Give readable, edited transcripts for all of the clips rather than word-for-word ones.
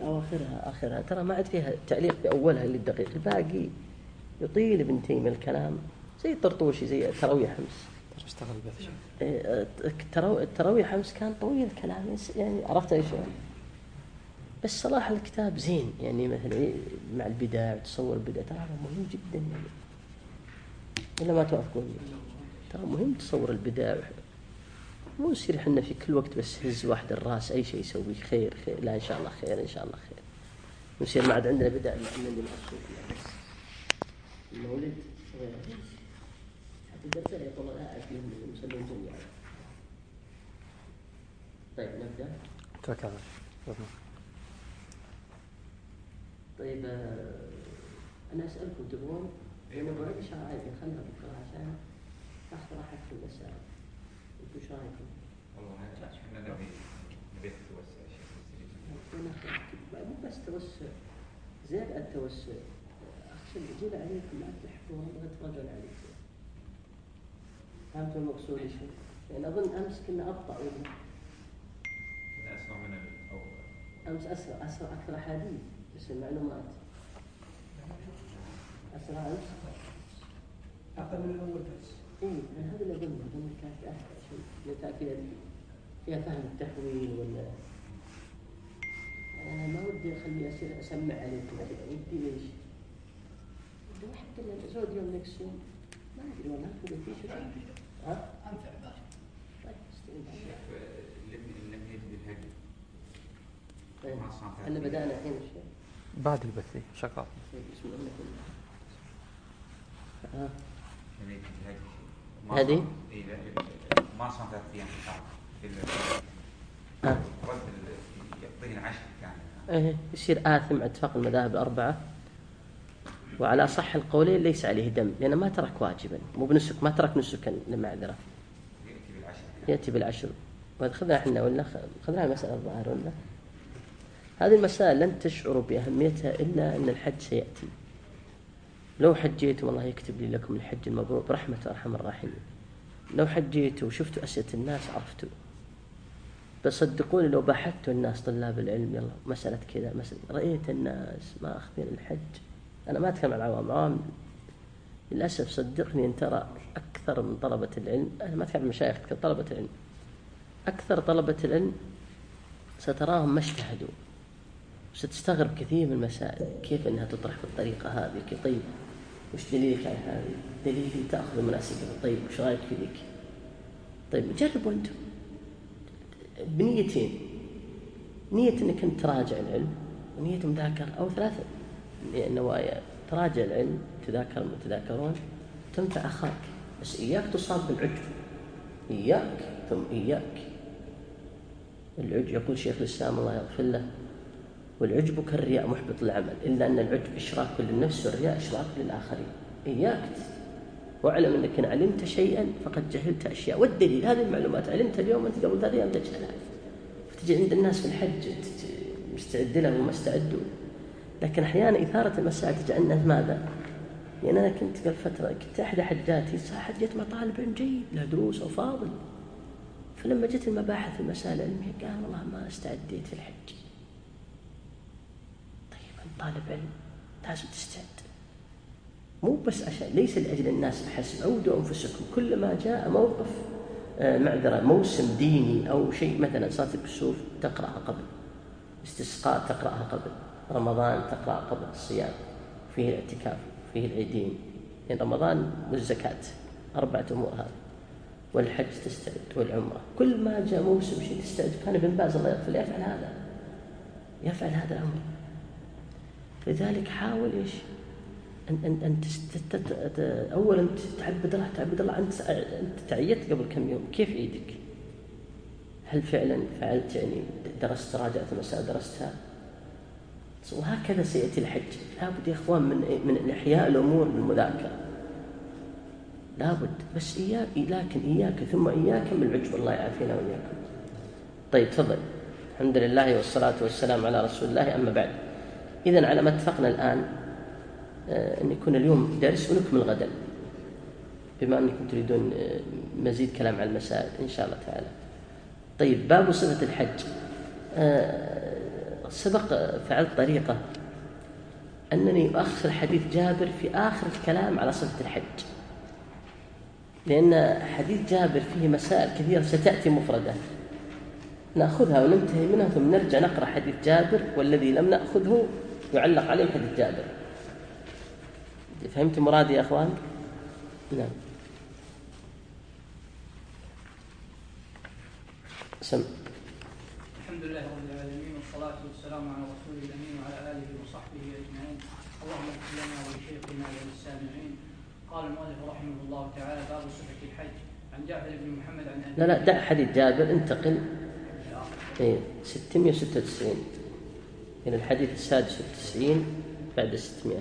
أواخرها ترى ما عاد فيها تعليق بأولها اللي الدقيق، الباقي يطيل ابن تيمية الكلام زي الطرطوشي زي تراويح أمس. التراويح أمس كان طويل الكلام يعني عرفت إيش يعني. بس صراحة الكتاب زين يعني مثلا مع البدع وتصور البدع ترى مهم جدا يعني. ولا ما توافقون؟ ترى مهم تصور البدع، مو يصير حنا في كل وقت بس هز واحد الراس أي شيء يسوي خير لا إن شاء الله خير إن شاء الله خير. يصير ما عاد عندنا بدع إلا اللي مقصود يعني. المولد حتى الدرس يقول لا أكيد مسلم جميعا. طيب نبدأ. طيب أنا أسألكم تبغون أنا بعد شرائط خلنا بكرة عشان تأخذ راحتك في المسائل. أنتوا شو رأيكم؟ والله إحنا نبي التوسع مو بس توسع زين التوسع أخشى الجيل عليكم لا تحكون ولا تراجعون عليكم. فهمتوا المقصود شيء؟ يعني أظن أمس كنا أبطأ ولا كنا أسرع من الأول. أمس أسرع أكثر أحاديث بس المعلومات أسرع أمس أقل من الأول بس. أنا هذا اللي أظن كانت أسرع شيء لتأكيد فيها فهم التحويل ولا أنا ما ودي أخلي أصير أسمع عليكم ودي ليش؟ لو حتى الأسود يوم نكس يوم ما أدري والله كذا في شيء ها؟ أنفع باشا. طيب لم يجد الهدي. احنا بدأنا الحين الشيء بعد البث شغال. بسم الله لم يجد الهدي. هذه؟ ما صار 3 أيام رد يقضيه 10 كان. يصير آثم اتفاق المذاهب الأربعة، وعلى صح القولين ليس عليه دم لأنه ما ترك واجبا مو بنسك، ما ترك نسكا لمعذرة يأتي بالعشر. وأخذنا احنا ولا أخذنا المسألة الظاهر ولا هذه المسائل لن تشعروا بأهميتها إلا أن الحج سيأتي. لو حجيتم الله يكتب لي لكم الحج المبرور برحمة أرحم الراحمين. لو حجيتوا وشفتوا أسئلة الناس عرفتوا. بس صدقوني لو بحثتوا الناس طلاب العلم يلا مسألة كذا مسألة رأيت الناس ما أخذين الحج. أنا ما أتكلم عن العوام للأسف صدقني أن ترى أكثر من طلبة العلم، أنا ما أتكلم عن المشايخ طلبة العلم، أكثر طلبة العلم ستراهم ما اجتهدوا. ستستغرب كثير من المسائل كيف أنها تطرح بالطريقة هذه. طيب وش دليلك على هذه؟ دليلي تأخذ المناسك. طيب وش رأيك في ذيك؟ طيب جربوا أنتم بنيتين، نية أنك أنت تراجع العلم ونية مذاكرة أو 3 نوايا. تراجع العلم تذاكرون تنفع أخاك. بس إياك تصاب بالعجب، إياك ثم إياك. العجب يقول شيخ الإسلام الله يغفر له والعجب كالرياء محبط العمل إلا أن العجب إشراك للنفس والرياء إشراك للآخرين. إياك واعلم أنك إن علمت شيئا فقد جهلت أشياء. والدليل هذه المعلومات علمت اليوم أنت قبل 3 أيام تجهلها، فتجي عند الناس في الحج مستعد له وما استعدوا. لكن أحيانا إثارة المسائل تجعل الناس ماذا؟ يعني أنا كنت قبل فترة كنت أحد حجاتي حجت مع طالب علم جيد له دروس أو فاضل، فلما جت المباحث المسائل العلمية قال والله ما استعديت في الحج. طالب علم لازم تستعد، مو بس عشان ليس لأجل الناس بحسب. عودوا أنفسكم كلما جاء موقف موسم ديني أو شيء مثلا صلاة الكسوف تقرأها قبل، استسقاء تقرأها قبل، رمضان تقرأها قبل الصيام، فيه الاعتكاف فيه العيدين يعني رمضان والزكاة 4 أمور هذه، والحج تستعد والعمرة. كل ما جاء موسم شيء تستعد. كان ابن باز الله يغفر له يفعل هذا الأمر. لذلك حاول إيش أن أولا تعبد الله. أنت تعيت قبل كم يوم كيف عيدك؟ هل فعلا فعلت يعني درست راجعت المسائل درستها؟ وهكذا سيأتي الحج. لابد يا إخوان من إحياء الأمور بالمذاكرة لابد. بس إياك ثم إياك من العجب. الله يعافينا وإياكم. طيب تفضل. الحمد لله والصلاة والسلام على رسول الله. أما بعد، إذن على ما اتفقنا الآن أن يكون اليوم درس ونكمل غدا، بما أنكم تريدون مزيد كلام عن المسائل إن شاء الله تعالى. طيب باب صفة الحج. سبق فعلت طريقة أنني أؤخر حديث جابر في آخر الكلام على صفة الحج، لأن حديث جابر فيه مسائل كثيرة ستأتي مفردة، نأخذها وننتهي منها ثم نرجع نقرأ حديث جابر، والذي لم نأخذه يعلق عليه حديث جابر. فهمت مرادي يا أخوان؟ نعم. سم. الحمد لله رب العالمين، والصلاة والسلام على رسوله الأمين وعلى آله وصحبه أجمعين. اللهم اغفر لنا ولشيخنا وللسامعين. قال المؤلف رحمه الله تعالى: باب صفة الحج. عن جعفر بن محمد عن أبي. لا دع حديث جابر، انتقل 696 إلى الحديث السادس والتسعين بعد 600.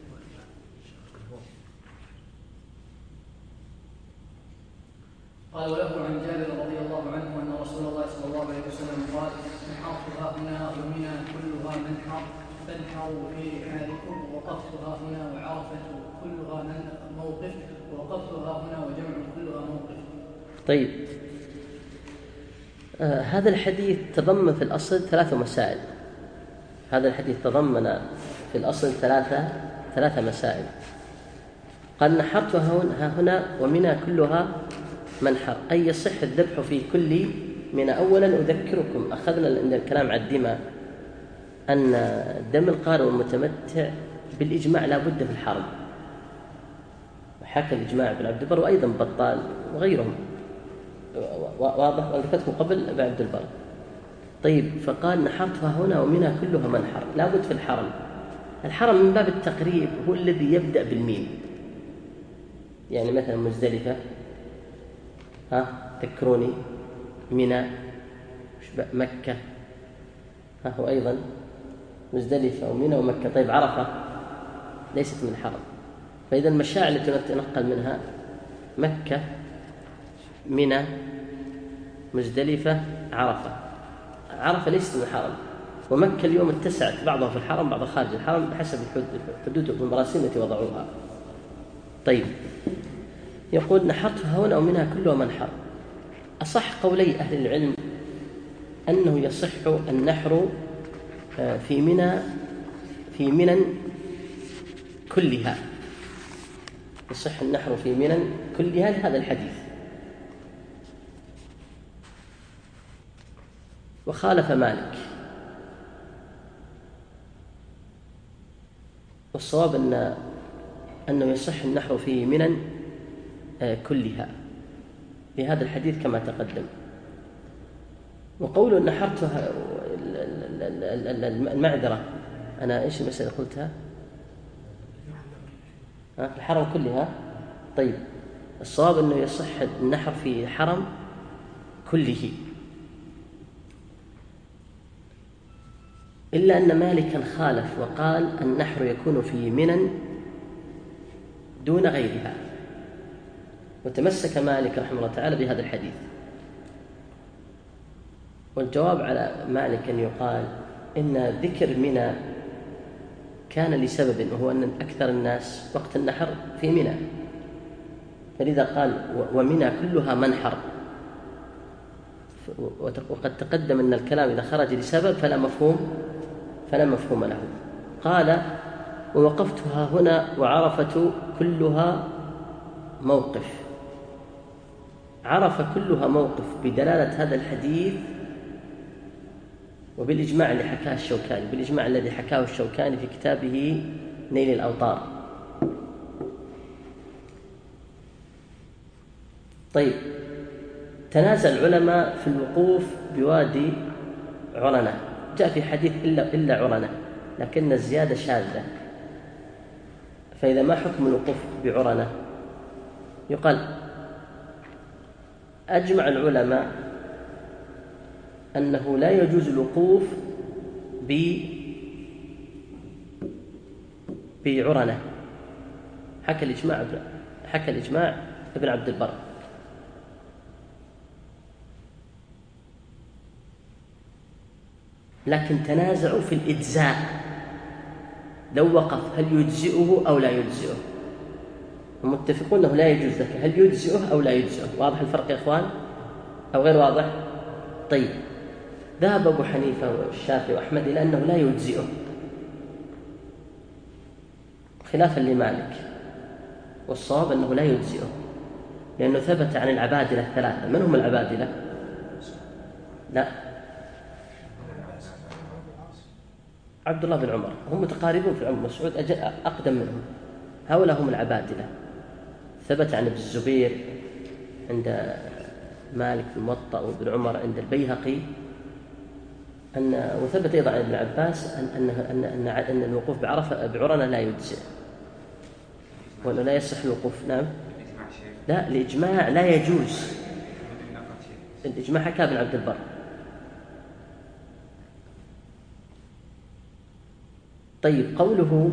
قال: وله عن جابر رضي الله عنه أن رسول الله صلى الله عليه وسلم قال: منحرها هنا ومنى كلها منحر، فانحروا في رحالكم، ووقفتها هنا وعرفة كلها موقف، ووقفتها هنا وجمع كلها موقف. طيب، هذا الحديث تضمن في الأصل 3 مسائل. هذا الحديث تضمن في الأصل ثلاث مسائل. قال: نحرتها هنا ومنى كلها منحر، أي يصح الذبح في كل منى. أولا أذكركم، أخذنا عند الكلام على الدماء أن دم القارئ والمتمتع بالإجماع لا بد في الحرم، وحكى الإجماع ابن عبد البر وأيضا بطال وغيرهم، واضح، وذكرته قبل ابن عبد البر. طيب، فقال: نحرتها هنا ومنى كلها منحر، لا بد في الحرم. الحرم من باب التقريب هو الذي يبدأ بالميم، يعني مثلا مزدلفة، تذكروني، منى، مكة، هو أيضا مزدلفة ومنى ومكة. طيب، عرفة ليست من الحرم، فإذا المشاعر التي نتنقل منها مكة، منى، مزدلفة، عرفة ليست من الحرم، ومكة اليوم اتسعت، بعضها في الحرم بعضها خارج الحرم بحسب الحدود والمراسيم التي وضعوها. طيب، يقول: نحرتها هنا ومنها كلها منحر. أصح قولي أهل العلم أنه يصح النحر في منى كلها، يصح النحر في منى كلها لهذا الحديث. وخالف مالك، والصواب أنه يصح النحر في منى كلها لهذا الحديث كما تقدم. وقوله نحرتها المعذرة، أنا إيش المسألة قلتها؟ الحرم كلها. طيب، الصواب أنه يصح النحر في الحرم كله، إلا أن مالكا خالف وقال النحر يكون في منى دون غيرها، وتمسك مالك رحمه الله تعالى بهذا الحديث. والجواب على مالك أن يقال إن ذكر منى كان لسبب، وهو أن أكثر الناس وقت النحر في منى، فلذا قال ومنى كلها منحر. وقد تقدم أن الكلام إذا خرج لسبب فلا مفهوم له. قال: ووقفتها هنا وعرفة كلها موقف. عرف كلها موقف بدلالة هذا الحديث وبالإجماع اللي حكاه الشوكاني، بالإجماع الذي حكاه الشوكاني في كتابه نيل الأوطار. طيب، تنازع العلماء في الوقوف بوادي عرنة. جاء في حديث إلا عرنة، لكن الزيادة شاذة. فإذا ما حكم الوقوف بعرنة؟ يقال: أجمع العلماء أنه لا يجوز الوقوف بعرنة. حكى الإجماع ابن عبد البر. لكن تنازعوا في الإجزاء، لو وقف هل يجزئه أو لا يجزئه. هم متفقون أنه لا يجوز ذلك، هل يجزئه أو لا يجزئه. واضح الفرق يا إخوان أو غير واضح؟ طيب، ذهب أبو حنيفة والشافعي وأحمد إلى أنه لا يجزئه، خلافا لمالك، والصواب أنه لا يجزئه، لأنه ثبت عن العبادلة الثلاثة. من هم العبادلة؟ لا، عبد الله بن عمر، هم متقاربون في العمر، مسعود أقدم منهم، هؤلاء هم العبادلة. ثبت عن ابن الزبير عند مالك في الموطأ، وابن عمر عند البيهقي، وثبت أيضا عن ابن عباس أن الوقوف بعرنة لا يجزئ، وأنه لا يصح الوقوف. نعم، لا، الإجماع لا يجوز، الإجماع حكى ابن عبد البر. طيب، قوله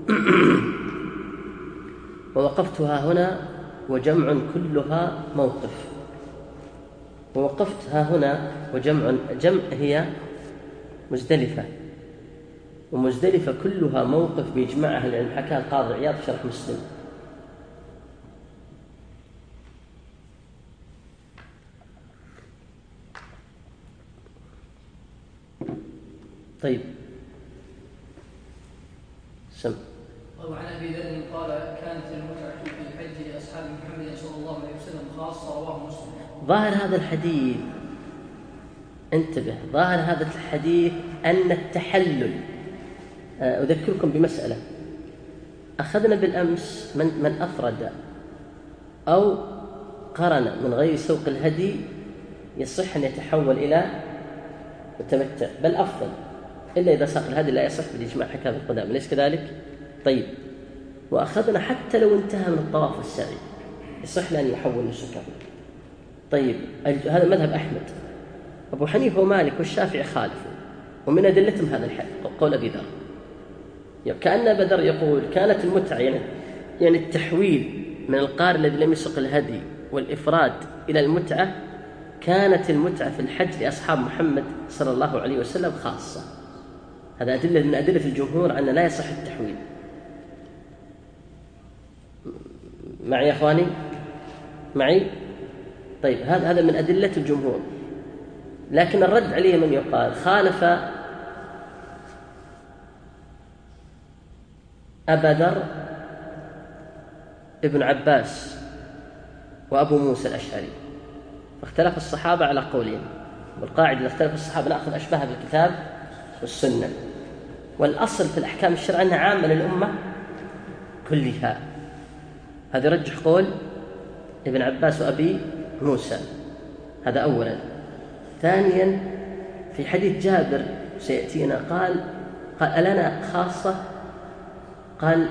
ووقفتها هنا وجمع كلها موقف، ووقفتها هنا وجمع، جمع هي مزدلفة، ومزدلفة كلها موقف بإجماع أهل العلم، حكى القاضي عياض في شرح مسلم. طيب، سم. وعن ابي ذر قال كانت المتعه في الحج لاصحاب محمد صلى الله عليه وسلم خاصه، رواه مسلم. ظاهر هذا الحديث، انتبه، ظاهر هذا الحديث أن التحلل، أذكركم بمسألة، أخذنا بالأمس من أفرد أو قرن من غير سوق الهدي يصح أن يتحول إلى متمتع، بل أفضل، إلا إذا ساق الهدي لا يصح بالإجماع، حكى القدامى، ليس كذلك؟ طيب، وأخذنا حتى لو انتهى من الطواف والسعي يصح أن يحول نسكه. طيب، هذا مذهب أحمد، أبو حنيفة ومالك والشافعي خالفوا، ومن أدلتهم هذا الحديث قول أبي ذر، كأن أبا ذر يقول كانت المتعة يعني التحويل من القارئ الذي لم يسق الهدي والإفراد إلى المتعة، كانت المتعة في الحج لأصحاب محمد صلى الله عليه وسلم خاصة. هذا أدلة من أدلة الجمهور أن لا يصح التحويل. معي يا أخواني؟ معي؟ طيب، هذا من أدلة الجمهور، لكن الرد عليه من يقال خالف أبا ذر ابن عباس وأبو موسى الأشعري، فاختلف الصحابة على قولين، والقاعدة إذا اختلف الصحابة نأخذ أشباه بالكتاب والسنة، والأصل في الأحكام الشرعية أنها عامة للأمة كلها. هذا يرجح قول ابن عباس وأبي موسى، هذا أولا. ثانيا، في حديث جابر سيأتينا قال ألنا خاصة؟ قال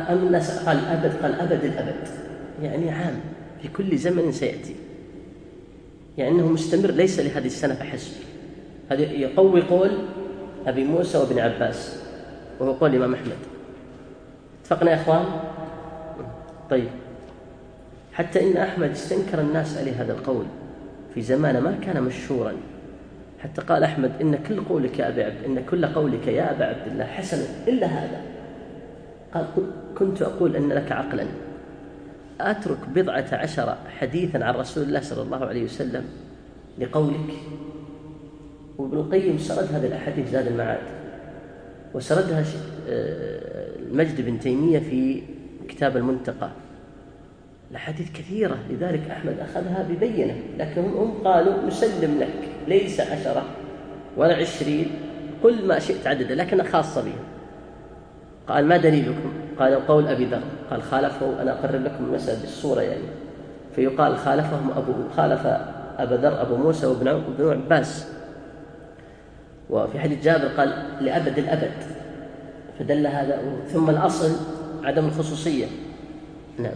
أبد الأبد، يعني عام في كل زمن سيأتي، يعني أنه مستمر ليس لهذه السنة فحسب. هذا يقوي قول أبي موسى وابن عباس، وهو قول الإمام أحمد. اتفقنا يا أخوان؟ طيب، حتى إن أحمد استنكر الناس عليه هذا القول في زمانه، ما كان مشهورا، حتى قال أحمد إن كل قولك يا أبا عبد الله حسن إلا هذا. قال كنت أقول أن لك عقلا أترك 14 حديثا عن رسول الله صلى الله عليه وسلم لقولك. وابن القيم سرد هذه الأحاديث زاد المعاد، وسردها المجد بن تيمية في كتاب المنتقى. الأحاديث كثيرة، لذلك أحمد أخذها ببينة، لكن هم قالوا نسلم لك ليس 10 ولا 20، قل ما شئت عددا، لكن خاصة بهم. قال ما دليلكم؟ قال قول أبي ذر. قال خالفه، أنا أقرب لكم المسألة بالصورة يعني، فيقال خالف أبا ذر أبو موسى وابن عباس. وفي حديث جابر قال لأبد الأبد، فدل هذا. ثم الأصل عدم الخصوصية. نعم.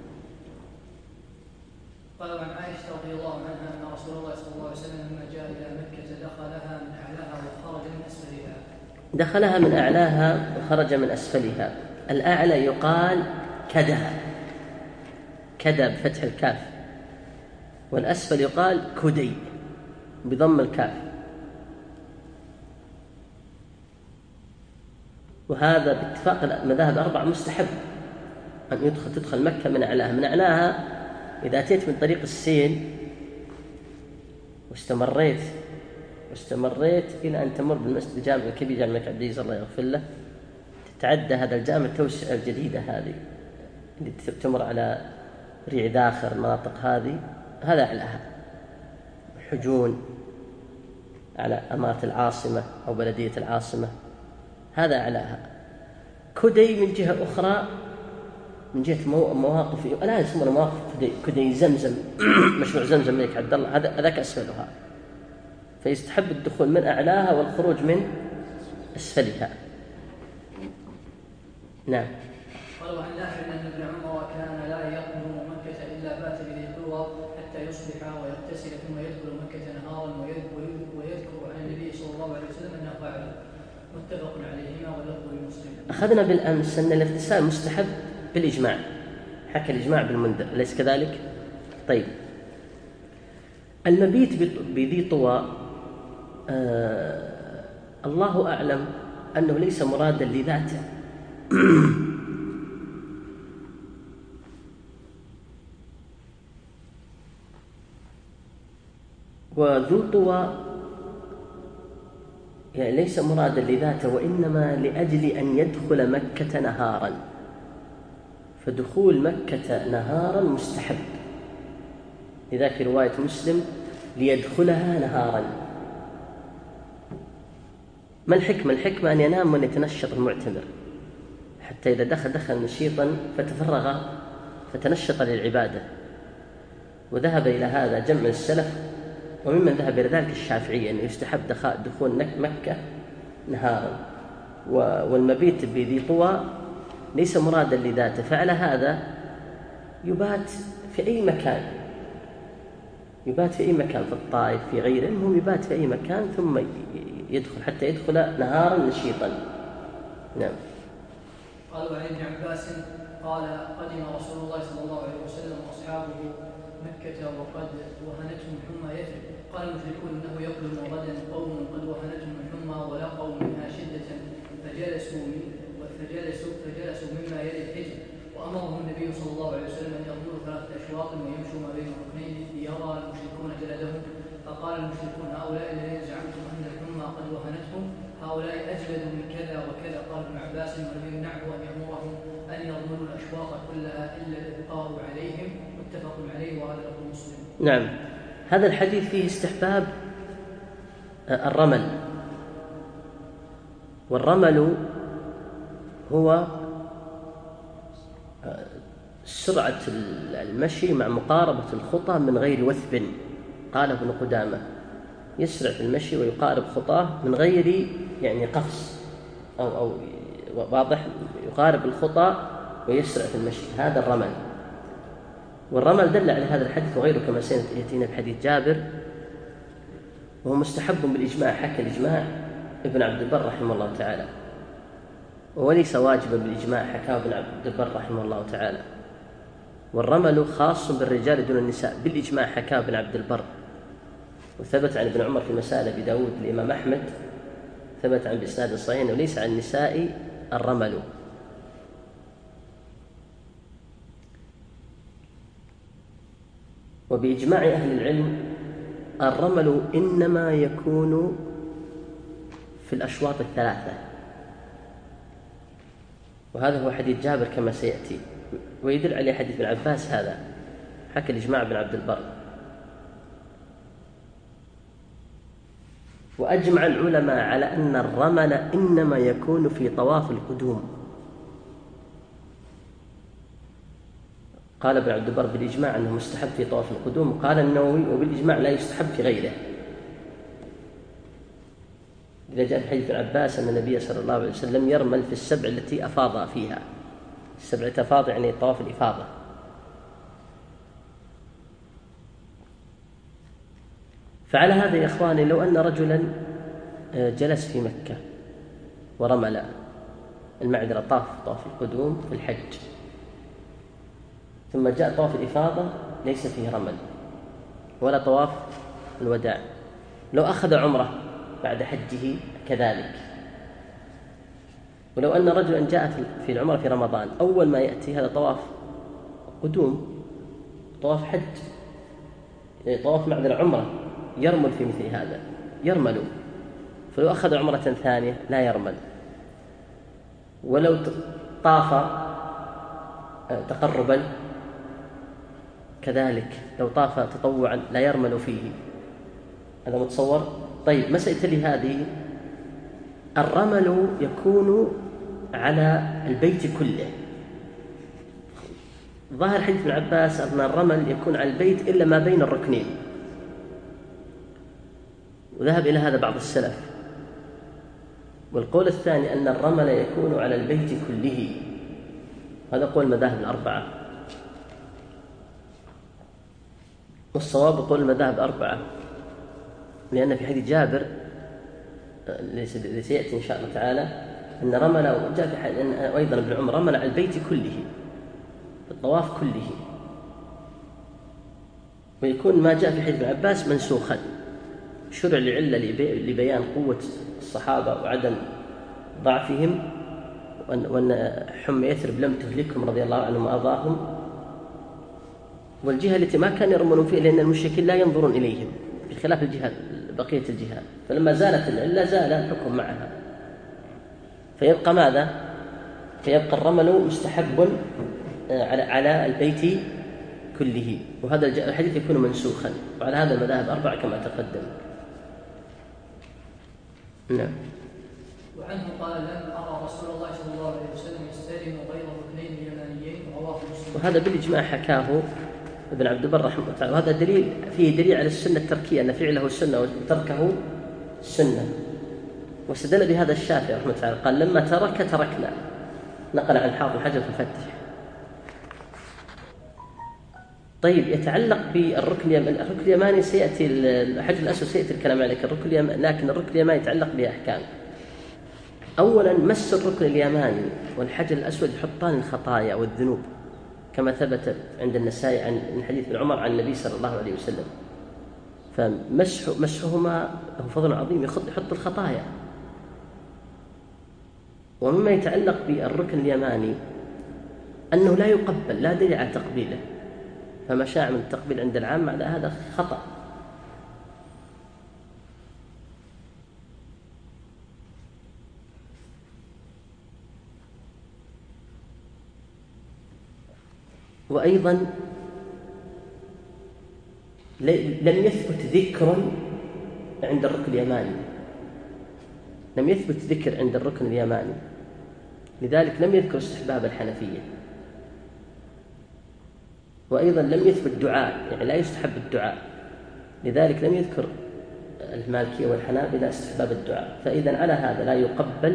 قال عن عائشة رضي الله عنها أن رسول الله صلى الله عليه وسلم لما جاء إلى مكة دخلها من أعلاها وخرج من أسفلها. دخلها من أعلاها وخرج من أسفلها. الأعلى يقال كدها، كدى بفتح الكاف، والأسفل يقال كدي بضم الكاف. وهذا باتفاق المذاهب 4 مستحب أن تدخل مكة من أعلاها. من أعلاها إذا أتيت من طريق السين واستمريت واستمريت إلى أن تمر بالمسجد الجامع الكبير جامع الملك عبد العزيز الله يغفر له، تتعدى هذا الجامع التوسعة الجديدة هذه اللي تمر على ريع داخر المناطق هذه، هذا أعلاها. حجون على أمارة العاصمة أو بلدية العاصمة، هذا أعلاها. كدي من جهة أخرى، من جهة مواقف الآن يسمونها مواقف كدي زمزم مشروع زمزم الملك عبد الله، هذاك أسفلها، فيستحب الدخول من أعلاها والخروج من أسفلها. نعم. قال وعن نافع أن ابن عمر كان لا يقدم مكة إلا بات بذي القوى حتى يصبح ويغتسل ثم يدخل مكة نهارا ويذكر عن النبي صلى الله عليه وسلم أنه فعل. متفق عليهما واللفظ لمسلم. أخذنا بالأمس أن الاغتسال مستحب بالإجماع، حكى الإجماع بالمنذر، أليس كذلك؟ طيب، المبيت بذي طوى الله أعلم أنه ليس مرادا لذاته وذو طوى يعني ليس مرادا لذاته، وإنما لأجل أن يدخل مكة نهارا، فدخول مكة نهارا مستحب، إذا في رواية مسلم ليدخلها نهارا. ما الحكمة؟ الحكمة أن ينام من يتنشط المعتمر، حتى إذا دخل نشيطا فتفرغ فتنشط للعبادة. وذهب إلى هذا جمع السلف، وممن ذهب إلى ذلك الشافعية أنه يستحب دخول مكة نهارا. والمبيت بذي طوى ليس مرادا لذاته، فعلى هذا يبات في أي مكان، يبات في أي مكان، في الطائف في غيره، المهم يبات في أي مكان ثم يدخل حتى يدخل نهارا نشيطا. نعم. قال وعن ابن عباس قال قدم رسول الله صلى الله عليه وسلم واصحابه مكة وقد وهنتهم حمى يثرب، قال المشركون انه يقدم غدا قوم قد وهنتهم الحمى ولقوا منها شدة فجلسوا مما يلي الحجر، وامرهم النبي صلى الله عليه وسلم ان يضمروا 3 أشواط ويمشوا ما بين الركنين ليرى المشركون جلدهم، فقال المشركون هؤلاء الذين زعمتم ان الحمى قد وهنتهم هؤلاء أجلد من كذا وكذا. قال ابن عباس ولم يمنعه أن يأمرهم أن يضمنوا الأشواط كلها إلا الإبقاء عليهم. متفق عليه وهذا لفظ مسلم. نعم. هذا الحديث فيه استحباب الرمل، والرمل هو سرعة المشي مع مقاربة الخطى من غير وثب. قال ابن قدامة يسرع في المشي ويقارب خطاه من غير يعني قفص أو واضح، يقارب الخطى ويسرع في المشي، هذا الرمل. والرمل دل على هذا الحديث وغيره كما سيأتينا بحديث جابر، وهو مستحب بالإجماع، حكى الإجماع ابن عبد البر رحمه الله تعالى، وليس واجبا بالإجماع، حكاه ابن عبد البر رحمه الله تعالى. والرمل خاص بالرجال دون النساء بالإجماع، حكاه ابن عبد البر. وثبت عن ابن عمر في مسائل أبي داود الإمام أحمد، ثبت عن بإسناد صحيح وليس عن النساء الرمل. وبإجماع أهل العلم الرمل إنما يكون في الأشواط 3، وهذا هو حديث جابر كما سيأتي، ويدل عليه حديث ابن عباس هذا، حكى الإجماع بن عبد البر. وأجمع العلماء على أن الرمل إنما يكون في طواف القدوم. قال ابن عبد البر بالإجماع أنه مستحب في طواف القدوم، قال النووي وبالإجماع لا يستحب في غيره. إذا جاء في حديث ابن عباس أن النبي صلى الله عليه وسلم يرمل في السبع التي أفاض فيها، 7 أفاض يعني طواف الإفاضة. فعلى هذا يا إخواني لو أن رجلا جلس في مكة ورمل، المعذرة طاف القدوم في الحج، ثم جاء طواف الإفاضة ليس فيه رمل ولا طواف الوداع، لو أخذ عمره بعد حجه كذلك. ولو أن رجلا جاء في العمرة في رمضان، أول ما يأتي هذا طواف قدوم، طواف حج، طواف معذرة عمرة، يرمل في مثل هذا، يرمل، فلو أخذ عمرة ثانية لا يرمل. ولو طاف تقربا كذلك، لو طاف تطوعا لا يرمل فيه. هذا متصور؟ طيب مسألة لي هذه، الرمل يكون على البيت كله. ظاهر حديث ابن عباس أن الرمل يكون على البيت إلا ما بين الركنين، وذهب إلى هذا بعض السلف. والقول الثاني أن الرمل يكون على البيت كله، هذا قول المذاهب الأربعة، والصواب قول المذاهب الأربعة، لأن في حديث جابر سيأتي إن شاء الله تعالى أن رمل، وجاء في حديث أيضا ابن عمر رمل على البيت كله في الطواف كله. ويكون ما جاء في حديث ابن عباس منسوخا، شرع لعلة لبيان قوة الصحابة وعدم ضعفهم، وأن حمى يثرب لم تهلكهم رضي الله عنهم وأرضاهم، والجهة التي ما كان يرمون فيها لأن المشركين لا ينظرون إليهم بخلاف الجهة بقية الجهات، فلما زالت العلة زال الحكم معها، فيبقى ماذا؟ فيبقى الرمل مستحب على البيت كله، وهذا الحديث يكون منسوخا، وعلى هذا المذاهب أربعة كما تقدم. نعم. وعنه قال لم أرى رسول الله صلى الله عليه وسلم يستلم غير ركنين يمانيين، رواه مسلم. وهذا بالإجماع حكاه ابن عبد البر رحمه الله تعالى، وهذا فيه دليل على السنة التركية، أن فعله السنة وتركه السنة. واستدل بهذا الشافعي رحمه الله تعالى، قال لما تركنا، نقل عن حافظ حجر في الفتح. طيب يتعلق بالركن اليماني سيأتي، الحجر الأسود سيأتي الكلام عليه، لكن الركن اليماني يتعلق بأحكام. أولا مس الركن اليماني والحجر الأسود يحطان الخطايا والذنوب، كما ثبت عند النسائي عن حديث ابن عمر عن النبي صلى الله عليه وسلم. فمسحهما له فضل عظيم، يحط الخطايا. ومما يتعلق بالركن اليماني أنه لا يقبل، لا دليل على تقبيله، فما شاع من التقبيل عند العام على هذا خطأ. وأيضا لم يثبت ذكر عند الركن اليماني، لم يثبت ذكر عند الركن اليماني، لذلك لم يذكر استحباب الحنفية. وأيضا لم يثبت دعاء، يعني لا يستحب الدعاء، لذلك لم يذكر المالكية والحنابلة استحباب الدعاء. فإذا على هذا لا يقبل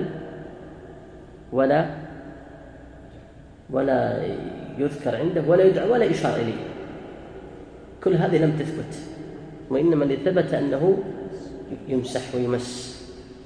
ولا يذكر عنده ولا يدعى ولا يشار إليه، كل هذه لم تثبت، وإنما اللي ثبت أنه يمسح ويمس.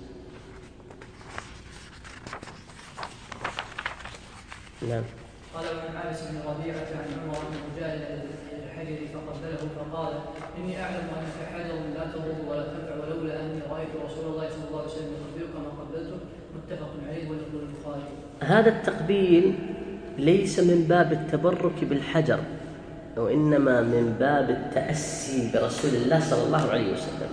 نعم. قال عن عابس بن ربيعة عن عمر أنه جاء إلى الحجر فقبله فقال إني أعلم أنك حجر لا تضر ولا تنفع، ولولا أني رأيت رسول الله صلى الله عليه وسلم يقبلك ما قبلته. متفق عليه ولفظ البخاري. هذا التقبيل ليس من باب التبرك بالحجر، وإنما من باب التأسي برسول الله صلى الله عليه وسلم.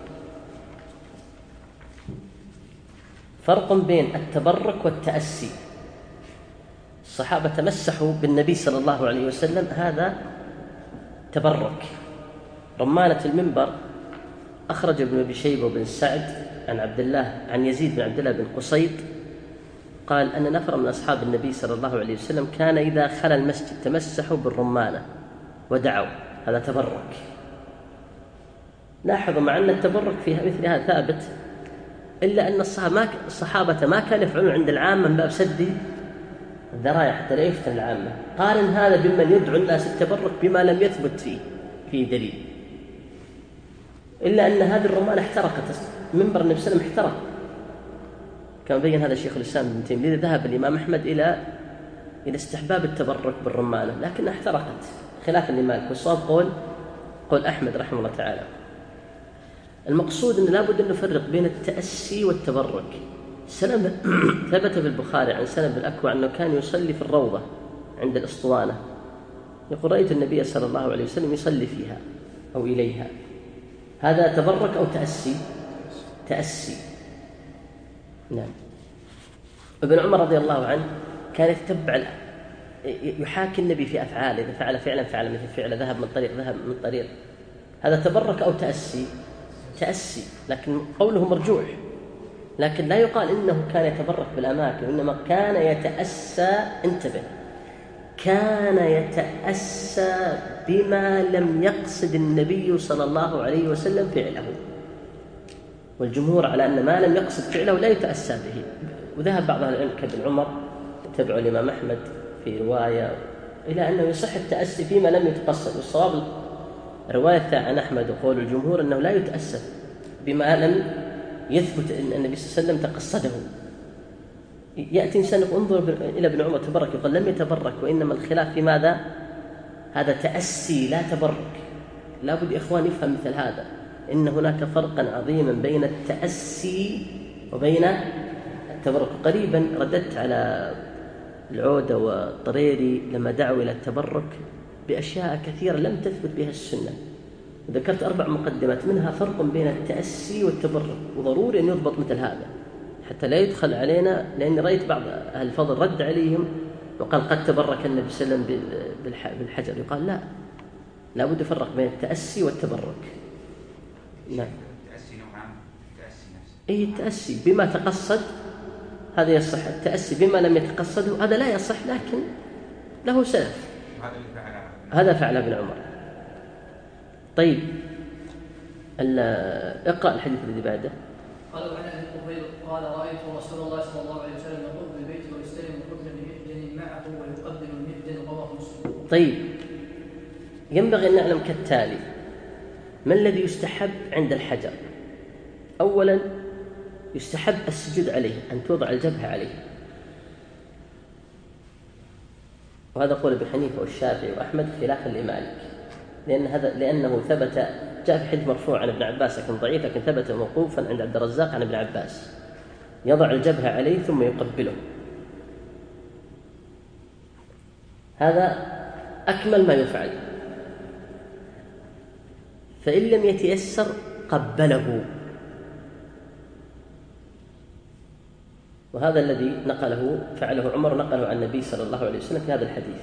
فرق بين التبرك والتأسي. الصحابة تمسحوا بالنبي صلى الله عليه وسلم، هذا تبرك. رمانة المنبر أخرج ابن أبي شيبة وابن سعد عن يزيد بن عبد الله بن قصيد قال أن نفر من أصحاب النبي صلى الله عليه وسلم كان إذا خلا المسجد تمسحوا بالرمانة ودعوا، هذا تبرك. لاحظوا مع أن التبرك في مثل هذا ثابت، إلا أن الصحابة ما كانوا يفعلون عند العامة من باب سد الذرائع حتى لا يفتن العامة. قارن هذا بمن يدعو الناس التبرك بما لم يثبت فيه دليل، إلا أن هذه الرمانة احترقت، منبر النبي صلى الله عليه وسلم احترق، كما بين هذا شيخ الإسلام ابن تيمية. لذا ذهب الإمام أحمد إلى استحباب التبرك بالرمانة، لكنها احترقت خلافا لمالك، والصواب قول أحمد رحمه الله تعالى. المقصود أن لابد أن نفرق بين التأسي والتبرك. ثبت في البخاري عن سلمة بن الأكوع أنه كان يصلي في الروضة عند الأسطوانة، يقول رأيت النبي صلى الله عليه وسلم يصلي فيها أو إليها. هذا تبرك أو تأسي؟ تأسي. نعم. ابن عمر رضي الله عنه كان يتبع يحاكي النبي في أفعاله، إذا فعل فعلا فعل مثل فعله، ذهب من طريق، هذا تبرك أو تأسي؟ تأسي، لكن قوله مرجوح، لكن لا يقال إنه كان يتبرك بالأماكن، إنما كان يتأسى، انتبه، كان يتأسى بما لم يقصد النبي صلى الله عليه وسلم فعله، والجمهور على أن ما لم يقصد فعله لا يتأسى به. وذهب بعض أهل العلم كابن عمر تبع الإمام أحمد في رواية إلى أنه يصح التأسي فيما لم يتقصد، والصواب رواية عن أحمد وقول الجمهور أنه لا يتأسى بما لم يثبت أن النبي صلى الله عليه وسلم تقصده. يأتي إنسان انظر إلى ابن عمر تبرك، يقول لم يتبرك، وإنما الخلاف في ماذا؟ هذا تأسي لا تبرك. لا بد إخوان يفهم مثل هذا، إن هناك فرقا عظيما بين التأسي وبين التبرك. قريبا رددت على العودة والطريري لما دعوا إلى التبرك بأشياء كثيرة لم تثبت بها السنة، وذكرت 4 مقدمات، منها فرق بين التأسي والتبرك، وضروري أن يضبط مثل هذا حتى لا يدخل علينا، لأن رأيت بعض أهل الفضل رد عليهم وقال قد تبرك النبي صلى الله عليه وسلم بالحجر. يقال لا بد يفرق بين التأسي والتبرك. نعم. التأسي نوعان، التأسي نفسه. أي التأسي بما تقصد هذا يصح، التأسي بما لم يتقصده هذا لا يصح، لكن له سلف. هذا فعل ابن عمر. طيب اقرأ الحديث الذي بعده. قال عن ابي الطفيل قال رايت رسول الله صلى الله عليه وسلم يطوف بالبيت ويستلم الركن بمحجن معه ويقبل المحجن، رواه مسلم. طيب، ينبغي ان نعلم كالتالي: ما الذي يستحب عند الحجر؟ اولا يستحب السجود عليه، ان توضع الجبهه عليه، وهذا قول ابي حنيفه والشافعي واحمد خلافا لمالك، لانه ثبت، جاء في حديث مرفوع عن ابن عباس لكن ضعيف، لكن ثبت موقوفا عند عبد الرزاق عن ابن عباس، يضع الجبهة عليه ثم يقبله. هذا أكمل ما يفعل. فإن لم يتيسر قبله، وهذا الذي فعله عمر، نقله عن النبي صلى الله عليه وسلم في هذا الحديث.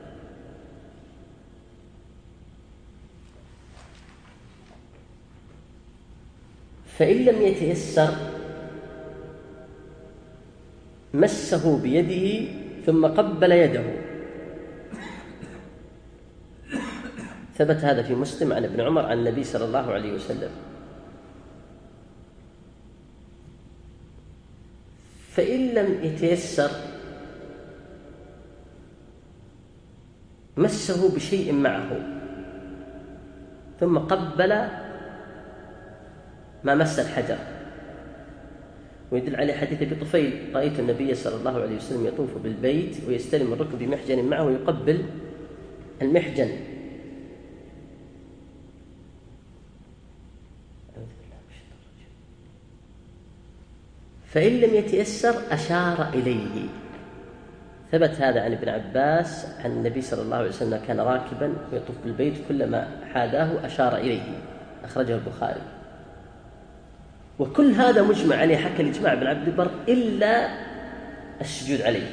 فإن لم يتيسر مسه بيده ثم قبل يده، ثبت هذا في مسلم عن ابن عمر عن النبي صلى الله عليه وسلم. فإن لم يتيسر مسه بشيء معه ثم قبل ما مس الحجر، ويدل عليه حديث ابي طفيل: رأيت النبي صلى الله عليه وسلم يطوف بالبيت ويستلم الركن بمحجن معه ويقبل المحجن. فإن لم يتيسر أشار إليه، ثبت هذا عن ابن عباس عن النبي صلى الله عليه وسلم كان راكبا ويطوف بالبيت كلما حاذاه أشار إليه، أخرجه البخاري. وكل هذا مجمع عليه، حكى الإجماع ابن عبد البر، إلا السجود عليه،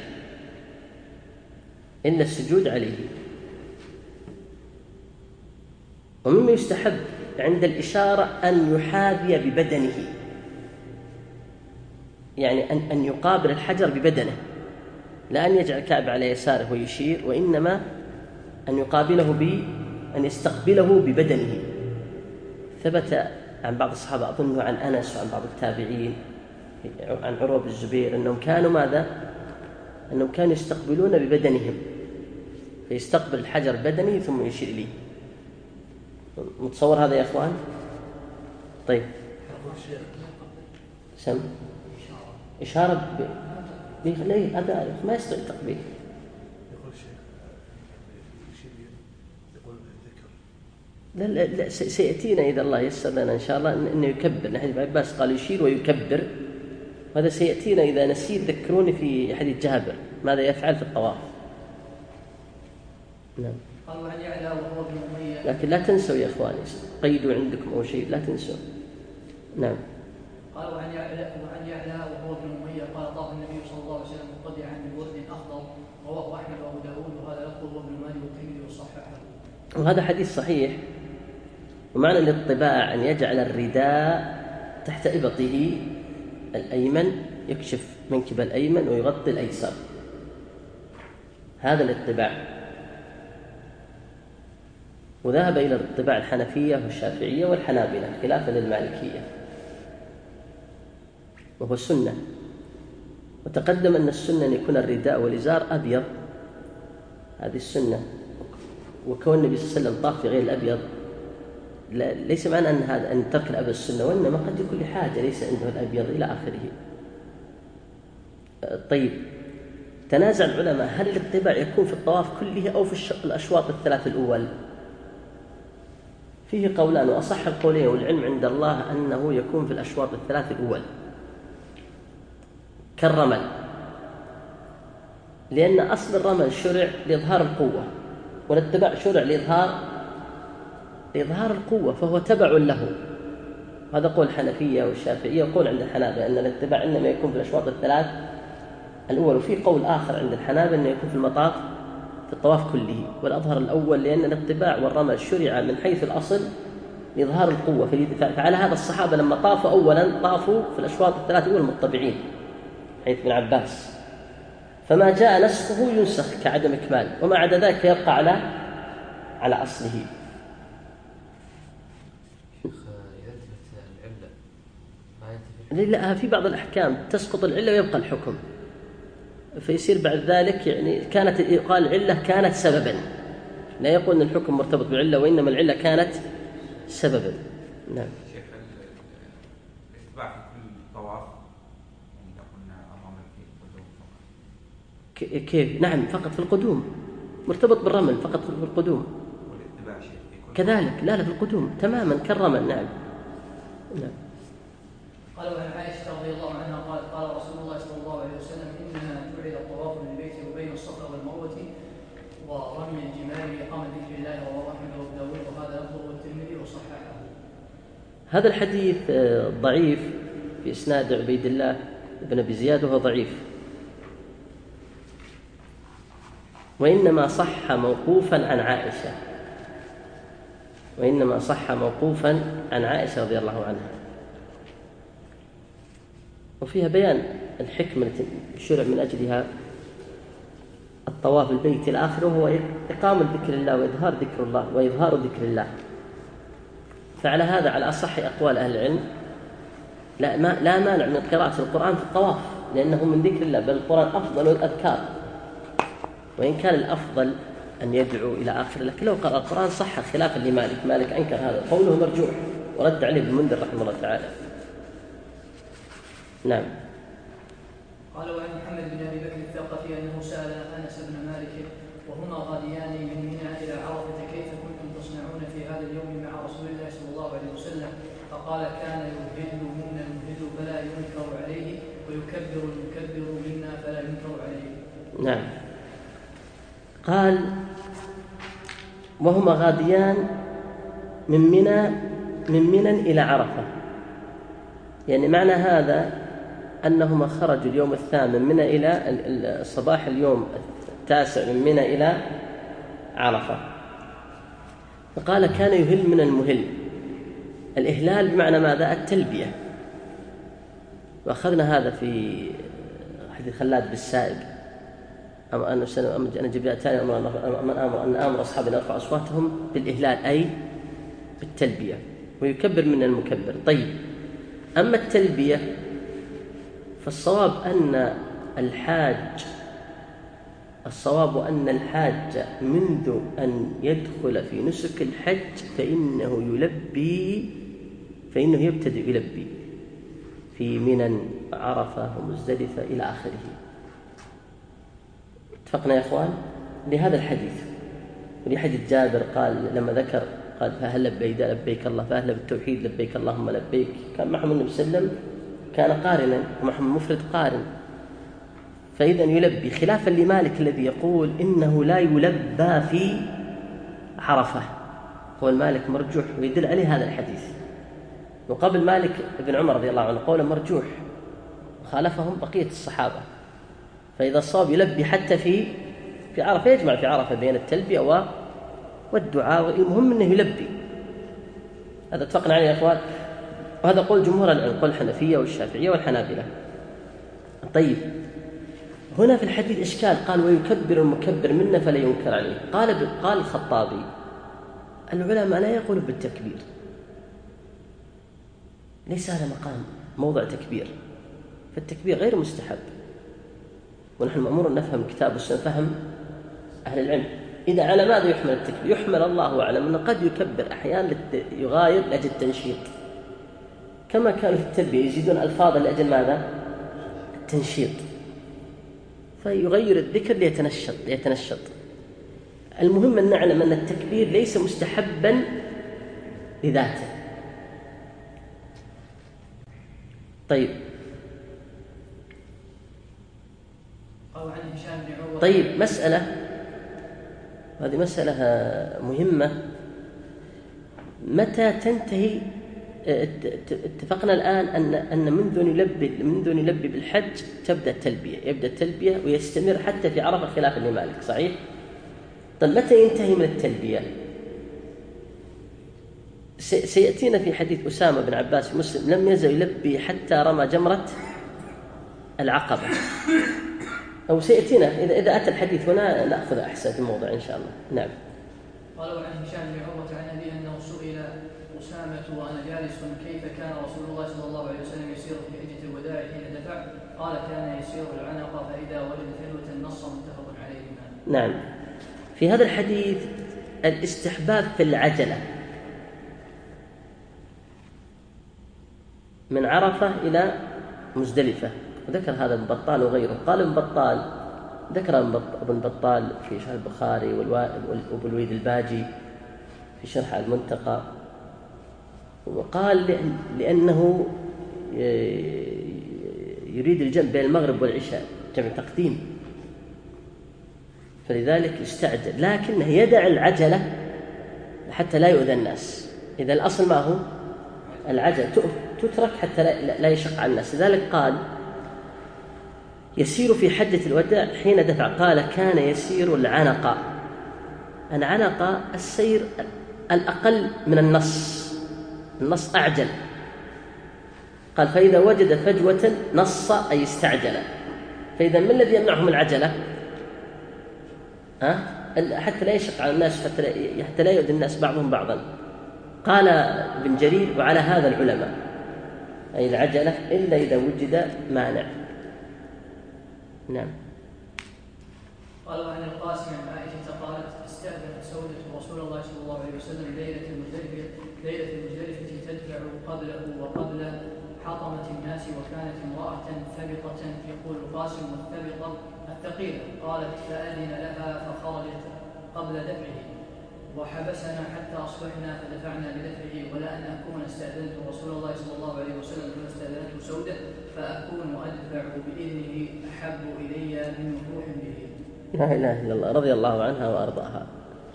إلا السجود عليه. ومما يستحب عند الإشارة أن يحاذي ببدنه، يعني أن يقابل الحجر ببدنه، لا أن يجعل كعب على يساره ويشير، وإنما أن يقابله أن يستقبله ببدنه. ثبت عن بعض الصحابة، أظنه عن أنس وعن بعض التابعين، عن عروة بن الزبير، أنهم كانوا ماذا؟ أنهم كانوا يستقبلون ببدنهم، فيستقبل الحجر بدنه ثم يشير إليه. متصور هذا يا أخوان؟ طيب، سم إشارة ليه هذا ما يستطيع التقبيل. لا سيأتينا إذا الله يسر لنا إن شاء الله أنه يكبر. نحن ابن عباس قال يشير ويكبر، وهذا سيأتينا إذا نسيت ذكروني في حديث جابر ماذا يفعل في الطواف. نعم. قالوا عن يعلى وهو ابن أمية. لكن لا تنسوا يا إخواني، قيدوا عندكم أو شيء، لا تنسوا. نعم. قال وعن يعلى وهو ابن أمية قال طاف النبي صلى الله عليه وسلم مقتدعا بورد أخضر رواه أحمد وأبو داود وهذا لفظه وابن ماجه والترمذي وصححه. وهذا حديث صحيح. ومعنى الاطباع أن يجعل الرداء تحت إبطه الأيمن يكشف منكب الأيمن ويغطي الأيسر، هذا الاطباع. وذهب إلى الاطباع الحنفية والشافعية والحنابلة خلافا للمالكية، وهو السنة. وتقدم أن السنة أن يكون الرداء والإزار أبيض، هذه السنة. وكون النبي صلى الله عليه وسلم طاف في غير الأبيض ليس معنى أن هذا أن ترك الأبيض السنة، وإنما قد يكون لحاجة ليس عنده الأبيض إلى آخره. طيب، تنازع العلماء هل الاتباع يكون في الطواف كله أو في الأشواط الثلاث الأول؟ فيه قولان، وأصح القولين والعلم عند الله أنه يكون في الأشواط الثلاث الأول كالرمل، لأن أصل الرمل شرع لإظهار القوة، والاتباع شرع لإظهار القوة، فهو تبع له. هذا قول الحنفية والشافعية، وقول عند الحنابلة أن الاتباع إنما يكون في الأشواط الثلاث الأول. وفي قول آخر عند الحنابلة أنه يكون في المطاف في الطواف كله، والأظهر الأول، لأن الاتباع والرمل شرع من حيث الأصل لإظهار القوة. فعلى هذا الصحابة لما طافوا أولا طافوا في الأشواط الثلاث الأول مطبعين حيث ابن عباس، فما جاء نسخه ينسخ كعدم إكمال، وما عدا ذلك يبقى على أصله. لا، في بعض الأحكام تسقط العلة ويبقى الحكم، فيصير بعد ذلك يعني كانت يقال العلة كانت سببا، لا يقول أن الحكم مرتبط بالعلة، وإنما العلة كانت سببا. نعم. شيخ، الاتباع في كل طواف يعني قلنا الرمل في القدوم فقط. كيف؟ نعم، فقط في القدوم، مرتبط بالرمل فقط في القدوم. والاتباع شيخ في كل كذلك لا في القدوم تماما كالرمل. نعم. قال وعن عائشة رضي الله عنها قال رسول الله صلى الله عليه وسلم إنما جعل الطواف بالبيت وبين الصفا والمروة ورمي الجمال لإقامة ذكر الله، رواه أحمد وأبو داود وهذا لفظه والترمذي وصححه. هذا الحديث ضعيف في إسناد عبيد الله بن أبي زياد، وهو ضعيف، وإنما صح موقوفا عن عائشة رضي الله عنها، وفيها بيان الحكمة التي شرع من أجلها الطواف البيت إلى آخره، وهو إقامة ذكر الله وإظهار ذكر الله وإظهار ذكر الله. فعلى هذا على أصح أقوال أهل العلم لا مانع من قراءة القرآن في الطواف، لأنه من ذكر الله، بل القرآن أفضل الأذكار، وإن كان الأفضل أن يدعو إلى آخره، لكن لو قرأ القرآن صح، خلافا لمالك. مالك أنكر هذا، قوله مرجوح، ورد عليه ابن المنذر رحمه الله تعالى. نعم. قال وعن محمد بن أبي بكر الثقفي أنه سأل أنس بن مالك وهما غاديان من منى إلى عرفة كيف كنتم تصنعون في هذا اليوم مع رسول الله صلى الله عليه وسلم؟ فقال كان يهل منا المهل فلا ينكر عليه، ويكبر المكبر منا فلا ينكر عليه. نعم. قال وهما غاديان من منى إلى عرفة، يعني معنى هذا أنهما خرجوا اليوم الثامن منى إلى صباح اليوم التاسع من منى إلى عرفة. فقال كان يهل من المهل. الإهلال بمعنى ماذا؟ التلبية، وأخذنا هذا في حديث خلاد بالسائب، أنا جبت ثاني أن أمر أصحابي أن يرفعوا أصواتهم بالإهلال أي بالتلبية، ويكبر من المكبر. طيب، أما التلبية فالصواب أن الحاج منذ أن يدخل في نسك الحج فإنه يبتدئ يلبي في منى عرفة ومزدلفة إلى آخره. اتفقنا يا إخوان لهذا الحديث، ولحديث جابر قال لما ذكر قال فهل لبيك الله، فهل بالتوحيد لبيك اللهم لبيك. كان محمد النبي صلى الله عليه وسلم كان قارنا، ومحمد مفرد قارن، فإذا يلبي، خلافا لمالك الذي يقول إنه لا يلبى في عرفة. قول مالك مرجوح ويدل عليه هذا الحديث، وقبل مالك بن عمر رضي الله عنه قولا مرجوح، خالفهم بقية الصحابة. فإذا الصواب يلبي حتى في عرفة، يجمع في عرفة بين التلبية والدعاء، المهم أنه يلبي. هذا اتفقنا عليه يا أخوان، وهذا قول جمهور العلم، قول الحنفية والشافعية والحنابلة. طيب، هنا في الحديث إشكال، قال ويكبر المكبر منا فلا ينكر عليه. قال الخطابي العلماء لا يقولون بالتكبير، ليس هذا مقام موضع تكبير، فالتكبير غير مستحب، ونحن مأمور نفهم كتاب السنة فهم أهل العلم. إذا على ماذا يحمل التكبير؟ يحمل الله أعلم أنه قد يكبر أحيانا يغاير لأجل التنشيط، كما كانوا في التلبية يزيدون ألفاظا لأجل ماذا؟ التنشيط، فيغير الذكر ليتنشط. المهم أن نعلم أن التكبير ليس مستحبا لذاته. طيب مسألة، هذه مسألة مهمة، متى تنتهي؟ اتفقنا الآن أن منذ يلبي بالحج يبدأ التلبية ويستمر حتى في عرفة خلافا لمالك، صحيح؟ طيب متى ينتهي من التلبية؟ سيأتينا في حديث أسامة بن عباس في مسلم لم يزل يلبي حتى رمى جمرة العقبة، أو سيأتينا إذا أتى الحديث هنا نأخذ أحسن في الموضوع إن شاء الله. نعم. قالوا عن هشام بن عروة عن أبيه أنه سئل أسامة وأنا جالس كيف كان رسول الله صلى الله عليه وسلم يسير في حجة الوداع حين دفع؟ قال كان يسير العنق فإذا وجد فجوة النص، متفق عليهما. نعم. في هذا الحديث الاستحباب في العجلة من عرفة إلى مزدلفة، وذكر هذا ابن بطال وغيره. قال ابن بطال، ذكر ابن بطال في شرح البخاري وابو الوليد الباجي في شرح المنتقى، وقال لأنه يريد الجمع بين المغرب والعشاء، جمع تقديم، فلذلك يستعجل، لكنه يدع العجلة حتى لا يؤذى الناس. إذا الأصل ما هو العجل تترك حتى لا يشق على الناس. لذلك قال يسير في حجة الوداع حين دفع، قال كان يسير العنق السير الأقل من النص أعجل. قال فإذا وجد فجوة نص أي استعجل. فإذا ما الذي يمنعهم العجلة؟ حتى لا يشق على الناس، حتى لا يؤذي الناس بعضهم بعضا. قال ابن جرير وعلى هذا العلماء، أي العجلة إلا إذا وجد مانع. نعم. قال عن القاسم عن عائشة قالت استأذنت سودة رسول الله صلى الله عليه وسلم ليلة المزدلفة تدفع قبله وقبل حطمة الناس، وكانت امرأة ثبطة يقول القاسم والثبطة الثقيلة. قالت فأذن لها فخرجت قبل دفعه وحبسنا حتى أصبحنا فدفعنا بدفعه، ولا أن أكون استأذنت رسول الله صلى الله عليه وسلم ثم استأذنته سودة فأكون أدفع بإذنه أحب إلي من مفروح به. لا إله إلا الله، رضي الله عنها وأرضاها.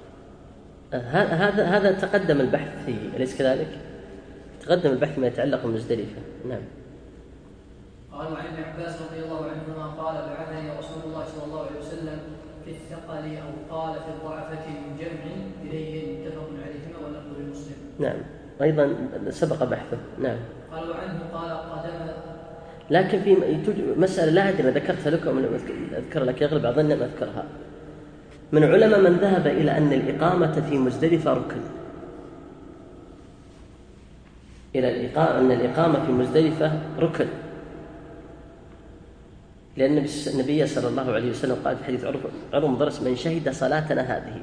هذا تقدم البحث فيه، أليس كذلك؟ تقدم البحث فيما يتعلق بمزدلفة. نعم. قال عن ابن عباس رضي الله عنهما قال بعثني رسول الله صلى الله عليه وسلم في الثقل أو قال في الضعفة من جمع إليه، متفق عليهما واللفظ لمسلم. نعم، أيضا سبق بحثه. نعم. قالوا عنه قال قدم، لكن في مسألة لا أدري ذكرتها لكم أذكر لك، يغلب أظن أن أذكرها. من علماء من ذهب إلى أن الإقامة في مزدلفة ركن، أن الإقامة في مزدلفة ركن، لأن النبي صلى الله عليه وسلم قال في حديث عروة مضرس من شهد صلاتنا هذه،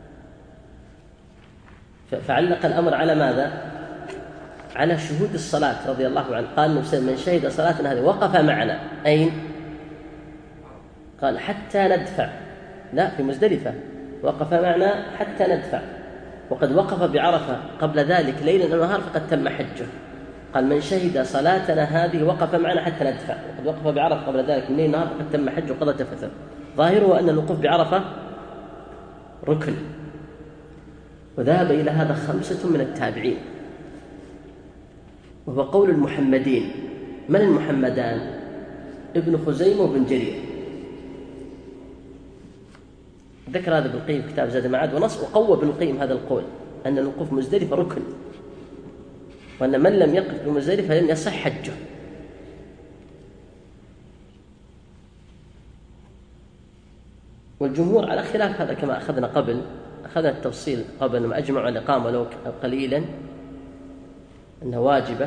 فعلق الأمر على ماذا؟ على شهود الصلاة رضي الله عنه. قال من شهد صلاتنا هذه وقف معنا أين؟ قال حتى ندفع، لا في مزدلفة، وقف معنا حتى ندفع، وقد وقف بعرفة قبل ذلك ليلا ونهار فقد تم حجه. قال من شهد صلاتنا هذه وقف معنا حتى ندفع، وقد وقف بعرفة قبل ذلك من ليل ونهار فقد تم حجه وقضى تفثه. ظاهره أن الوقوف بعرفة ركن، وذهب إلى هذا 5 من التابعين، وهو قول المحمدين. من المحمدان؟ ابن خزيمة وابن جرير. ذكر هذا ابن القيم كتاب زاد المعاد ونص، وقوى ابن القيم هذا القول أن الوقوف مزدلفة ركن، وأن من لم يقف بمزدلفة لم يصح حجه. والجمهور على خلاف هذا كما أخذنا قبل، أخذنا التفصيل قبل ما أجمعوا على الإقامة لو قليلا أنها واجبة،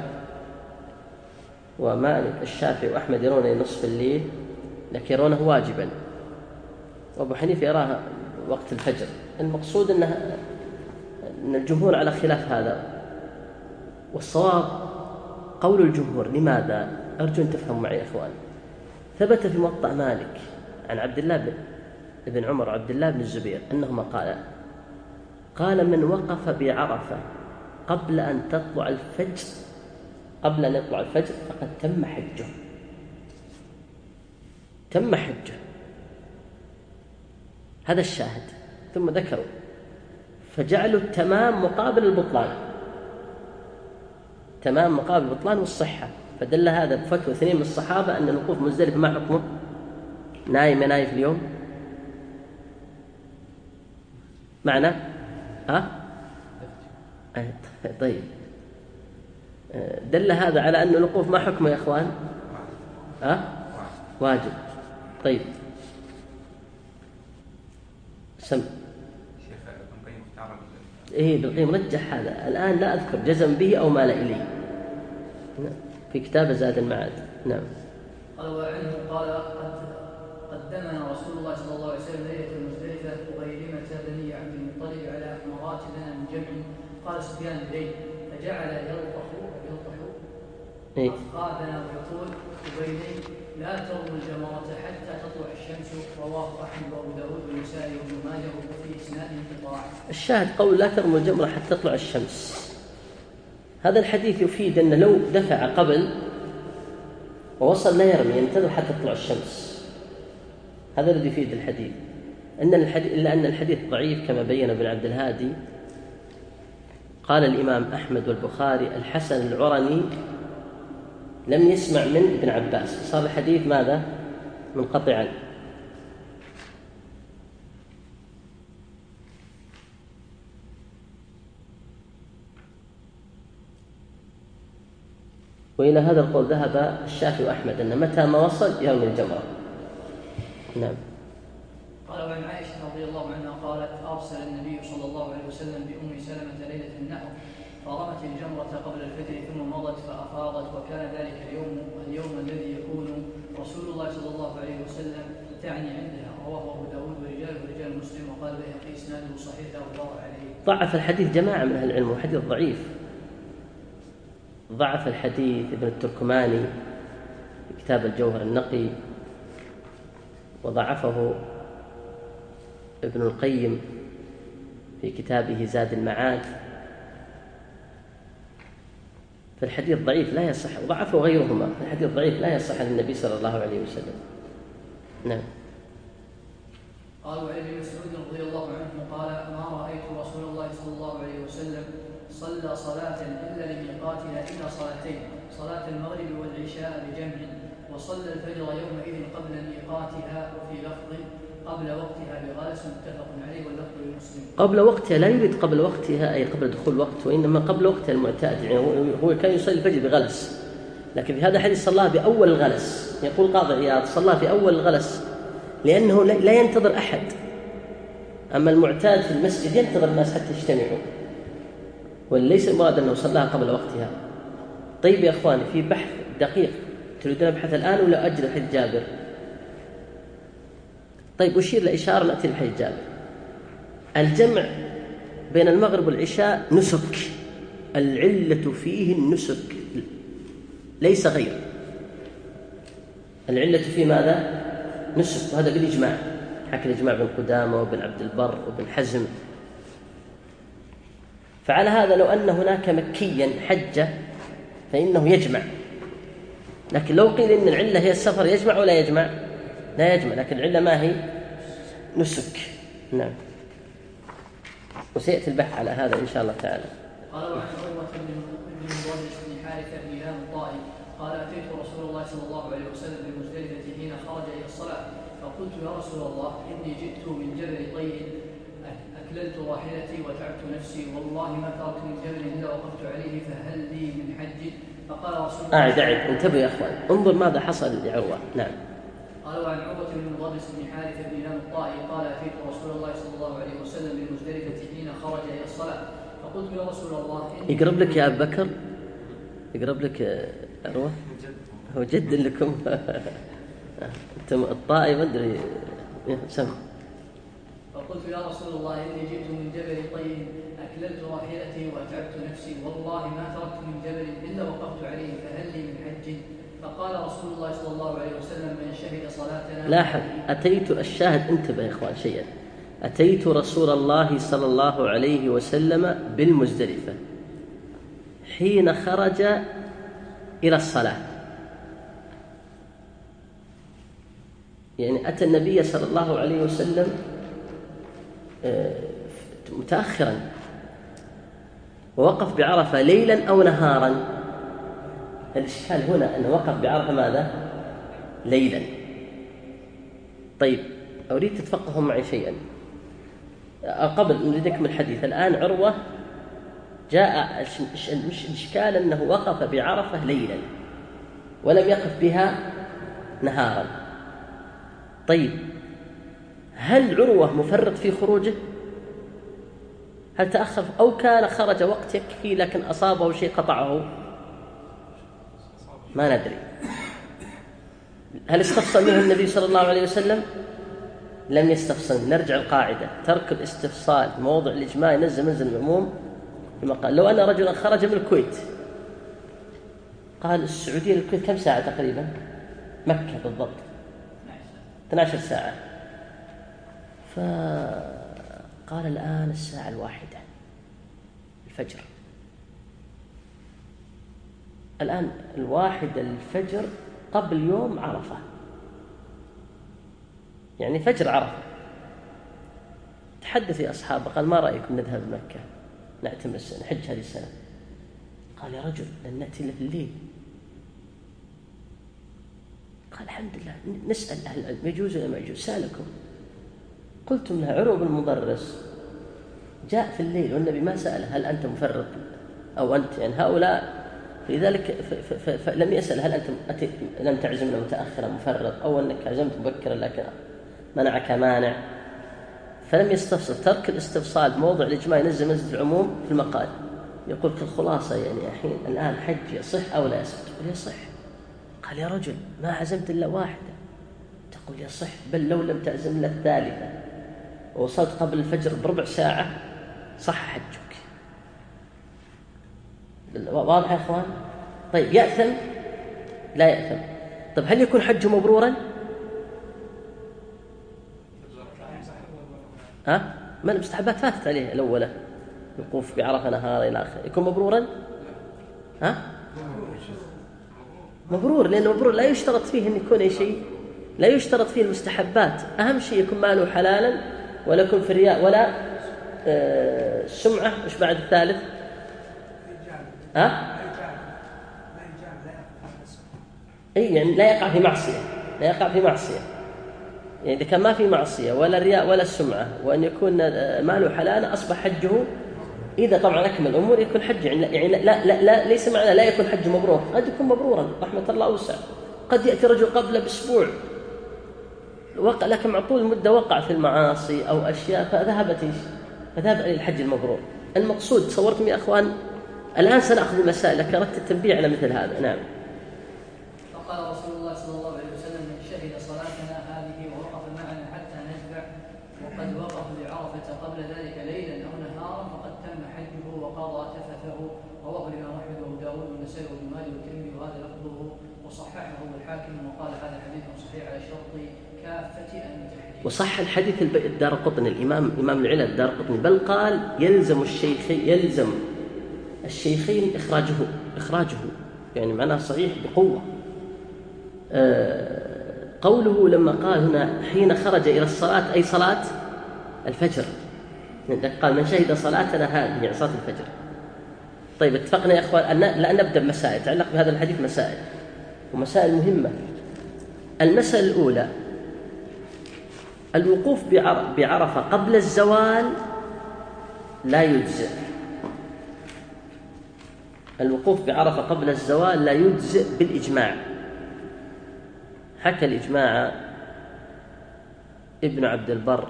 ومالك الشافعي وأحمد يرون نصف الليل لكن يرونه واجبا، وأبو حنيفة يراها وقت الفجر. المقصود أن الجمهور على خلاف هذا، والصواب قول الجمهور. لماذا؟ أرجو أن تفهموا معي يا إخوان. ثبت في موطأ مالك عن عبد الله بن عمر وعبد الله بن الزبير أنهما قال من وقف بعرفة قبل أن يطلع الفجر فقد تم حجه. تم حجه، هذا الشاهد. ثم ذكروا فجعلوا التمام مقابل البطلان، تمام مقابل البطلان والصحة. فدل هذا بفتوى اثنين من الصحابة أن الوقوف مزدلفة ما حكمه؟ نايم في اليوم معنا؟ طيب، دل هذا على أن الوقوف ما حكمه يا إخوان؟ واجب. طيب سم بالقيم رجح هذا. الآن لا أذكر جزم به أو مال إليه في كتاب زاد المعاد. نعم. قال وعنه قال قدمنا رسول الله صلى الله عليه وسلم ليلة المزدلفة وغيرمة بني عبد المطلب على مرات لنا من جمع. قال سفيان الليل فجعل يلطح أفقادنا ويقول وبيني لا ترموا الجمرة حتى تطلع الشمس. رواه أحمد وأبو داود والنسائي وابن ماجه وفي إسناد انقطاع. الشاهد قول لا ترموا الجمرة حتى تطلع الشمس. هذا الحديث يفيد أن لو دفع قبل ووصل لا يرمي، ينتظر حتى تطلع الشمس. هذا الذي يفيد الحديث. إلا أن الحديث ضعيف كما بين ابن عبد الهادي. قال الإمام أحمد والبخاري الحسن العرني لم يسمع من ابن عباس، صار الحديث ماذا؟ منقطعا. وإلى هذا القول ذهب الشافعي وأحمد أن متى ما وصل يرمي الجمرة. نعم. قال وعن عائشة رضي الله عنها قالت أرسل النبي صلى الله عليه وسلم بأم سلمة ليلة النحر فرمت الجمرة قبل الفجر ثم مضت فأفاضت، وكان ذلك اليوم الذي يكون رسول الله صلى الله عليه وسلم تعني عندها. رواه أبو داود ورجال مسلم. وقال بهقي إسناده صحيح لا غبار عليه. ضعف الحديث جماعة من أهل العلم وحديث ضعيف. ضعف الحديث ابن التركماني في كتاب الجوهر النقي، وضعفه ابن القيم في كتابه زاد المعاد. فالحديث ضعيف لا يصح، وضعفه غيرهما. الحديث ضعيف لا يصح عن النبي صلى الله عليه وسلم. نعم. قال وعن ابن مسعود رضي الله عنه قال ما رأيت رسول الله صلى الله عليه وسلم صلى صلاة إلا لميقاتها إلا صلاتين، صلاة المغرب والعشاء بجمع، وصلى الفجر يومئذ قبل ميقاتها، وفي لفظ قبل وقتها بغلس، متفق عليه واللفظ لمسلم. قبل وقتها لا يريد قبل وقتها أي قبل دخول وقت، وإنما قبل وقتها المعتاد. يعني هو كان يصلي الفجر بغلس، لكن في هذا الحديث صلاه بأول الغلس. يقول قاضي عياض صلاه في أول الغلس لأنه لا ينتظر أحد. أما المعتاد في المسجد ينتظر الناس حتى يجتمعوا، وليس المراد أنه صلاها قبل وقتها. طيب يا أخواني، في بحث دقيق تريدون أبحث الآن ولا أجل حديث جابر؟ طيب أشير لإشارة نأتي لحديث جابر. الجمع بين المغرب والعشاء نسك، العلة فيه النسك ليس غير. العلة فيه ماذا؟ نسك، وهذا بالإجماع. حكى الإجماع بن قدامة وبن عبد البر وبن حزم. فعلى هذا لو أن هناك مكيا حج فإنه يجمع، لكن لو قيل إن العلة هي السفر يجمع ولا يجمع؟ لا يجمع، لكن العلة ما هي؟ نسك. نعم. وسيأتي البحث على هذا إن شاء الله تعالى. قال وعن عروة بن مضرس بن حارثة بن هلال الطائي قال أتيت رسول الله صلى الله عليه وسلم بمزدلفة حين خرج إلى الصلاة فقلت يا رسول الله إني جئت من جبل طيب أكللت راحلتي وتعبت نفسي والله ما تركت من جبل إلا وقفت عليه فهل لي من حج؟ فقال رسول الله أعد انتبهوا يا أخوان، انظر ماذا حصل لعروة. نعم. قال وعن عروة بن مضرس بن حارثة بن هلال الطائي قال أتيت رسول الله صلى الله عليه وسلم بمزدلفة حين خرج إلى الصلاة فقلت يا رسول الله يقرب لك يا أبو بكر، يقرب لك عروة، هو جد لكم. أنتم الطائي ما أدري سمع. فقلت يا رسول الله إني جئت من جبل طيب أكللت راحلتي وأتعبت نفسي والله ما تركت من جبل إلا وقفت عليه فهل لي من حج؟ فقال رسول الله صلى الله عليه وسلم من شهد صلاتنا. لاحظ أتيت، الشاهد انتبه يا إخوان شيئا، أتيت رسول الله صلى الله عليه وسلم بالمزدلفة حين خرج إلى الصلاة. يعني أتى النبي صلى الله عليه وسلم متأخرا ووقف بعرفة ليلا أو نهارا. الإشكال هنا أنه وقف بعرفة ماذا؟ ليلا. طيب أريد تتفقهوا معي شيئا قبل نريد نكمل الحديث. الآن عروة جاء مش الإشكال أنه وقف بعرفة ليلا ولم يقف بها نهارا. طيب هل عروة مفرط في خروجه؟ هل تأخر أو كان خرج وقت يكفي لكن أصابه شيء قطعه؟ ما ندري. هل استفصل منه النبي صلى الله عليه وسلم؟ لم يستفصل. نرجع القاعدة، ترك الاستفصال موضع الإجماع ينزل منزل العموم. كما قال لو أن رجلا خرج من الكويت، قال السعودية للكويت كم ساعة تقريبا؟ مكة بالضبط 12 ساعة. فقال الآن الساعة 1 الفجر، الآن 1 الفجر قبل يوم عرفة، يعني فجر عرفة. تحدث يا أصحابه قال ما رأيكم نذهب مكة نعتمر السنة نحج هذه السنة؟ قال يا رجل لن نأتي إلا في الليل. قال الحمد لله نسأل أهل العلم يجوز ولا ما يجوز. سألكم قلتم له عروة بن المضرس جاء في الليل والنبي ما سأله هل أنت مفرط أو أنت، يعني هؤلاء لذلك فلم يسأل هل أنت لم تعزمنا متأخرا مفرط أو أنك عزمت مبكرا لكن منعك مانع. فلم يستفصل. ترك الاستفصال موضع الإجماع ينزل منزل العموم في المقال. يقول في الخلاصة يعني الحين الآن حج يصح أو لا يصح؟ تقول يصح. قال يا رجل ما عزمت إلا 1. تقول يصح، بل لو لم تعزم إلا 3 ووصلت قبل الفجر بربع ساعة صح حجك. واضح يا أخوان؟ طيب يأثم؟ لا يأثم. طيب هل يكون حجه مبرورا؟ ما المستحبات فاتت عليه الأولى، الوقوف بعرفة نهار إلى آخره، يكون مبرورا؟ مبرور، لأنه مبرور لا يشترط فيه أن يكون أي شيء، لا يشترط فيه المستحبات. أهم شيء يكون ماله حلالا ولا يكون في رياء ولا سمعة. وش بعد الثالث؟ أي يعني لا يقع في معصية، لا يقع في معصية. يعني إذا كان ما في معصية ولا رياء ولا السمعة وأن يكون ماله حلالا أصبح حجه. إذا طبعا أكمل الأمور يكون حج، يعني لا ليس معنى لا يكون حج مبرور، قد يكون مبرورا رحمة الله أوسع. قد يأتي رجل قبل بأسبوع وقع لكن مع طول المدة وقع في المعاصي أو أشياء فذهب إلى الحج المبرور. المقصود تصورتم يا أخوان؟ الآن سنأخذ المسائل لكن أردت التنبيه على مثل هذا. نعم. فقال رسول الله صلى الله عليه وسلم من شهد صلاتنا هذه ووقف معنا حتى نشبع وقد وقف بعرفة قبل ذلك ليلا أو نهارا فقد تم حجه وقضى تفثه. رواه الإمام أحمد وأبو داود والنسائي وابن ماجه والترمذي وهذا لفظه وصححه الحاكم وقال هذا حديث صحيح على شرط كافة المتحدثين. وصح الحديث الدارقطني، إمام العلل الدارقطني، بل قال يلزم الشيخين إخراجه، يعني معناه صحيح بقوة. قوله لما قال هنا حين خرج إلى الصلاة أي صلاة الفجر، قال من شهد صلاتنا هذه يعني صلاة الفجر. طيب اتفقنا يا إخوان أن لا نبدأ بمسائل تعلق بهذا الحديث، مسائل ومسائل مهمة. المسألة الأولى: الوقوف بعرفة قبل الزوال لا يجزئ. الوقوف بعرفة قبل الزوال لا يجزئ بالإجماع. حكى الإجماع ابن عبد البر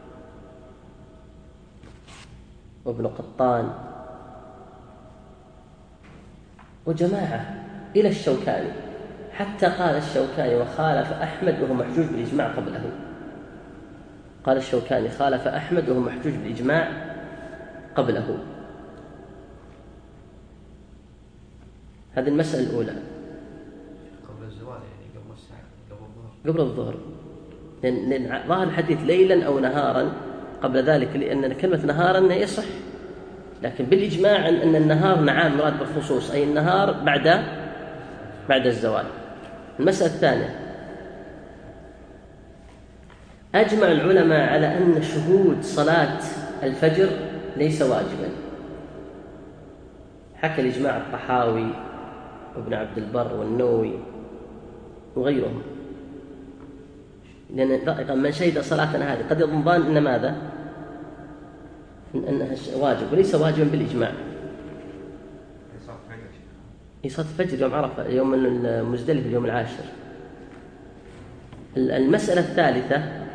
وابن قطان وجماعة إلى الشوكاني، حتى قال الشوكاني وخالف أحمد وهو محجوج بالإجماع قبله. قال الشوكاني خالف أحمد وهو محجوج بالإجماع قبله. هذه المسألة الأولى. قبل الزوال يعني قبل الساعة قبل الظهر، لأن ظاهر الحديث ليلا أو نهارا قبل ذلك، لأن كلمة نهارا يصح، لكن بالإجماع أن النهار نعم مراد بالخصوص، أي النهار بعد الزوال. المسألة الثانية: أجمع العلماء على أن شهود صلاة الفجر ليس واجبا. حكى الإجماع الطحاوي وابن عبد البر والنووي وغيرهم، لأن من شهد صلاتنا هذه قد يظن إن ماذا؟ أنها واجب وليس واجبا بالإجماع. صلاة الفجر يوم عرفة، يوم المزدلفة، اليوم العاشر. المسألة الثالثة: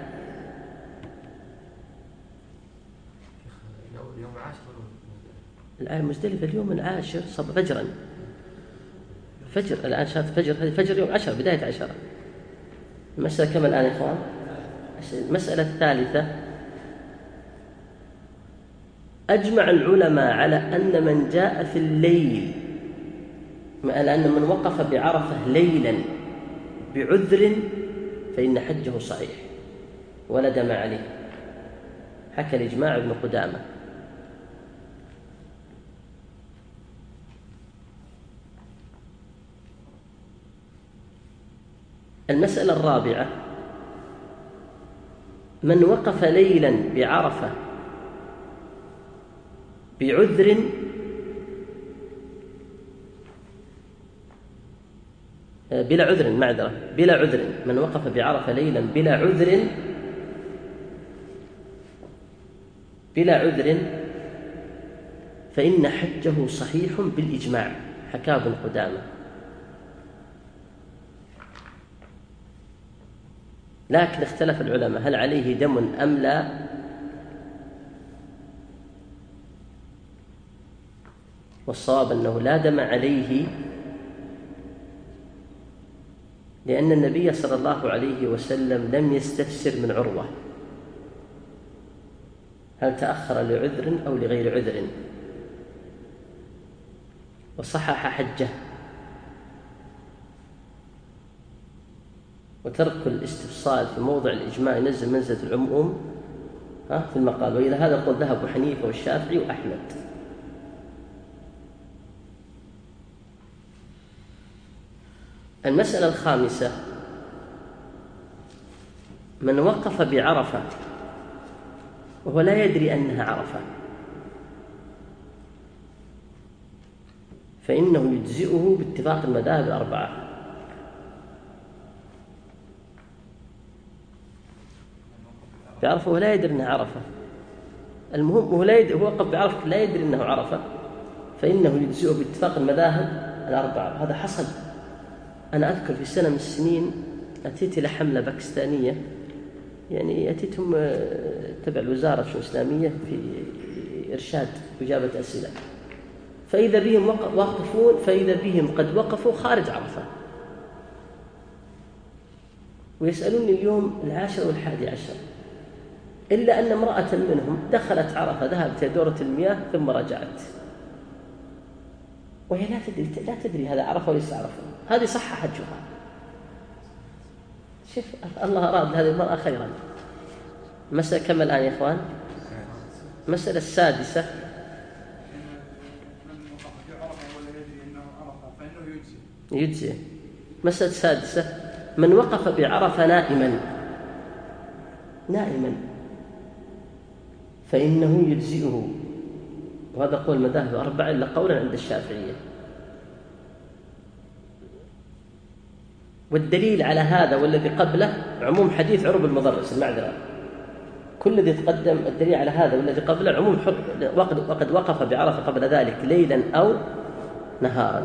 اليوم العاشر الآن مزدلفة اليوم العاشر فجرا، فجر الآن شهادة فجر، هذه فجر يوم 10 بداية 10. المسألة كم الآن يا إخوان؟ المسألة الثالثة: أجمع العلماء على أن من جاء في الليل، على أن من وقف بعرفة ليلا بعذر فإن حجه صحيح ولا دم عليه. حكى الإجماع ابن قدامة. المسألة الرابعة: من وقف ليلا بعرفة بعذر بلا عذر، معذرة، بلا عذر، من وقف بعرفة ليلا بلا عذر فإن حجه صحيح بالإجماع. حكاه ابن قدامة. لكن اختلف العلماء هل عليه دم أم لا. والصواب أنه لا دم عليه، لأن النبي صلى الله عليه وسلم لم يستفسر من عروة هل تأخر لعذر أو لغير عذر، وصحح حجه. وترك الاستفصال في موضع الإجماع ينزل منزلة العموم في المقال. وإلى هذا القول ذهب أبو حنيفة والشافعي وأحمد. المسألة الخامسة: من وقف بعرفة وهو لا يدري أنها عرفة فإنه يجزئه باتفاق المذاهب الأربعة. بعرفة وهو لا يدري أنها عرفة، المهم هو وقف بعرفة لا يدري أنه عرفة فإنه يجزئه باتفاق المذاهب الأربعة. هذا حصل. أنا أذكر في سنة من السنين أتيت إلى حملة باكستانية، يعني أتيتهم تبع الوزارة الإسلامية في إرشاد وإجابة أسئلة، فإذا بهم واقفون، فإذا بهم قد وقفوا خارج عرفة ويسألوني اليوم 10 و11، إلا أن امرأة منهم دخلت عرفة، ذهبت إلى دورة المياه ثم رجعت وهي لا تدري هذا عرفة وليس عرفة. هذه صح حجها. شوف الله أراد هذه المرأة خيرا. مسألة كم الآن يا إخوان؟ مسألة السادسة: يجزي. مسألة السادسة: من وقف بعرفة نائما فإنه يجزئه وهذا قول المذاهب الأربعة إلا قولا عند الشافعية. والدليل على هذا والذي قبله عموم حديث عروة المضرس، المعذرة، كل الذي تقدم الدليل على هذا والذي قبله عموم وقد وقف بعرفة قبل ذلك ليلا أو نهارا.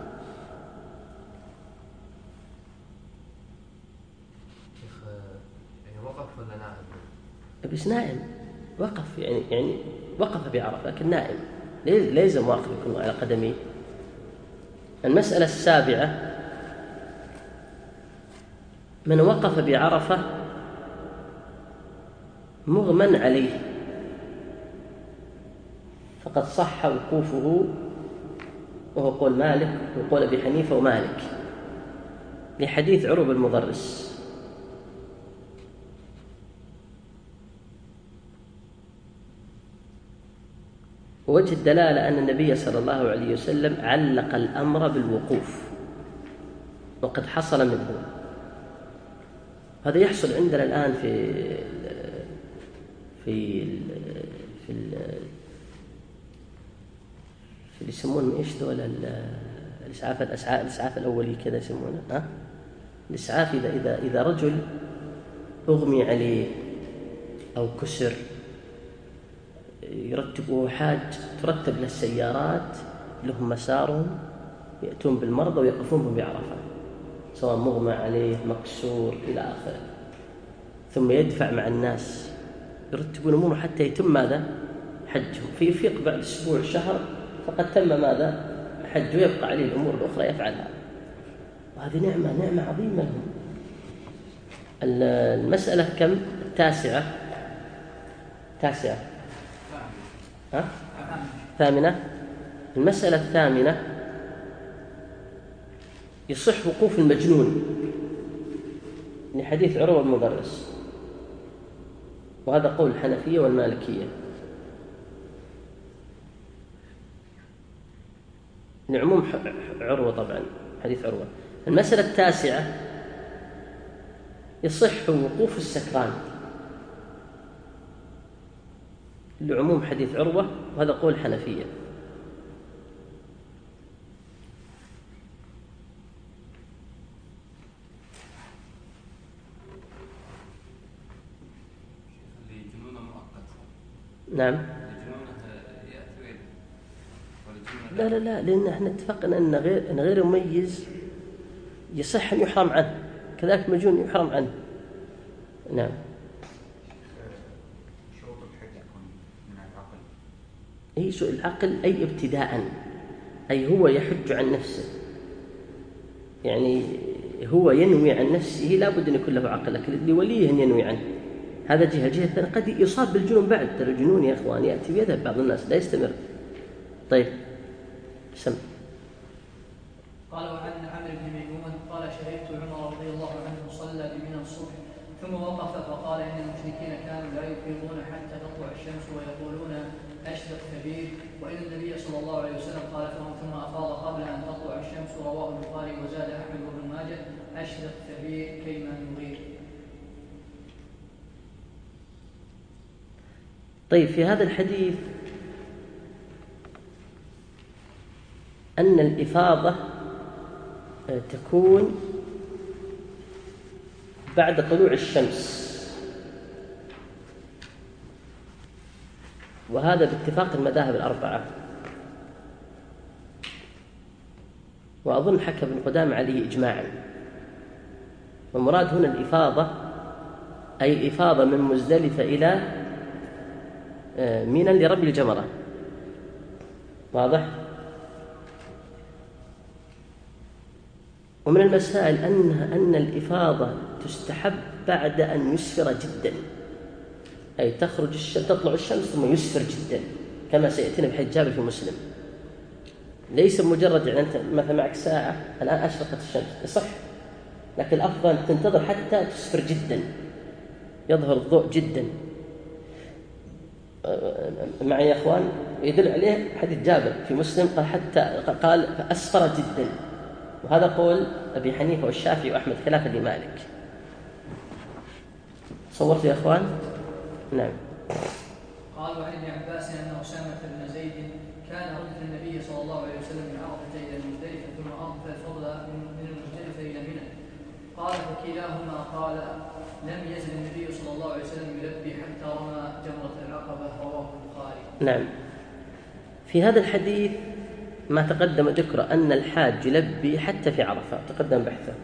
يعني وقف ولا نائم؟ بس نائم وقف، يعني وقف بعرفة لكن نائم، لازم واقف يكون على قدميه. المسألة السابعة: من وقف بعرفة مغمى عليه فقد صح وقوفه، وهو قول مالك وقول أبي حنيفة ومالك، لحديث عروة المضرس. ووجه الدلالة أن النبي صلى الله عليه وسلم علق الأمر بالوقوف وقد حصل منه. هذا يحصل عندنا الآن في اللي يسمون ايش دول الاسعاف الاولي كذا يسمونه، الاسعاف اذا رجل اغمي عليه او كسر يرتبوا حاج، ترتب له السيارات لهم مسارهم يأتون بالمرضى ويقفون بهم بعرفة، سواء مغمى عليه مكسور إلى آخره، ثم يدفع مع الناس يرتبون أموره حتى يتم ماذا؟ حجهم. فيفيق بعد أسبوع شهر فقد تم ماذا؟ حج، ويبقى عليه الأمور الأخرى يفعلها. وهذه نعمة عظيمة لهم. المسألة كم؟ التاسعة. ثامنة. المسألة الثامنة: يصح وقوف المجنون لحديث عروة المضرس، وهذا قول الحنفية والمالكية لعموم عروة، طبعا حديث عروة. المسألة التاسعة: يصح وقوف السكران لعموم حديث عروة، وهذا قول الحنفية. نعم. لا لأن احنا اتفقنا أن غير مميز يصح أن يحرم عنه، كذلك مجنون يحرم عنه. نعم. شروط الحج يكون من العقل. أي سوء العقل، أي ابتداء، أي هو يحج عن نفسه، يعني هو ينوي عن نفسه، لا بد أن يكون له عقل، لكن لوليه أن ينوي عنه. هذا جهة الثانية قد يصاب بالجنون بعد، ترى الجنون يا إخوان يأتي ويذهب بعض الناس لا يستمر. طيب سم. قال: وعن عمرو بن ميمون قال: شهدت عمر رضي الله عنه صلى بمنى الصبح ثم وقف فقال: إن المشركين كانوا لا يفيضون حتى تطلع الشمس ويقولون أشرق كبير، وإن النبي صلى الله عليه وسلم قال ثم أفاض قبل أن تطلع الشمس. رواه البخاري. وزاد أحمد وابن ماجه: أشرق كبير كيما نغير. طيب، في هذا الحديث أن الإفاضة تكون بعد طلوع الشمس، وهذا باتفاق المذاهب الأربعة، وأظن حكى ابن قدامة عليه إجماعا. والمراد هنا الإفاضة أي الإفاضة من مزدلفة إلى منى لرمي الجمرة. واضح؟ ومن المسائل أن الإفاضة تستحب بعد أن يسفر جدا، أي تطلع الشمس ثم يسفر جدا، كما سيأتينا بحديث جابر في مسلم. ليس مجرد يعني أنت مثلا معك ساعة الآن أشرقت الشمس، يصح، لكن الأفضل أن تنتظر حتى تسفر جدا، يظهر الضوء جدا. معي يا أخوان يدل عليه حديث جابر في مسلم قال فأسفر جدا، وهذا قول أبي حنيفة والشافعي وأحمد خلافا لمالك. صورت يا أخوان؟ نعم. قال: وعن ابن عباس أن أسامة بن زيد وكلاهما قال لم يزل النبي صلى الله عليه وسلم يلبي حتى رمى جمرة العقبة. رواه البخاري. نعم. في هذا الحديث ما تقدم ذكر أن الحاج يلبي حتى في عرفة، تقدم بحثه،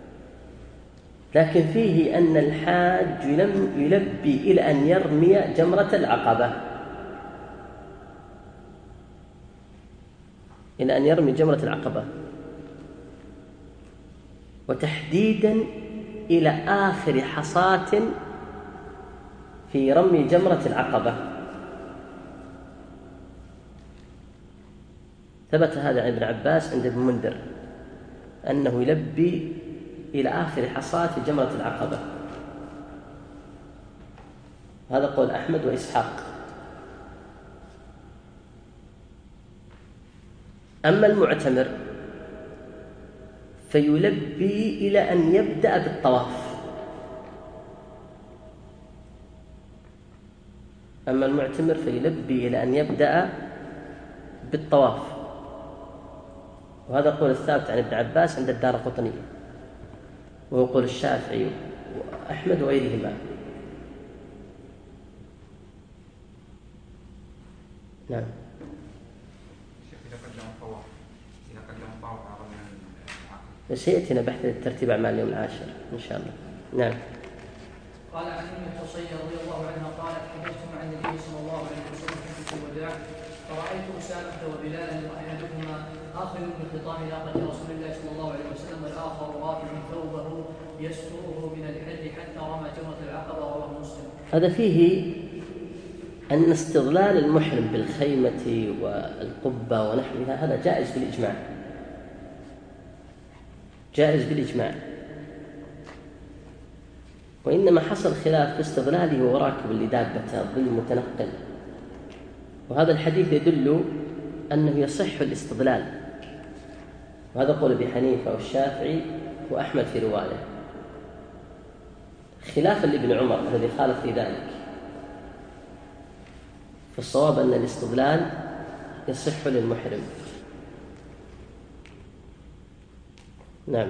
لكن فيه أن الحاج يلبي إلى أن يرمي جمرة العقبة، إلى أن يرمي جمرة العقبة، وتحديدا إلى آخر حصاة في رمي جمرة العقبة. ثبت هذا عن ابن عباس عند ابن منذر أنه يلبي إلى آخر حصاة في جمرة العقبة، هذا قول أحمد وإسحاق. أما المعتمر فيلبي إلى أن يبدأ بالطواف. أما المعتمر فيلبي إلى أن يبدأ بالطواف، وهذا قول الثابت عن ابن عباس عند الدارقطني، وهو قول الشافعي وأحمد وغيرهما. نعم. إذا قدم الطواف على رمي العقبة. سيأتينا بحث الترتيب أعمال اليوم العاشر إن شاء الله. نعم. قال عن أم الحصين رضي الله عنها قالت حدثت مع النبي صلى الله عليه وسلم حجة الوداع فرأيت أسامة وبلالا وأحدهما آخذ بخطام ناقة رسول الله صلى الله عليه وسلم والآخر رافع ثوبه يستره من الحج حتى رمى جمرة العقبة. رواه مسلم. هذا فيه أن استظلال المحرم بالخيمة والقبة ونحوها هذا جائز بالإجماع، جائز بالإجماع، وإنما حصل خلاف في استظلاله وراكب لدابته ظل متنقل، وهذا الحديث يدل أنه يصح الاستظلال، وهذا قول أبي حنيفة والشافعي وأحمد في رواية، خلافا لابن عمر الذي خالف في ذلك. فالصواب أن الاستظلال يصح للمحرم. نعم.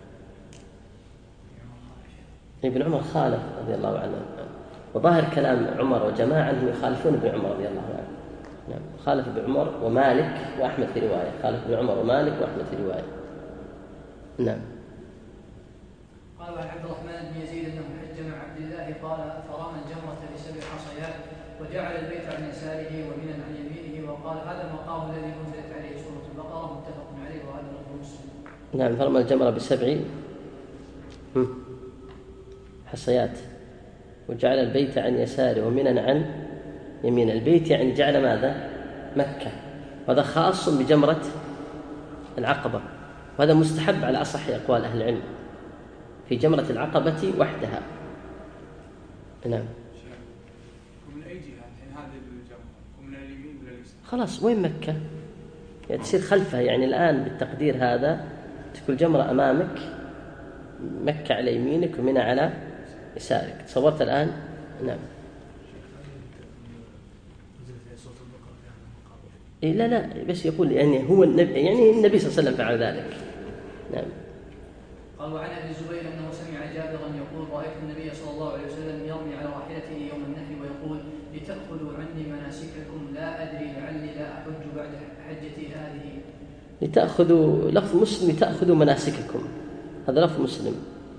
ابن عمر خالف رضي الله عنه، وظاهر كلام عمر وجماعة أنهم يخالفون ابن عمر رضي الله عنه. نعم. خالف ابن عمر ومالك وأحمد في رواية، خالف ابن عمر ومالك وأحمد في رواية. نعم. قال عبد الرحمن بن يزيد أنه حج مع عبد الله قال فرمى الجمرة ب7 حصيات وجعل البيت عن يساره ومنى عن يمينه، وقال هذا المقام الذي أنزلت عليه سورة البقرة متفق عليه وهذا لفظ مسلم. نعم. فرمى الجمرة ب7 حصيات وجعل البيت عن يساره ومنى عن يمين. البيت يعني جعل ماذا؟ مكة، وهذا خاص بجمرة العقبة، وهذا مستحب على أصح أقوال أهل العلم في جمرة العقبة وحدها. نعم. ومن أي جهة هذه الجمرة؟ ومن اليمين ولا اليسار؟ خلاص وين مكة؟ يعني تصير خلفها، يعني الآن بالتقدير هذا تكون جمرة أمامك، مكة على يمينك ومنى على يسارك. تصورت الآن؟ نعم. إيه لا بس يقول يعني هو النبي، يعني النبي صلى الله عليه وسلم فعل ذلك. نعم. قال وعن ابي الزبير انه سمع جابرا يقول رايت النبي صلى الله عليه وسلم يرمي على راحلته يوم النحر ويقول لتأخذوا عني مناسككم لا ادري لعلي لا احج بعد حجتي هذه. لتأخذوا، لفظ مسلم لتأخذوا مناسككم، هذا لفظ مسلم.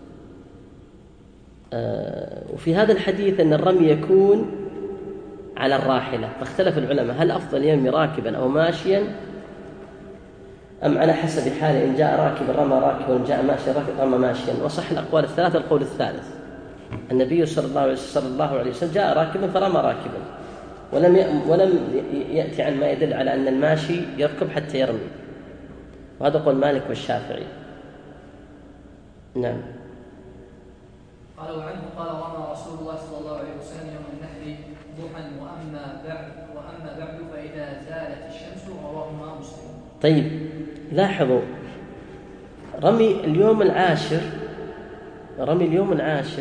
وفي هذا الحديث أن الرمي يكون على الراحلة، فاختلف العلماء هل أفضل يرمي راكبا أو ماشيا أم على حسب حاله، إن جاء راكبا رمى راكبا وإن جاء ماشيا رمى ماشيا. وصح الأقوال الثلاثة القول الثالث، النبي صلى الله عليه وسلم جاء راكبا فرمى راكبا، ولم يأتي عن ما يدل على أن الماشي يركب حتى يرمي، وهذا قول مالك والشافعي. نعم. قال وعنه قال رمى رسول الله صلى الله عليه وسلم يوم النحر ضحى وأما بعد فإذا زالت الشمس. رواهما مسلم. طيب لاحظوا رمي اليوم العاشر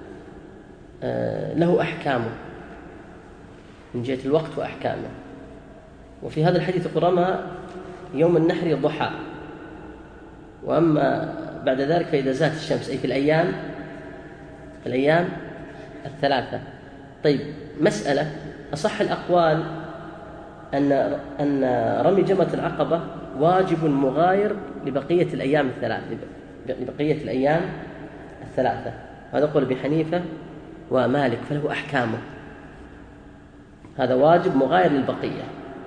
له أحكامه من جهة الوقت وأحكامه، وفي هذا الحديث يقول رمى يوم النحر ضحى، وأما بعد ذلك فإذا زالت الشمس، أي في الأيام الثلاثة. طيب مسألة، أصح الأقوال أن رمي جمرة العقبة واجب مغاير لبقية الأيام الثلاثة، هذا قول أبي حنيفة ومالك، فله أحكامه، هذا واجب مغاير للبقية.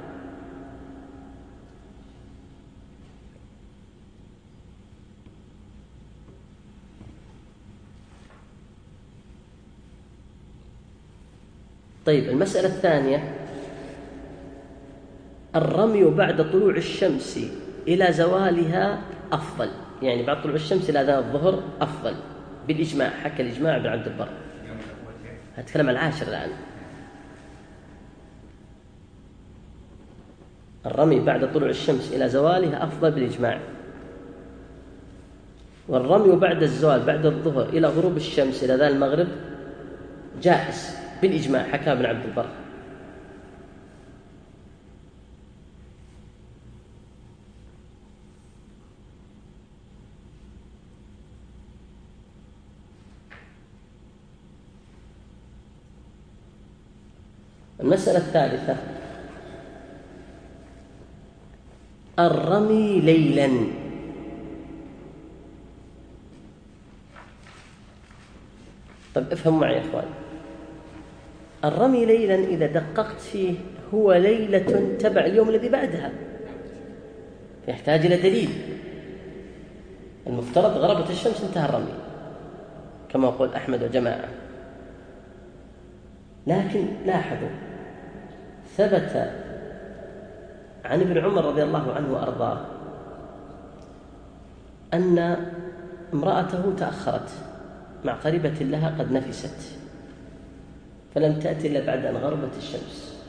طيب المسألة الثانية، الرمي بعد طلوع الشمس إلى زوالها أفضل، يعني بعد طلوع الشمس إلى أذان الظهر أفضل بالإجماع، حكى الإجماع ابن عبد البر. هتكلم عن العاشر الآن. الرمي بعد طلوع الشمس إلى زوالها أفضل بالإجماع، والرمي بعد الزوال بعد الظهر إلى غروب الشمس إلى أذان المغرب جائز بالإجماع، حكى ابن عبد البر. المسألة الثالثة، الرمي ليلا. طيب افهم معي يا اخوان، الرمي ليلا إذا دققت فيه هو ليلة تبع اليوم الذي بعدها، يحتاج إلى دليل. المفترض غربت الشمس انتهى الرمي كما قال أحمد وجماعة، لكن لاحظوا ثبت عن ابن عمر رضي الله عنه وأرضاه أن امرأته تأخرت مع قريبة لها قد نفست، فلم تأتي إلا بعد أن غربت الشمس،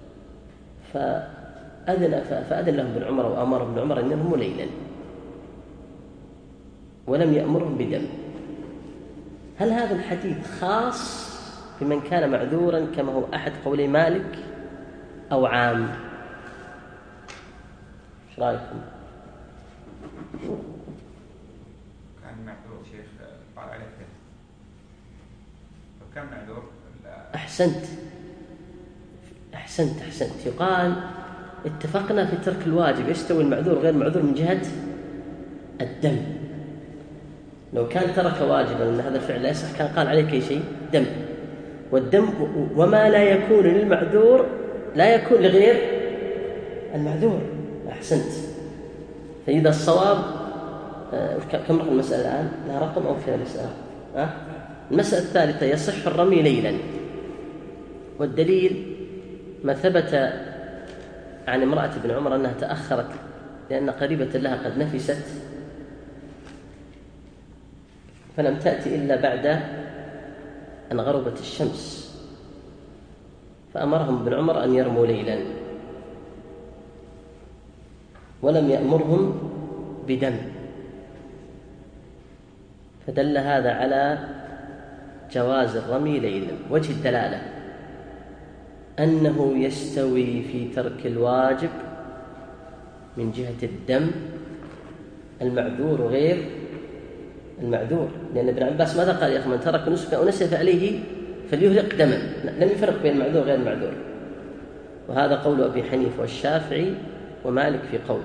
فأذن لهم ابن عمر وأمر ابن عمر أن يرموا ليلا، ولم يأمرهم بدم. هل هذا الحديث خاص بمن كان معذورا كما هو أحد قولي مالك أو عام؟ ايش رايكم؟ كان معذور شيخ قال عليه كذا، وكان معذور. أحسنت. يقال اتفقنا في ترك الواجب، يستوي المعذور غير معذور من جهة الدم. لو كان ترك واجبا أن هذا الفعل لا يصح كان قال عليك أي شيء دم، والدم وما لا يكون للمعذور لا يكون لغير المعذور. أحسنت. فإذا الصواب كم رقم المسألة الآن؟ لها رقم أو فيها مسألة؟ المسألة الثالثة، يصح الرمي ليلا، والدليل ما ثبت عن امرأة ابن عمر أنها تأخرت لأن قريبة لها قد نفست فلم تأتي إلا بعد أن غربت الشمس، فأمرهم ابن عمر أن يرموا ليلا ولم يأمرهم بدم، فدل هذا على جواز الرمي ليلا. وجه الدلالة أنه يستوي في ترك الواجب من جهة الدم المعذور وغير المعذور، لأن ابن عباس ماذا قال؟ يا أخي من ترك نسكا ونسف عليه فليهرق دما، لم يفرق بين المعذور وغير المعذور. وهذا قول أبي حنيفة والشافعي ومالك في قول.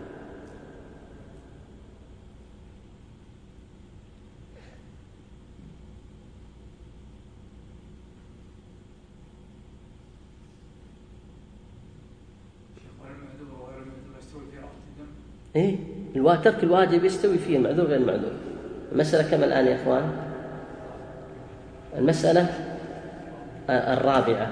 إيه ترك الواجب يستوي فيه المعذور غير المعذور. المسألة كم الآن يا إخوان؟ المسألة الرابعة.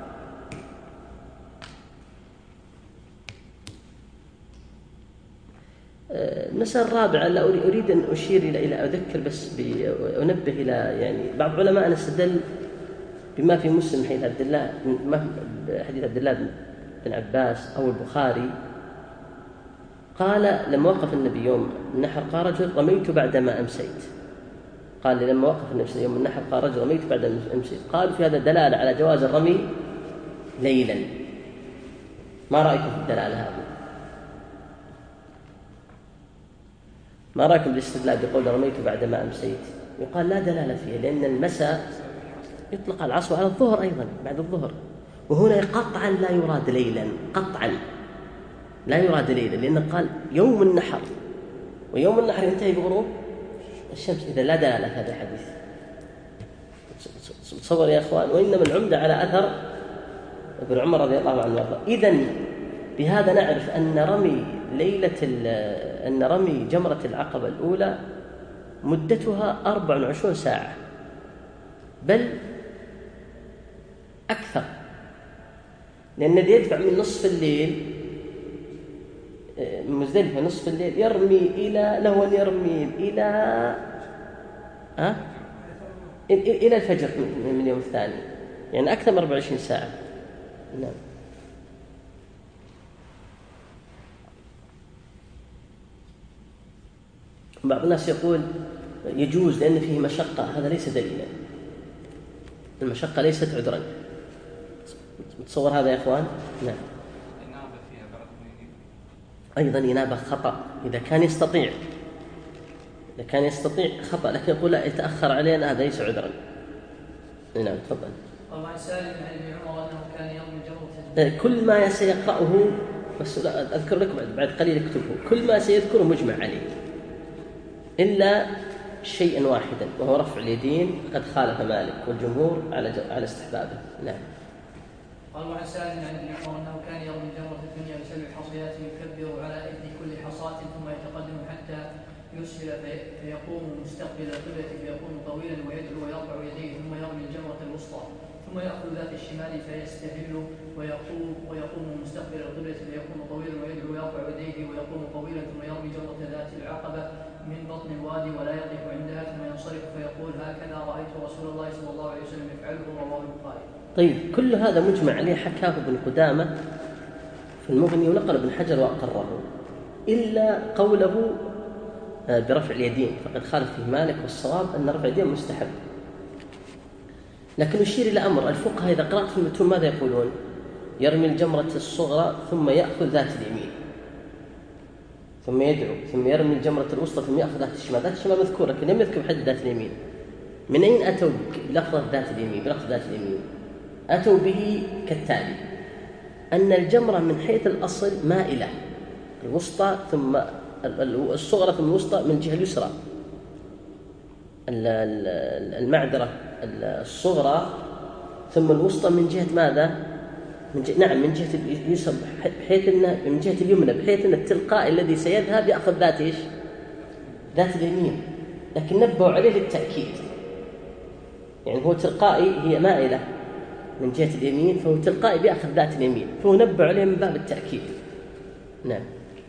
المسألة الرابعة لا أريد أن أشير إلى أذكر بس أنبه إلى يعني بعض علماء استدل بما في مسلم حديث عبد الله بن عباس أو البخاري، قال لما وقف النبي يوم النحر قال رجل رميت بعدما أمسيت. قال لما وقف النبي يوم النحر قال رجل رميت بعدما أمسيت. قال في هذا دلالة على جواز الرمي ليلا. ما رأيكم في الدلالة هذه؟ ما رأيكم بالاستدلال بقول رميت بعدما أمسيت؟ يقال لا دلالة فيه، لأن المساء يطلق على العصر وعلى الظهر أيضا بعد الظهر، وهنا قطعا لا يراد ليلا، قطعا لا يراد ليلا، لأنه قال يوم النحر، ويوم النحر ينتهي بغروب الشمس، إذا لا دلالة هذا الحديث. تصور يا أخوان، وإنما العمدة على أثر ابن عمر رضي الله عنه وارضاه. إذن بهذا نعرف أن رمي جمرة العقبة الأولى مدتها 24 ساعة بل أكثر، لأن الذي يدفع من نصف الليل من مزدلفة نصف الليل يرمي إلى له أن يرمي إلى الفجر من اليوم الثاني، يعني أكثر من 24 ساعة. نعم. بعض الناس يقول يجوز لأن فيه مشقة، هذا ليس دليلا، المشقة ليست عذرا. تصور هذا يا أخوان؟ نعم. أيضا إنابة خطأ إذا كان يستطيع خطأ، لكن يقول لا يتأخر علينا، هذا ليس عذرا. نعم تفضل. طبعا سالم عن ابن عمر أنه كان يرمي جمرة كل ما سيقرأه، بس أذكر لكم بعد قليل اكتبه، كل ما سيذكره مجمع عليه إلا شيئا واحدا وهو رفع اليدين، قد خالف مالك والجمهور على استحبابه. نعم. قال وعن سالم عن ابن عمر انه كان يرمي جمرة الدنيا بسبع حصيات يكبر على اثر كل حصاة ثم يتقدم حتى يسهل فيقوم مستقبل القبلة فيكون طويلا ويدعو ويرفع يديه ثم يرمي الجمرة الوسطى ثم يأخذ ذات الشمال فيستهل ويقوم مستقبل القبلة فيكون طويلا ويدعو ويرفع يديه ويقوم طويلا ثم يرمي جمرة ذات العقبة من بطن الوادي ولا يقف عندها ثم ينصرف فيقول هكذا رأيت رسول الله صلى الله عليه وسلم يفعله، رواه البخاري. طيب كل هذا مجمع عليه، حكاه ابن قدامة في المغني ونقل ابن حجر وأقره، إلا قوله برفع اليدين فقد خالف فيه مالك، والصواب أن رفع اليدين مستحب. لكن يشير إلى أمر الفقهاء إذا قرأت في المتون ماذا يقولون؟ يرمي الجمرة الصغرى ثم يأخذ ذات اليمين ثم يدعو ثم يرمي الجمرة الوسطى ثم يأخذ ذات الشمال. ذات الشمال مذكورة لكن لم يذكر حد ذات اليمين. من أين أتوا بلفظ ذات اليمين؟ بلفظ ذات اليمين أتوا به كالتالي: أن الجمرة من حيث الأصل مائلة، الوسطى ثم الصغرى ثم الوسطى من الجهة اليسرى، المعذرة الصغرى ثم الوسطى من جهة ماذا؟ من جهة اليسرى، بحيث أن من جهة اليمنى، بحيث أن التلقائي الذي سيذهب يأخذ ذات إيش؟ ذات اليمين. لكن نبهوا عليه للتأكيد، يعني هو تلقائي هي مائلة من جهة اليمين، فهو تلقائي بيأخذ ذات اليمين، فهو نبه عليه من باب التأكيد. نعم.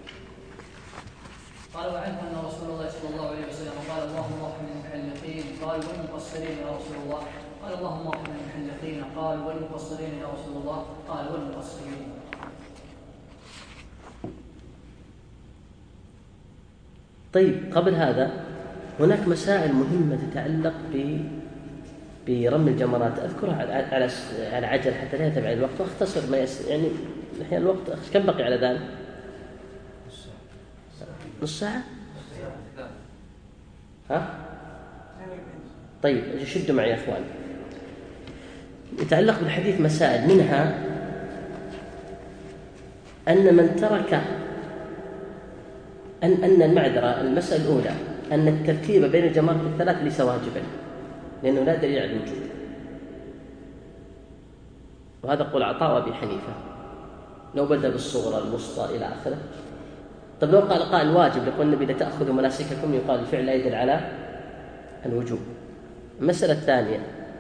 قال وعنه أن رسول الله صلى الله عليه وسلم قال اللهم ارحم المحلقين، قال والمقصرين يا رسول الله، قال اللهم ارحم المحلقين، قال والمقصرين يا رسول الله، قال والمقصرين. طيب قبل هذا هناك مسائل مهمة تتعلق برمي الجمرات، أذكرها على عجل حتى لا يتبع الوقت واختصر ما يعني الحين الوقت كم بقي على ذلك؟ نص ساعة؟ ها؟ طيب شدوا معي يا أخوان. يتعلق بالحديث مسائل، منها أن من ترك أن المعذرة، المسألة الأولى أن الترتيب بين الجمرات الثلاث ليس واجبا لأنه لا دليل على الوجوب، وهذا قول عطاء وأبي حنيفة، لو بدأ بالصغرى الوسطى إلى آخره. طب لو قال قائل واجب، يقول النبي لا تأخذوا مناسككم، يقال الفعل لا يدل على الوجوب. المسألة الثانية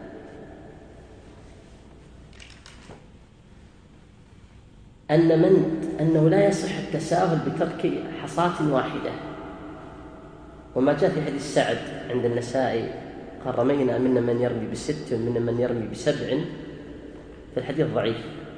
أنه لا يصح التساهل بترك حصاة واحدة، وما جاء في حديث سعد عند النسائي قال رمينا منا من يرمي ب6 ومنا من يرمي ب7، في الحديث ضعيف،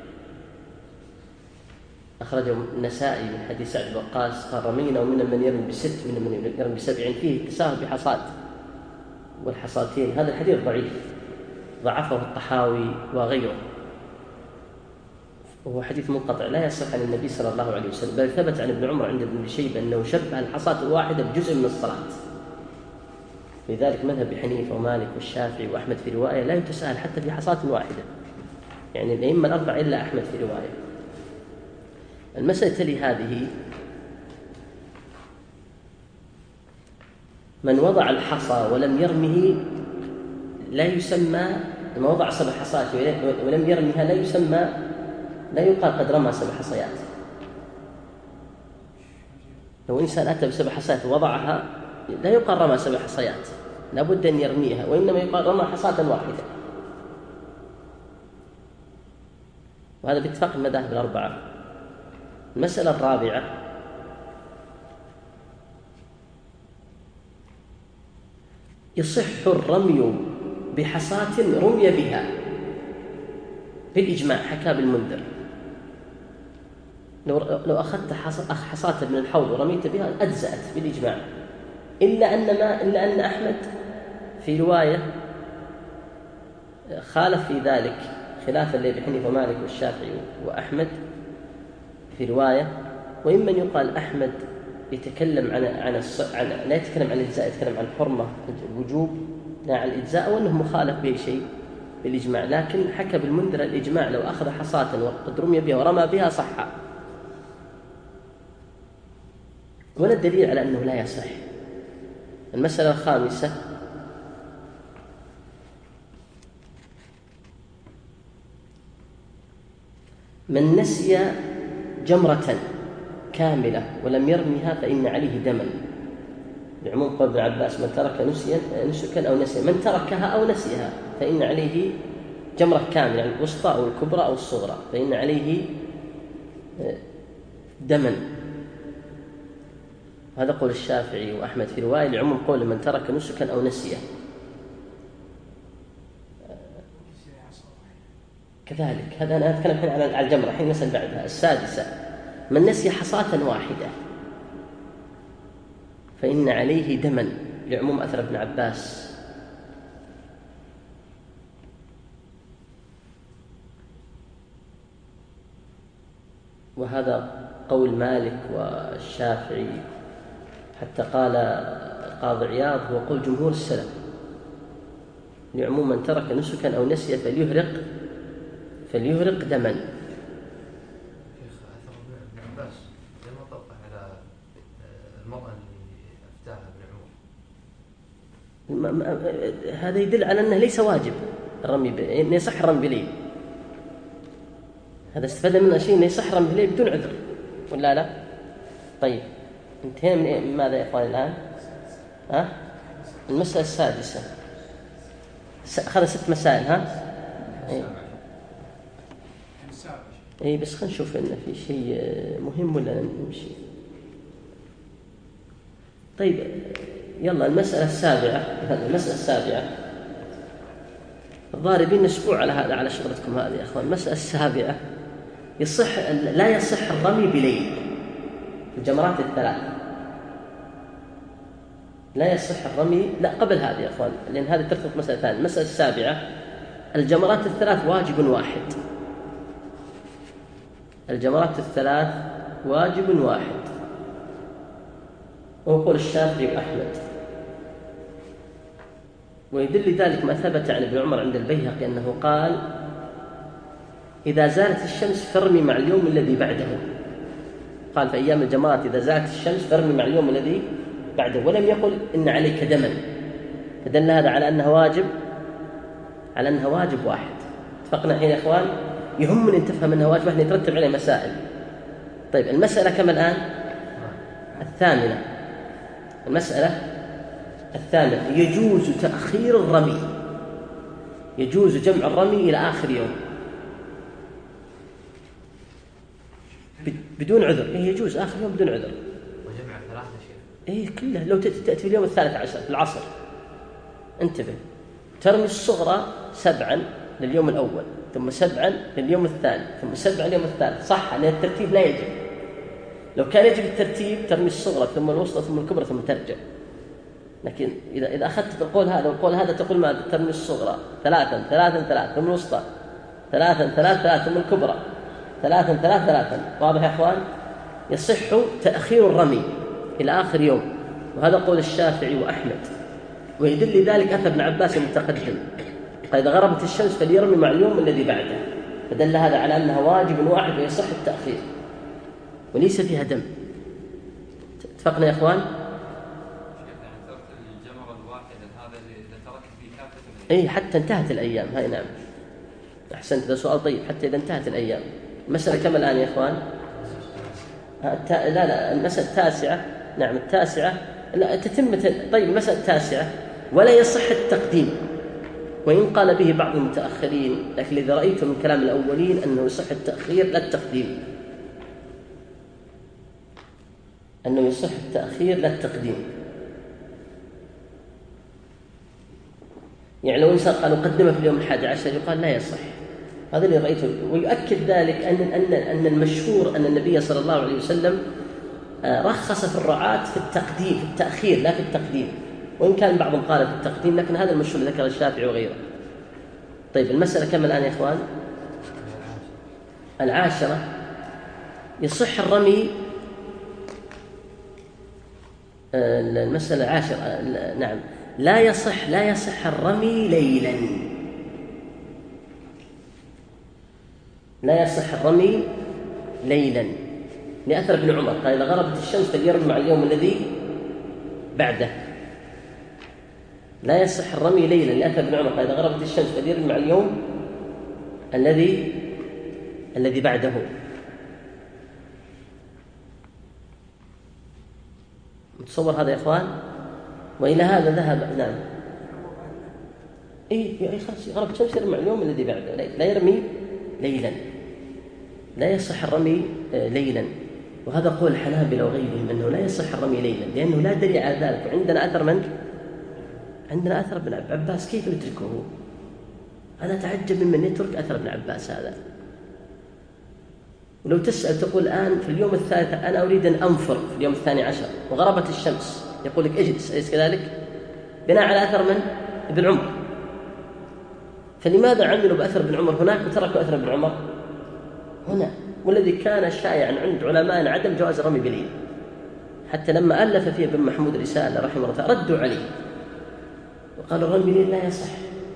أخرجه النسائي من حديث سعد بن وقاص قال رمينا ومنا من يرمي ب6 ومنا من يرمي ب7، فيه التساهل بحصاد والحصاتين. هذا الحديث ضعيف، ضعفه الطحاوي وغيره. وهو حديث منقطع لا يصح عن النبي صلى الله عليه وسلم، بل ثبت عن ابن عمر عند ابن شيبة أنه شبه الحصاة الواحدة بجزء من الصلاة. لذلك مذهب حنيفة ومالك والشافعي وأحمد في رواية لا يتساهل حتى في حصاة واحدة، يعني الأئمة الأربعة إلا أحمد في رواية. المسألة تلي هذه: من وضع الحصى ولم يرمه لا يسمى، من وضع 7 حصات ولم يرمها لا يسمى، لا يقال قد رمى 7 حصيات. لو إنسان أتى ب7 حصيات ووضعها لا يقال رمى 7 حصيات، لا بد أن يرميها، وإنما يقال رمى حصاة واحدة. وهذا باتفاق المذاهب الأربعة. المسألة الرابعة: يصح الرمي بحصاة رمي بها بالإجماع، حكى بالمنذر. لو أخذت حصاة من الحوض ورميت بها أجزأت بالإجماع، إلا أن أحمد في رواية خالف في ذلك، خلافا لأبي حنيفة ومالك والشافعي وأحمد في رواية. وإمن يقال أحمد يتكلم عن لا يتكلم عن الإجزاء، يتكلم عن حرمة الوجوب لا عن الإجزاء، وأنه مخالف به شيء بالإجماع. لكن حكى بالمنذر الإجماع لو أخذ حصاة وقد رمي بها ورمى بها صح. ولا الدليل على أنه لا يصح. المسألة الخامسة: من نسي جمرة كاملة ولم يرميها فإن عليه دما، بعموم قول ابن عباس: من ترك نسكا أو نسيا، من تركها أو نسيها فإن عليه جمرة كاملة، يعني الوسطى أو الكبرى أو الصغرى، فإن عليه دما. هذا قول الشافعي وأحمد في رواية لعموم قول من ترك نسكا أو نسيا. كذلك هذا أنا أتكلم الحين على الجمرة، الحين نسأل بعدها. السادسة: من نسي حصاة واحدة فإن عليه دما، لعموم أثر ابن عباس. وهذا قول مالك والشافعي، حتى قال القاضي عياض هو قول جمهور السلف، لعموم من ترك نسكا أو نسي فليهرق دما. شيخ أثر ابن عباس لما طبق على المرأة اللي أفتاها بالعمر، هذا يدل على أنه ليس واجب الرمي إن يصح الرمي بليل. هذا استفاد منه شيء إنه يصح الرمي بليل بدون عذر، ولا لا؟ طيب انتهينا من من ماذا يا إخواني الآن؟ المسألة السادسة. أخذنا 6 مسائل. إيه بس خلينا نشوف إن في شيء مهم ولا نمشي. طيب يلا المسألة السابعة. الضاربين أسبوع على هذا، على شغلتكم هذه يا أخوان. المسألة السابعة: لا يصح الرمي بليل الجمرات الثلاث. لا يصح الرمي، لا قبل هذه يا أخوان، لأن هذه ترتبط مسألة ثانية. المسألة السابعة: الجمرات الثلاث واجب واحد. الجمرات الثلاث واجب واحد، ويقول الشافعي وأحمد. ويدل ذلك ما ثبت عن ابن عمر عند البيهقي أنه قال: إذا زالت الشمس فارمي مع اليوم الذي بعده. قال في أيام الجمرات إذا زالت الشمس فارمي مع اليوم الذي بعده، ولم يقل إن عليك دما. فدل هذا على أنها واجب واحد. اتفقنا الحين يا إخوان؟ يهمني أن تفهم أنها واجب واحد يترتب عليه مسائل. طيب المسألة كم الآن؟ الثامنة. المسألة الثامنة: يجوز تأخير الرمي، يجوز جمع الرمي إلى آخر يوم بدون عذر. يجوز آخر يوم بدون عذر. وجمع 3 شيء كله. لو تأتي في اليوم 13 في العصر، انتبه، ترمي الصغرى 7 لليوم الأول، ثم 7 لليوم الثاني، ثم 7 لليوم الثالث. صح لأن الترتيب لا يجب. لو كان يجب الترتيب ترمي الصغرى ثم الوسطى ثم الكبرى ثم ترجع. لكن إذا أخذت بالقول هذا والقول هذا تقول ماذا؟ ترمي الصغرى 3 ثم الوسطى 3 ثم الكبرى 3 واضح يا أخوان؟ يصح تأخير الرمي إلى آخر يوم، وهذا قول الشافعي وأحمد، ويدل لذلك أثر ابن عباس المتقدم فإذا غربت الشمس فليرمي مع اليوم الذي بعده، فدل هذا على أنها واجب واحد ويصح التأخير وليس فيها دم. اتفقنا يا أخوان؟ أي حتى انتهت الأيام. هاي نعم أحسنت، هذا سؤال طيب. حتى إذا انتهت الأيام. المسألة كم الآن يا أخوان؟ لا المسألة التاسعة. نعم التاسعة. لا تتمة. طيب المسألة التاسعة ولا يصح التقديم، وإن قال به بعض المتأخرين، لكن إذا رأيت من كلام الأولين أنه يصح التأخير لا التقديم، أنه يصح التأخير لا التقديم. يعني لو إنسان قال أقدمه في اليوم 11 يقال لا يصح. هذا اللي رأيته. ويؤكد ذلك أن المشهور أن النبي صلى الله عليه وسلم رخص في الرعاة في التقديم، في التأخير لا في التقديم، وإن كان بعضهم قال في التقديم، لكن هذا المشهور ذكر الشافعي وغيره. طيب المسألة كم الآن يا إخوان؟ 10. يصح الرمي. المسألة 10. نعم لا يصح الرمي ليلا. لا يصح الرمي ليلا لأثر ابن عمر قال إذا غربت الشمس فليرمي مع اليوم الذي بعده. لا يصح الرمي ليلا لأثر ابن عمر قال إذا غربت الشمس فليرمي مع اليوم الذي بعده. متصور هذا يا إخوان؟ وإلى هذا ذهب. نعم أي خلاص غربت الشمس يرمي مع اليوم الذي بعده، لا يرمي ليلا. لا يصح الرمي ليلا، وهذا قول الحنابلة وغيرهم أنه لا يصح الرمي ليلا لأنه لا دليل على ذلك. وعندنا أثر من؟ عندنا أثر ابن عباس. كيف يتركه؟ أنا أتعجب ممن يترك أثر ابن عباس هذا. ولو تسأل تقول الآن في اليوم الثالث أنا أريد أن أنفر في اليوم 12 وغربت الشمس، يقول لك اجلس، أليس كذلك؟ بناء على أثر من؟ ابن عمر. فلماذا عملوا بأثر ابن عمر هناك وتركوا أثر ابن عمر هنا؟ والذي كان شائعا عند علماء عدم جواز الرمي باليد، حتى لما ألف فيه ابن محمود رسالة رحمه الله ردوا عليه وقالوا الرمي باليد لا يصح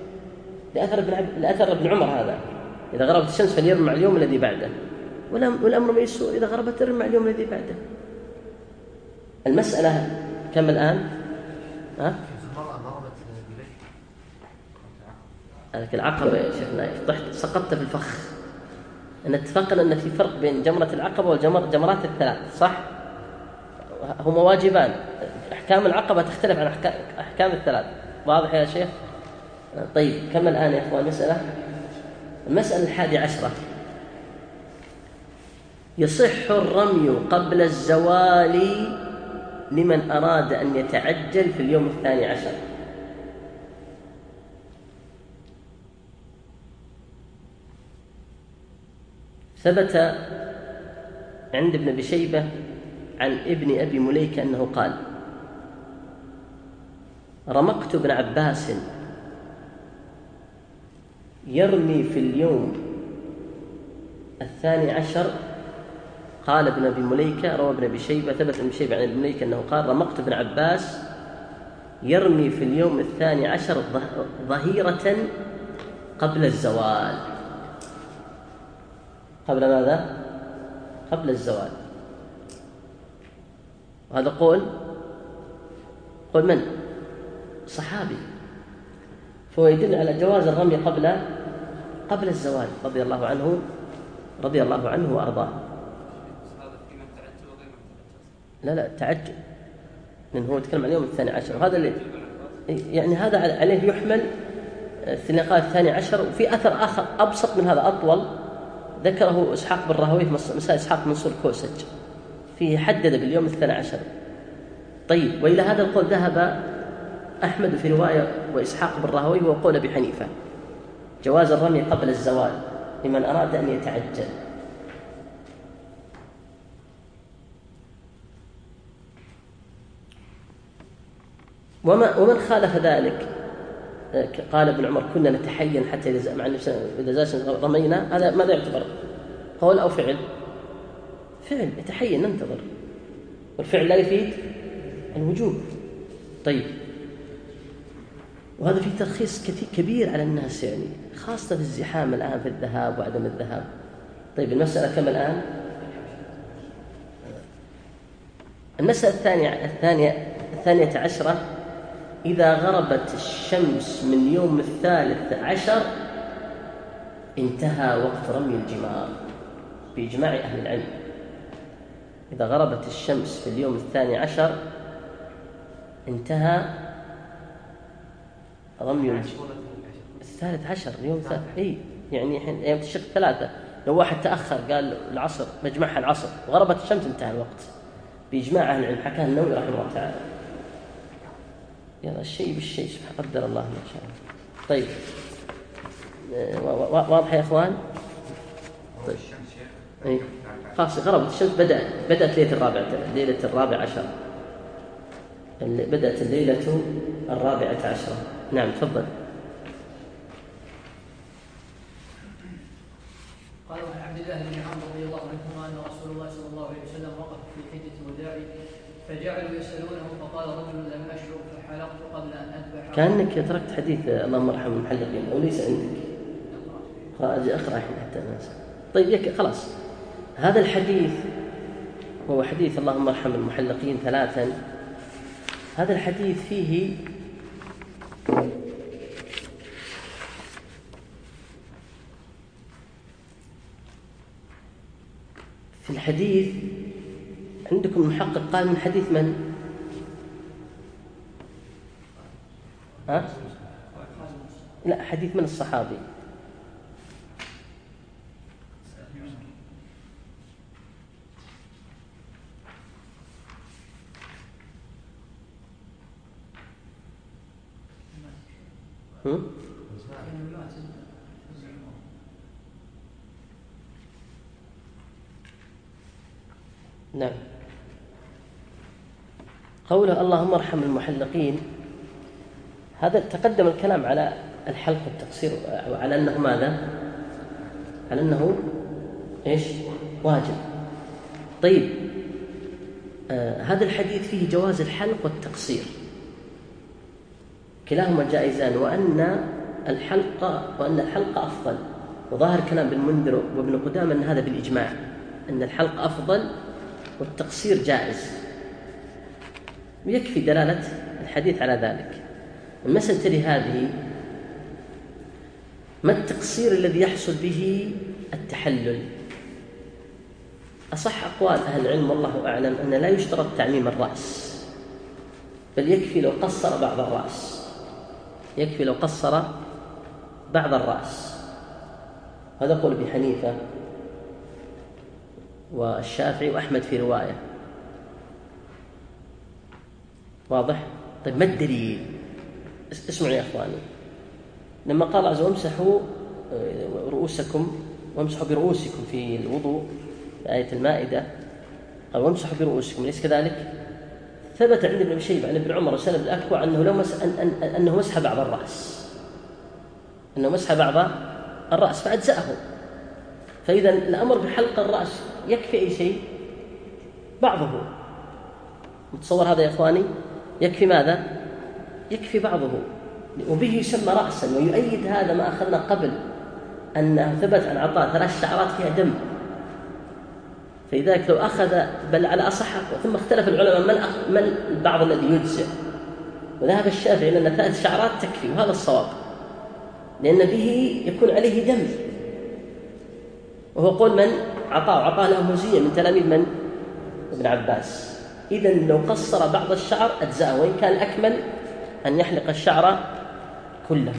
لأثر ابن عمر هذا إذا غربت الشمس فليرمي مع اليوم الذي بعده، والأمر ميسور إذا غربت ترمي مع اليوم الذي بعده. المسألة كم الآن؟ لكن العقبة يا شيخنا سقطت في الفخ. أن اتفقنا أن في فرق بين جمرة العقبة والجمرات الثلاث، صح؟ هما واجبان. أحكام العقبة تختلف عن أحكام الثلاث. واضح يا شيخ؟ طيب كم الآن يا إخوان؟ المسألة 11. يصح الرمي قبل الزوال لمن أراد أن يتعجل في اليوم 12. ثبت عند ابن أبي شيبة عن ابن أبي مليكة أنه قال رمقت ابن عباس يرمي في اليوم 12. قال ابن أبي مليكة روى ابن أبي شيبة ثبت ابن أبي شيبة عن ابن مليكة أنه قال رمقت ابن عباس يرمي في اليوم 12 ظهيرة قبل الزوال. قبل ماذا؟ قبل الزوال. وهذا قول من؟ صحابي، فهو يدل على جواز الرمي قبل الزوال رضي الله عنه وأرضاه. لا تعجل، لأنه هو يتكلم عن اليوم 12، وهذا اللي يعني هذا عليه يحمل في اللقاء 12. وفي أثر آخر أبسط من هذا أطول ذكره إسحاق بن راهويه في مسائل إسحاق منصور كوسج، فيه حدد باليوم 12. طيب وإلى هذا القول ذهب أحمد في رواية وإسحاق بن راهويه وقول أبي حنيفة جواز الرمي قبل الزوال لمن أراد أن يتعجل. ومن خالف ذلك قال ابن عمر كنا نتحين حتى إذا زال رمينا، هذا ماذا يعتبر؟ قول أو فعل؟ فعل يتحين ننتظر، والفعل لا يفيد الوجوب. طيب، وهذا فيه ترخيص كبير على الناس، يعني خاصة في الزحام الآن في الذهاب وعدم الذهاب. طيب المسألة كم الآن؟ المسألة الثانية عشرة: إذا غربت الشمس من يوم 13 انتهى وقت رمي الجمار بإجماع أهل العلم. إذا غربت الشمس في اليوم 12 انتهى رمي الجمار. 13 يوم يعني الحين يوم تشق 3. لو واحد تأخر قال العصر مجمعها العصر وغربت الشمس انتهى الوقت بإجماع أهل العلم. حكاه النووي رحمه الله تعالى. يلا الشيء بالشيء سبحان قدر الله ما شاء الله. طيب واضح يا إخوان؟ طيب إيه خلاص غربت الشمس، بدأت ليلة الرابع عشر، بدأت الليلة 14. نعم تفضل. قال عن عبد الله بن عمرو رضي الله عنهما ان رسول الله صلى الله عليه وسلم وقف في حجة الوداع فجعلوا يسألونه فقال رجل لم أشعر فحلقت قبل أن أذبح. كأنك تركت حديث اللهم ارحم المحلقين أو ليس عندك؟ أقرأ حتى الناس. طيب خلاص، هذا الحديث هو حديث اللهم ارحم المحلقين 3. هذا الحديث فيه في الحديث عندكم المحقق قال من حديث من؟ لا، حديث من الصحابي؟ نعم. قوله اللهم ارحم المحلقين، هذا تقدم الكلام على الحلق والتقصير وعلى أنه ماذا؟ على أنه إيش؟ واجب. طيب هذا الحديث فيه جواز الحلق والتقصير، كلاهما جائزان، وأن الحلق أفضل. وظاهر كلام ابن المنذر وابن قدامة أن هذا بالإجماع، أن الحلق أفضل والتقصير جائز، ويكفي دلالة الحديث على ذلك. المسألة هذه: ما التقصير الذي يحصل به التحلل؟ أصح أقوال أهل العلم والله أعلم أن لا يشترط تعميم الرأس، بل يكفي لو قصر بعض الرأس، يكفي لو قصر بعض الرأس. هذا قول أبي حنيفة والشافعي وأحمد في رواية. واضح؟ طيب ما الدليل؟ اسمعوا يا أخواني، لما قال عز وامسحوا رؤوسكم وامسحوا برؤوسكم في الوضوء في آية المائدة، قال وامسحوا برؤوسكم، ليس كذلك؟ ثبت عند ابن شيبة عن ابن عمر وسلم الأكوع أنه مسح بعض الرأس، أنه مسح بعض الرأس فأجزأه. فإذا الأمر بحلق الرأس يكفي أي شيء؟ بعضه. متصور هذا يا إخواني؟ يكفي ماذا؟ يكفي بعضه، وبه يسمى رأسا. ويؤيد هذا ما أخذنا قبل أنه ثبت عن عطاء 3 شعرات فيها دم، فلذلك لو أخذ، بل على أصح، ثم اختلف العلماء من البعض الذي يجزئ، وذهب الشافعي إلى أن 3 شعرات تكفي، وهذا الصواب، لأن به يكون عليه دم، وهو قول من؟ عطاء له مزية من تلاميذ من؟ ابن عباس. إذن لو قصر بعض الشعر أجزاءه، وإن كان أكمل أن يحلق الشعر كله.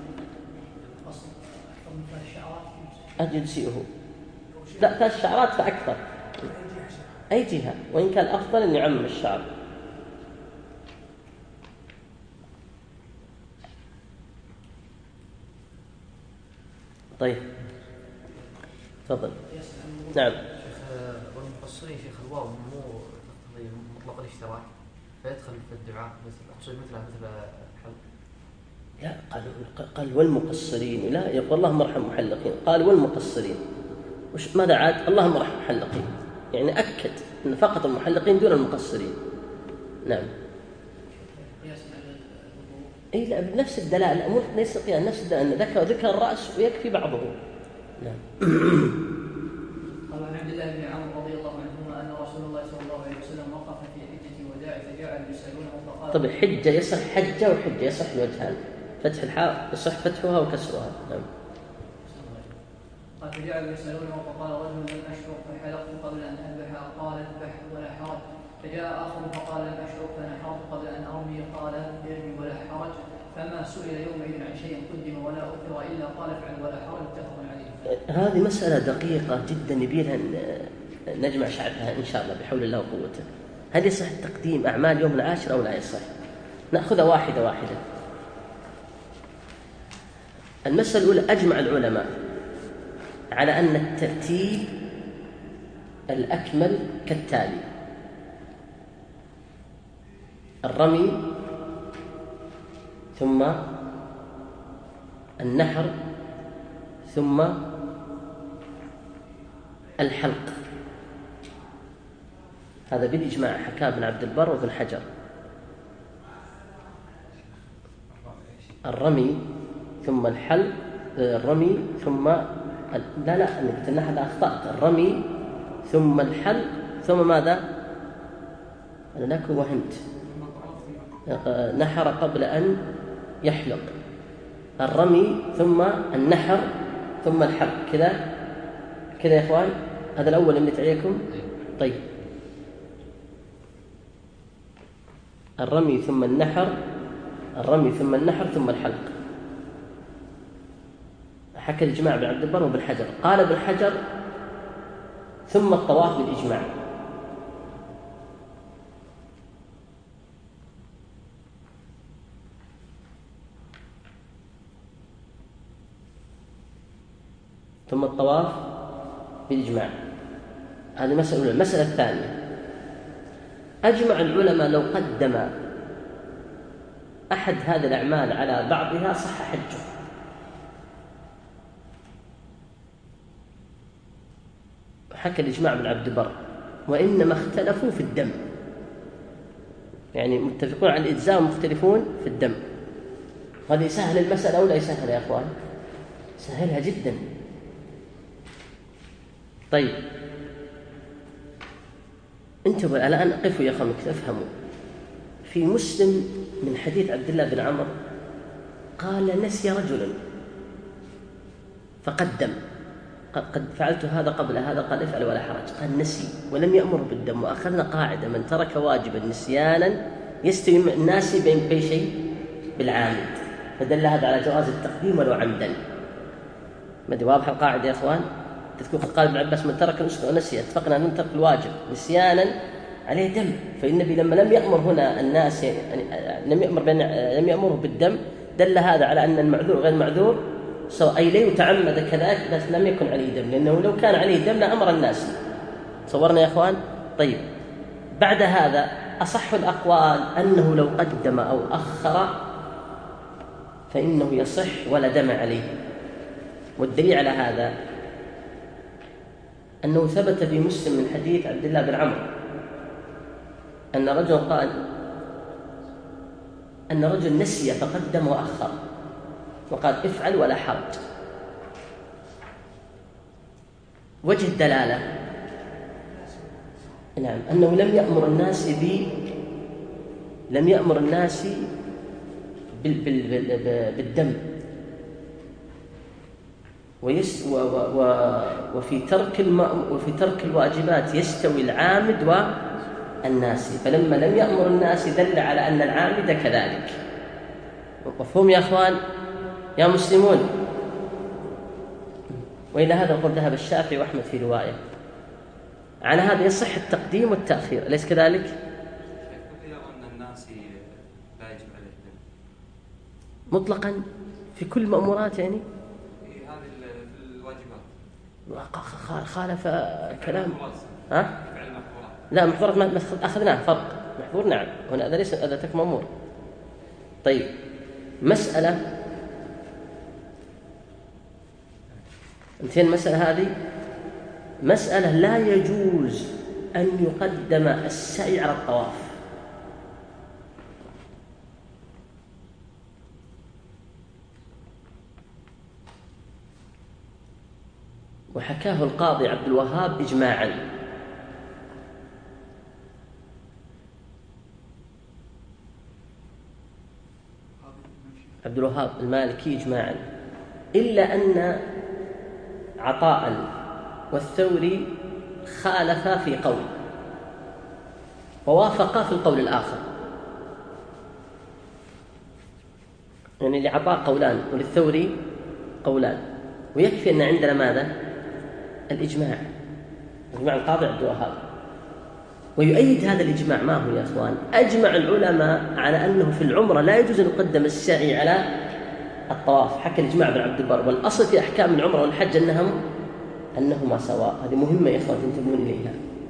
أجزئه، لا 3 شعرات فأكثر، أي جهة، وإن كان أفضل أن يعمم الشعر. طيب تفضل. نعم. والمقصرين شيخ الواو مو تقتضي مطلق الاشتراك فيدخل في الدعاء مثل الحلق؟ لا، قال والمقصرين، لا يقول اللهم ارحم المحلقين، قال والمقصرين. ماذا عاد؟ اللهم رحم المحلقين، يعني أكد أن فقط المحلقين دون المقصرين. نعم. إيه لا بنفس الدلالة، الأمور ليس قياس، نفس الدلالة، أن ذكر الرأس ويكفي بعضه. نعم. قال عن عبد الله بن عمرو رضي الله عنهما أن رسول الله صلى الله عليه وسلم وقف في حجة الوداع فجعل يسألونه فقال. طب الحجة يصح حجة وحجة يصح الوجهان، فتح الحاء يصح فتحها وكسرها. نعم. قال فجعل يسألونه فقال رجل لم أشرق فحلقت قبل أن أذبح قال اذبح ولا حرج. فجاء آخر فقال لم أشرق فنحرت قبل أن أرمي قال ارمي ولا حرج. فما سئل يومئذ عن شيء قدم ولا أخر إلا قال افعل ولا حرج متفق عليه. هذه مسألة دقيقة جدا يبيلها نجمع شعبها إن شاء الله بحول الله وقوته. هل يصح تقديم أعمال يوم العاشر أو لا يصح؟ نأخذها واحدة واحدة. المسألة الأولى أجمع العلماء على أن الترتيب الأكمل كالتالي: الرمي ثم النحر ثم الحلق. هذا بالإجماع حكاه ابن عبد البر وابن حجر. الرمي ثم الحلق، الرمي ثم لا أنا قلت النحر أخطأت. الرمي ثم الحلق ثم ماذا؟ أنا لك وهمت. نحر قبل أن يحلق. الرمي ثم النحر ثم الحلق. كذا يا إخوان. هذا الأول اللي عليكم. طيب الرمي ثم النحر، الرمي ثم النحر ثم الحلق. حكى الإجماع بن عبد البر وابن حجر. قال ابن حجر ثم الطواف بالإجماع. ثم الطواف بالإجماع. هذه مسألة. المسألة الثانية: أجمع العلماء لو قدم أحد هذه الأعمال على بعضها صح حجه. حكى الإجماع بن عبد البر. وإنما اختلفوا في الدم، يعني متفقون على الإجزاء ومختلفون في الدم. هذا يسهل المسألة أو لا يسهل يا أخوان؟ سهلها جدا. طيب انتبهوا الآن، قفوا يا أخوان تفهموا. في مسلم من حديث عبد الله بن عمرو قال نسي رجل فقدم، قد فعلت هذا قبل هذا، قال افعل ولا حرج. قال نسي ولم يأمر بالدم. وأخذنا قاعدة: من ترك واجبا نسيانا يستوي الناس بين شيء بالعامد، فدل هذا على جواز التقديم ولو عمدا. ما دي واضحة القاعدة يا أخوان؟ تذكر قال ابن عباس: من ترك نسك ونسي، اتفقنا أن نترك الواجب نسيانا عليه دم. فالنبي لما لم يأمر هنا الناس، يعني لم يأمره بالدم، دل هذا على أن المعذور غير معذور سواء، أي لا يتعمد كذلك بس لم يكن عليه دم، لأنه لو كان عليه دم لأمر الناس. صورنا يا أخوان؟ طيب بعد هذا أصح الأقوال أنه لو قدم أو أخر فإنه يصح ولا دم عليه. والدليل على هذا أنه ثبت في مسلم من حديث عبد الله بن عمرو أن رجل قال أن رجل نسي فقدم وأخر وقال افعل ولا حرج. وجه الدلالة نعم أنه لم يأمر الناس بالدم، وفي ترك الواجبات يستوي العامد والناسي، فلما لم يأمر الناس دل على أن العامد كذلك. مفهوم يا أخوان يا مسلمون؟ وإلى هذا القول ذهب الشافعي وأحمد في رواية. على هذا يصح التقديم والتأخير، أليس كذلك؟ أن الناس لا يجب عليه الدم مطلقا في كل المأمورات، يعني في هذه الواجبات خالف كلام لا محظورات ما أخذناه فرق محظور. نعم هنا هذا ليس هذا تك مأمور. طيب مسألة انتهينا المسألة هذه. مسألة لا يجوز أن يقدم السعي على الطواف. وحكاه القاضي عبد الوهاب إجماعا. عبد الوهاب المالكي إجماعا، إلا أن عطاء والثوري خالفا في قول ووافقا في القول الآخر. يعني لعطاء قولان وللثوري قولان، ويكفي أن عندنا ماذا؟ الإجماع، إجماع القاضي عبد الوهاب. ويؤيد هذا الإجماع ما هو يا أخوان؟ أجمع العلماء على أنه في العمرة لا يجوز أن يقدم السعي على الطواف، حكى الإجماع بن عبد البر. والأصل في أحكام العمرة والحج أنهما سواء. هذه مهمة يا إخوان تنتبهون إليها.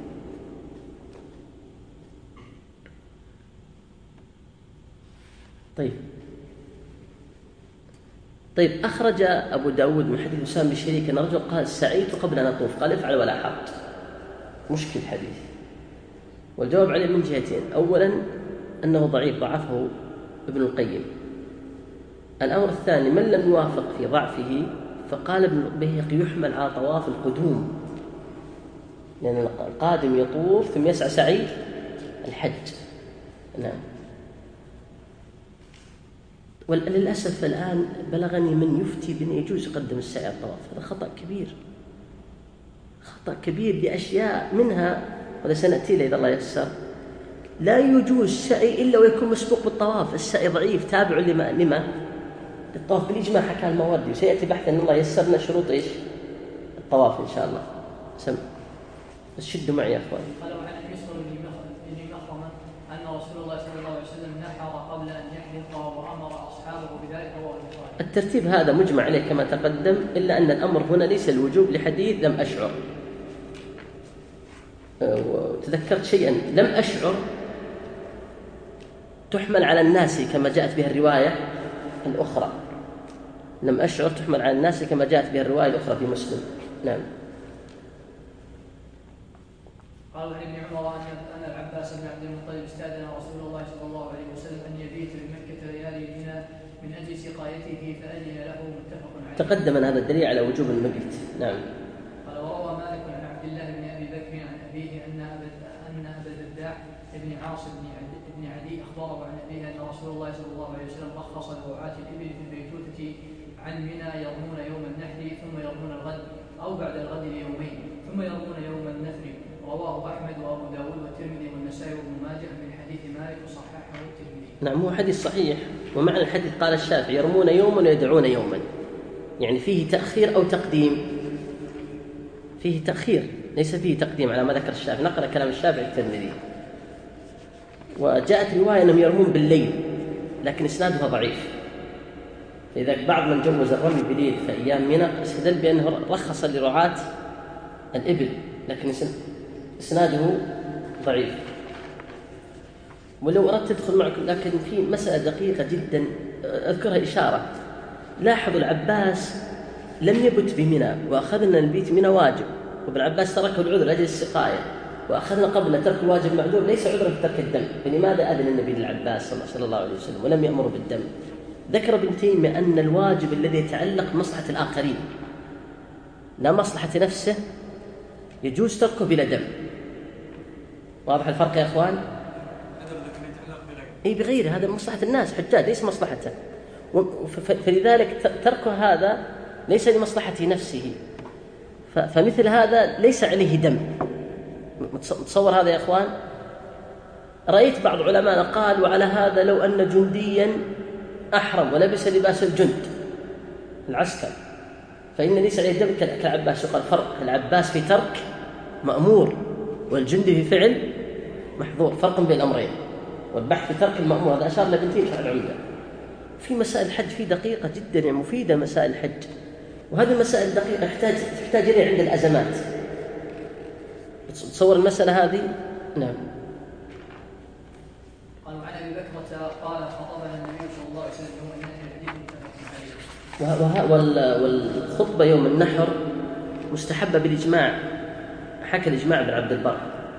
طيب أخرج أبو داود من حديث أسامة بن شريك أن رجل قال سعيت قبل أن أطوف، قال افعل ولا حرج. مشكل الحديث، والجواب عليه من جهتين. أولا أنه ضعيف، ضعفه ابن القيم. الأمر الثاني من لم يوافق في ضعفه فقال ابن البيهقي يحمل على طواف القدوم، لأن يعني القادم يطوف ثم يسعى سعي الحج. نعم. وللأسف الآن بلغني من يفتي بأن يجوز يقدم السعي على الطواف. هذا خطأ كبير، خطأ كبير بأشياء منها، ولا سنأتي إليه إذا الله يسر. لا يجوز السعي إلا ويكون مسبوق بالطواف. السعي ضعيف تابع لما الطواف بالإجماع، حكى الماوردي، وسيأتي بحث أن الله يسرنا شروط إيش الطواف إن شاء الله. سمع بس شدوا معي يا أخوان. قالوا عن يسر بن مخرمة أن رسول الله صلى الله عليه وسلم نحر قبل أن يحلق وأمر أصحابه بذلك. رواه البخاري. الترتيب هذا مجمع عليه كما تقدم، إلا أن الأمر هنا ليس الوجوب لحديث لم أشعر. وتذكرت شيئا، لم أشعر تحمل على الناس كما جاءت بها الرواية الأخرى. لم أشعر تحمل على الناس كما جاءت بها الرواية الأخرى في مسلم. نعم. قال عن ابن عمر أن العباس بن عبد المطلب استأذن رسول الله صلى الله عليه وسلم أن يبيت بمكة ليالي من أجل سقايته فأذن له. متفق عليه. تقدم هذا الدليل على وجوب المبيت. نعم. قال وروى مالك عن عبد الله بن أبي بكر عن أبيه أن أبا الدرداء بن عاصم بن عدي أخبره عن أبيه أن رسول الله صلى الله عليه وسلم رخص لرعاة الإبل في البيتوتة عن منى يرمون يوم النحر ثم يرمون الغد أو بعد الغد بيومين ثم يرمون يوم النفر. رواه أحمد وأبو داود والترمذي والنسائي وابن ماجه من حديث مالك وصححه الترمذي. نعم، هو حديث صحيح. ومعنى الحديث قال الشافعي يرمون يوما ويدعون يوما، يعني فيه تأخير أو تقديم. فيه تأخير ليس فيه تقديم على ما ذكر الشافعي. نقرأ كلام الشافعي الترمذي. وجاءت رواية أنهم يرمون بالليل لكن إسنادها ضعيف. فإذا بعض من جوز الرمي بالليل في أيام منى استدل بأنه رخص لرعاة الإبل، لكن إسناده ضعيف. ولو أردت أدخل معكم، لكن في مسألة دقيقة جدا أذكرها إشارة. لاحظوا العباس لم يبت بمنى، وأخذنا البيت منى واجب، وابن عباس تركه العذر لأجل السقاية، وأخذنا قبل ترك الواجب معذور ليس عذرا في ترك الدم. فلماذا أذن النبي للعباس صلى الله عليه وسلم ولم يأمر بالدم؟ ذكر ابن تيمية أن الواجب الذي يتعلق بمصلحة الآخرين لا مصلحة نفسه يجوز تركه بلا دم. واضح الفرق يا أخوان؟ أي بغيره، هذا مصلحة الناس حجاج ليس مصلحته، فلذلك تركه هذا ليس لمصلحة نفسه، فمثل هذا ليس عليه دم. تصور هذا يا أخوان؟ رأيت بعض علماء قال وعلى هذا لو أن جنديا أحرم ولبس لباس الجند العسكر فإن ليس عليه دم كالعباس. وقال فرق، العباس في ترك مأمور والجندي في فعل محظور، فرق بين الأمرين. والبحث في ترك المأمور هذا أشار لابن تيمية شرح العمدة. في مسائل الحج في دقيقة جدا يعني مفيدة مسائل الحج، وهذه المسائل الدقيقة تحتاج إليه عند الأزمات. تصور المسألة هذه. نعم. قال عن أبي بكرة قال خطبنا النبي صلى الله عليه وسلم يوم النحر. والخطبة يوم النحر مستحبة بالإجماع حكى الإجماع بن عبد البر.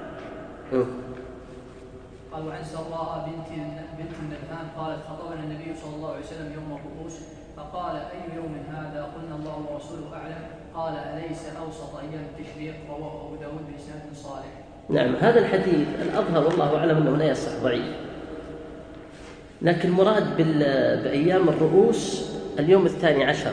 قال وعن سراء بنت النبهان قالت خطبنا النبي صلى الله عليه وسلم يوم الرؤوس فقال أي يوم هذا؟ قلنا الله ورسوله أعلم. قال أليس أوسط أيام التشريق؟ رواه أبو داود بإسناد صالح. نعم، هذا الحديث الأظهر والله أعلم أنه لا يصح، ضعيف، لكن مراد بأيام الرؤوس اليوم 12،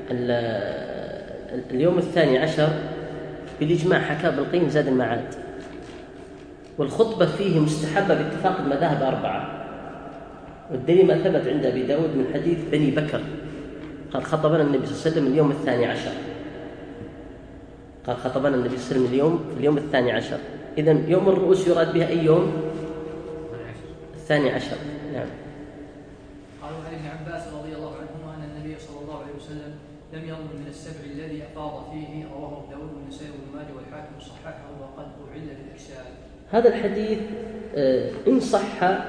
اليوم 12 بالإجماع حكى بالقيم زاد المعاد، والخطبة فيه مستحبة باتفاق المذاهب 4. والدليل ما ثبت عند أبي داود من حديث بني بكر قال خطبنا النبي صلى الله عليه وسلم اليوم 12، قال خطبنا النبي صلى الله عليه وسلم في اليوم 12. إذن يوم الرؤوس يراد بها أي يوم؟ 12. نعم. قالوا عن ابن عباس رضي الله عنهما أن النبي صلى الله عليه وسلم لم يظلم من السبع الذي أفاض فيه. رواه أبو داود والنسائي وابن ماجه والحاكم صححه وقد أعل بالإرسال. هذا الحديث إن صح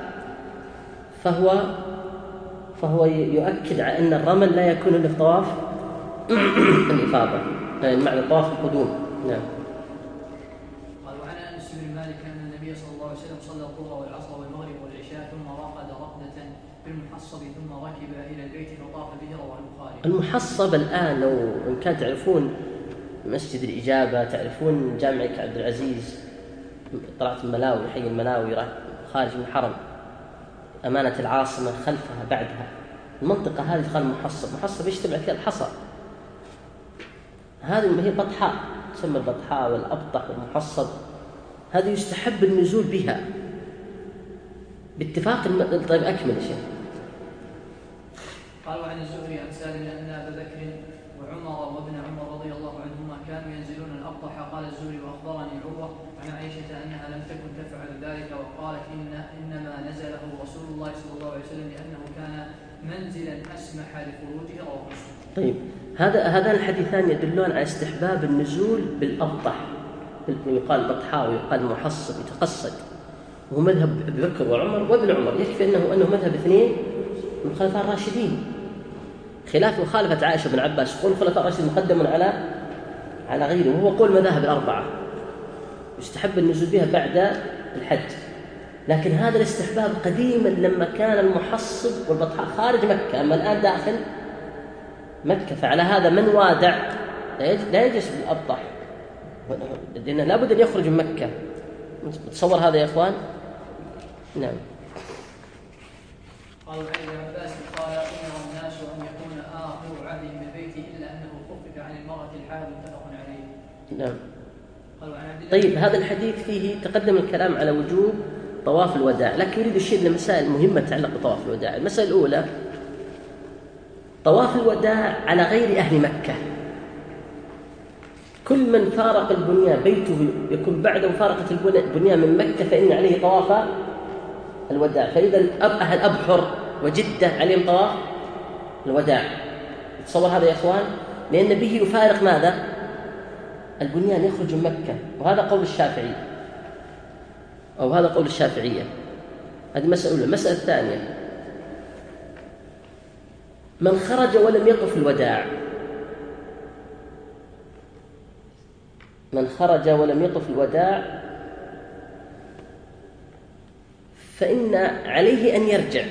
فهو يؤكد على أن الرمل لا يكون إلا في طواف الإفاضة، معنى طواف القدوم. نعم. قال وعن أنس بن مالك أن النبي صلى الله عليه وسلم صلى الظهر والعصر والمغرب والعشاء ثم رقد رقدة بالمحصب ثم ركب إلى البيت فطاف به. رواه البخاري. المحصب الآن لو إن كان تعرفون مسجد الإجابة، تعرفون جامع عبد العزيز، طلعت الملاوي، حي الملاوي خارج من الحرم أمانة العاصمة خلفها بعدها المنطقة هذه قال محصب يجتمع فيها الحصى، هذه هي بطحاء تسمى البطحاء والأبطح والمحصب، هذه يستحب النزول بها باتفاق طيب أكمل يا شيخ. قالوا عن الزهري عن سالم أن أبا بكر وعمر وابن عمر رضي الله عنهما كانوا ينزلون الأبطح. قال الزهري وأخبرني عروة عن عائشة أنها لم تكن تفعل ذلك وقالت إنما نزله رسول الله صلى الله عليه وسلم لأنه كان منزلا أسمح لخروجه. رواه مسلم. طيب هذان الحديثان يدلون على استحباب النزول بالأبطح، يقال بطحاء ويقال محصب يتقصد، وهو مذهب أبي بكر وعمر وابن عمر، يكفي أنه مذهب اثنين من الخلفاء الراشدين، خلاف مخالفة عائشة بن عباس قول الخلفاء الراشدين مقدم على غيره، وهو قول مذاهب الأربعة يستحب النزول بها بعد الحج. لكن هذا الاستحباب قديما لما كان المحصب والبطحاء خارج مكة، أما الآن داخل مكة، فعلى هذا من وادع لا يجلس بالأبطح، لأنه لابد أن يخرج من مكة. تصور هذا يا إخوان. نعم. قالوا عن ابن عباس قال أمر الناس أن يكون آخر عهدهم بالبيت إلا أنه خفف عن المرأة الحائض. متفق عليه. نعم. طيب هذا الحديث فيه تقدم الكلام على وجوب طواف الوداع، لكن يريد الشيء لمسائل مهمة تتعلق بطواف الوداع. المسألة الأولى طواف الوداع على غير أهل مكة، كل من فارق البنيان بيته يكون بعد مفارقة البنيان من مكة فإن عليه طواف الوداع، فإذا أهل أبحر وجدة عليهم طواف الوداع. تصور هذا يا أخوان، لأن به يفارق ماذا؟ البنيان، يخرج من مكة، وهذا قول الشافعي أو هذا قول الشافعية. هذه مسألة أولى. المسألة الثانية من خرج ولم يطف الوداع، من خرج ولم يطف الوداع فإن عليه أن يرجع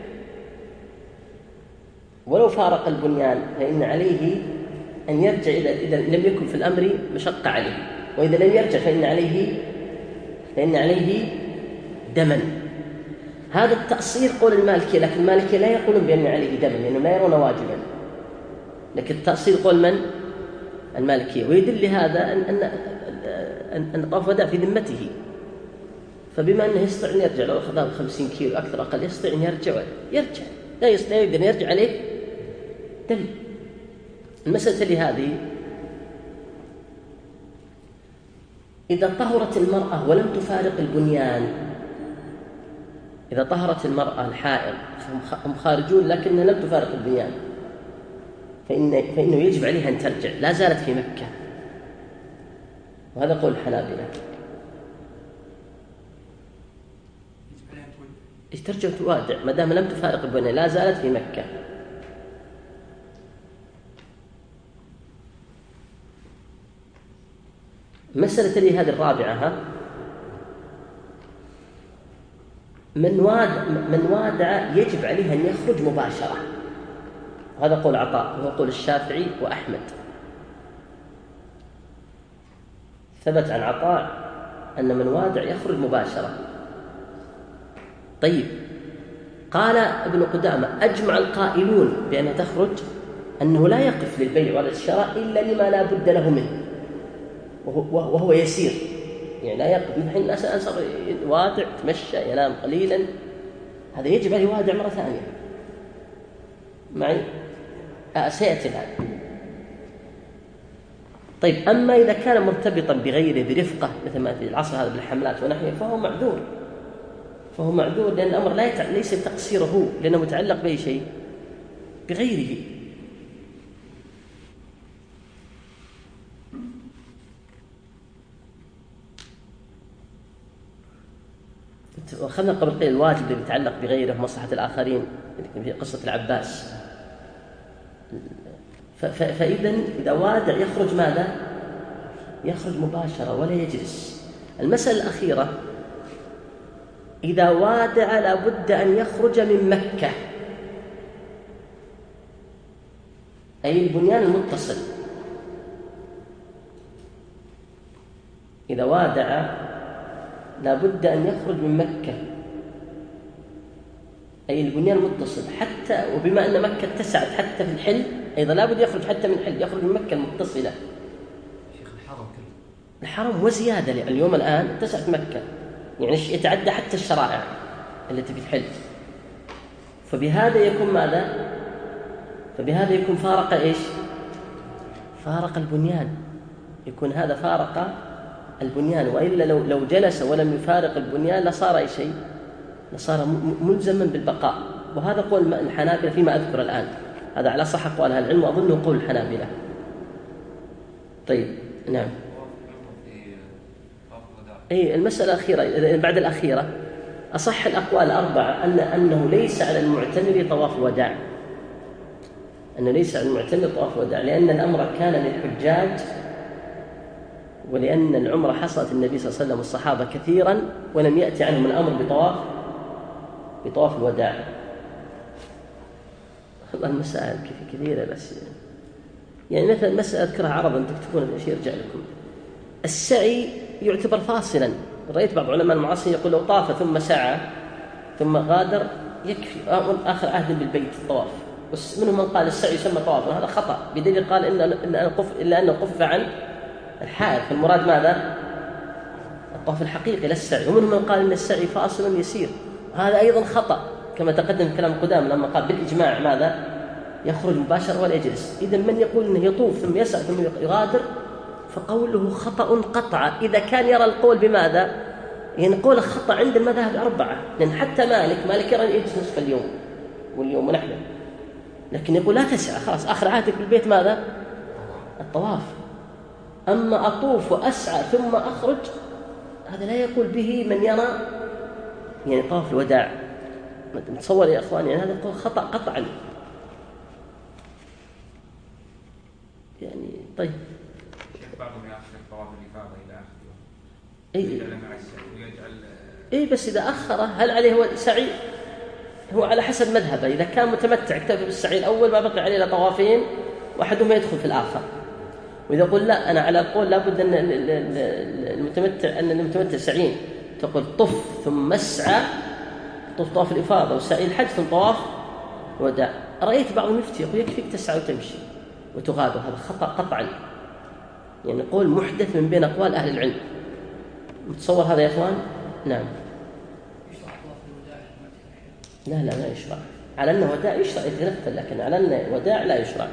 ولو فارق البنيان، فإن عليه أن يرجع إذا لم يكن في الأمر مشقة عليه، وإذا لم يرجع فإن عليه دما. هذا التأصيل قول المالكية، لكن المالكية لا يقولون بأن عليه دما لأنهم لا يرون واجبا، لكن التأصيل قول من؟ المالكية. ويدل لهذا أن طواف الوداع في ذمته، فبما أنه يستطيع أن يرجع لو أخذها 50 كيلو أكثر أقل يستطيع أن يرجع لا يستطيع أن يرجع عليه دم. المسألة لهذه إذا طهرت المرأة ولم تفارق البنيان، إذا طهرت المرأة الحائض هم خارجون لكنها لم تفارق البنيان فإنه يجب عليها أن ترجع، لا زالت في مكة، وهذا قول الحنابلة. ترجع توادع ما دام لم تفارق البنيان، لا زالت في مكة. مسألة لي هذه الرابعة، من وادع يجب عليه أن يخرج مباشرة، هذا قول عطاء وهو قول الشافعي وأحمد. ثبت عن عطاء أن من وادع يخرج مباشرة. طيب، قال ابن قدامة أجمع القائلون بأن تخرج أنه لا يقف للبيع ولا الشراء إلا لما لا بد له منه وهو يسير، يعني لا يقف. من حين الناس أنصر وادع تمشى ينام قليلا، هذا يجب عليه وادع مرة ثانية معي سيأتي الآن. طيب، أما إذا كان مرتبطا بغيره برفقة مثل ما في العصر هذا بالحملات ونحوه فهو معذور، لأن الأمر ليس تقصيره، لأنه متعلق بأي شيء بغيره. وأخذنا قبل قليل الواجب الذي يتعلق بغيره مصلحة الآخرين في قصة العباس. فإذا إذا وادع يخرج ماذا؟ يخرج مباشرة ولا يجلس. المسألة الأخيرة، إذا وادع لا بد أن يخرج من مكة، أي البنيان المتصل. إذا وادع لا بد أن يخرج من مكة، أي البنيان المتصل، حتى وبما أن مكة اتسعت حتى في الحل أيضا لا بد يخرج حتى من الحل، يخرج من مكة المتصلة. شيخ الحرم كله، الحرم وزيادة، لأن اليوم الآن اتسعت مكة، يعني يتعدى حتى الشرائع التي في الحل. فبهذا يكون ماذا؟ فبهذا يكون فارق إيش؟ فارق البنيان، يكون هذا فارق البنيان. وإلا لو جلس ولم يفارق البنيان لصار أي شيء، لصار ملزما بالبقاء. وهذا قول الحنابلة فيما أذكر الآن، هذا على صح أقوال أهل العلم وأظنه قول الحنابلة. طيب، نعم. أي المسألة الأخيرة بعد الأخيرة، أصح الأقوال الأربعة أنه ليس على المعتمر طواف الوداع، أنه ليس على المعتمر طواف الوداع، لأن الأمر كان للحجاج، ولأن العمرة حصلت النبي صلى الله عليه وسلم والصحابة كثيرا ولم يأتي عنهم الأمر بطواف الوداع. والله المسائل كثيرة، بس يعني مثلا مسألة أذكرها عرضا تكتبون الشيء يرجع لكم. السعي يعتبر فاصلا. رأيت بعض علماء المعاصرين يقول لو طاف ثم سعى ثم غادر يكفي آخر عهد بالبيت الطواف. منهم من قال السعي يسمى طوافا، هذا خطأ، بدليل قال إلا أنه خفف عن الحائط، فالمراد ماذا؟ الطواف الحقيقي لا السعي. ومنهم من قال إن السعي فاصل يسير، هذا أيضا خطأ كما تقدم في كلام القدامى لما قال بالإجماع ماذا؟ يخرج مباشرة ولا يجلس. إذا من يقول إنه يطوف ثم يسعى ثم يغادر فقوله خطأ قطعا، إذا كان يرى القول بماذا؟ يعني قول خطأ عند المذاهب الأربعة، لأن حتى مالك يرى أن يجلس نصف اليوم واليوم ونحن، لكن يقول لا تسعى، خلاص آخر عهدك بالبيت ماذا؟ الطواف. أما أطوف وأسعى ثم أخرج، هذا لا يقول به من يرى يعني طواف الوداع. متصور يا أخواني، يعني هذا خطأ قطعا يعني. طيب، بعضهم يأخر طواف الإفاضة إلى آخره، بس إذا أخره هل عليه هو سعي؟ هو على حسب مذهبه. إذا كان متمتع اكتفى بالسعي الأول ما بقي عليه طوافين وأحدهما يدخل في الآخر. وإذا قل لا، أنا على القول لابد أن المتمتع سعيين، تقول طف ثم اسعى، طف طواف الإفاضة وسعي الحج ثم طواف وداع. رأيت بعض المفتي يقول يكفيك تسعى وتمشي وتغادر، هذا خطأ قطعا، يعني قول محدث من بين أقوال أهل العلم. متصور هذا يا أخوان؟ نعم. لا يشرع. على أنه وداع يشرع يتنفل، لكن على أنه وداع لا يشرع.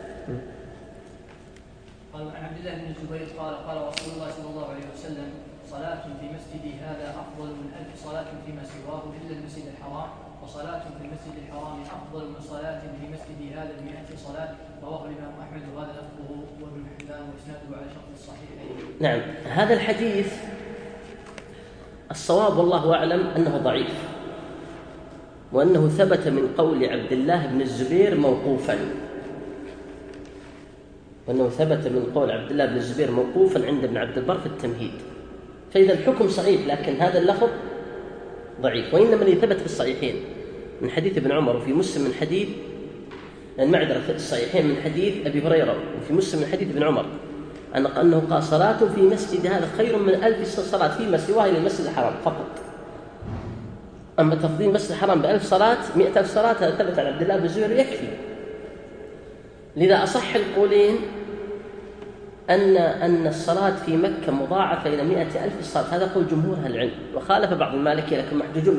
قال عن عبد الله بن الزبير قال رسول الله صلى الله عليه وسلم: صلاة في مسجدي هذا أفضل من 1000 صلاة فيما سواه إلا المسجد الحرام، وصلاة في المسجد الحرام أفضل من صلاة في مسجدي هذا ب100 صلاة. رواه الإمام أحمد وهذا لفظه وابن حبان وإسناده على شرط الصحيحين. نعم، هذا الحديث الصواب والله أعلم أنه ضعيف، وأنه ثبت من قول عبد الله بن الزبير موقوفا. وأنه ثبت من قول عبد الله بن الزبير موقوفا عند ابن عبد البر في التمهيد. فإذا الحكم صحيح، لكن هذا اللفظ ضعيف. وإنما الذي ثبت في الصحيحين من حديث ابن عمر، وفي مسلم من حديث المعذرة في الصحيحين من حديث أبي هريرة، وفي مسلم من حديث ابن عمر أنه قال صلاة في مسجد هذا خير من 1000 صلاة فيما سواه إلى المسجد الحرام فقط. أما تفضيل المسجد الحرام ب1000 صلاة 100,000 صلاة هذا ثبت عن عبد الله بن الزبير يكفي. لذا أصح القولين أن الصلاة في مكة مضاعفة إلى 100,000 صلاة، هذا قول جمهور أهل العلم. وخالف بعض المالكية لكن محجوجون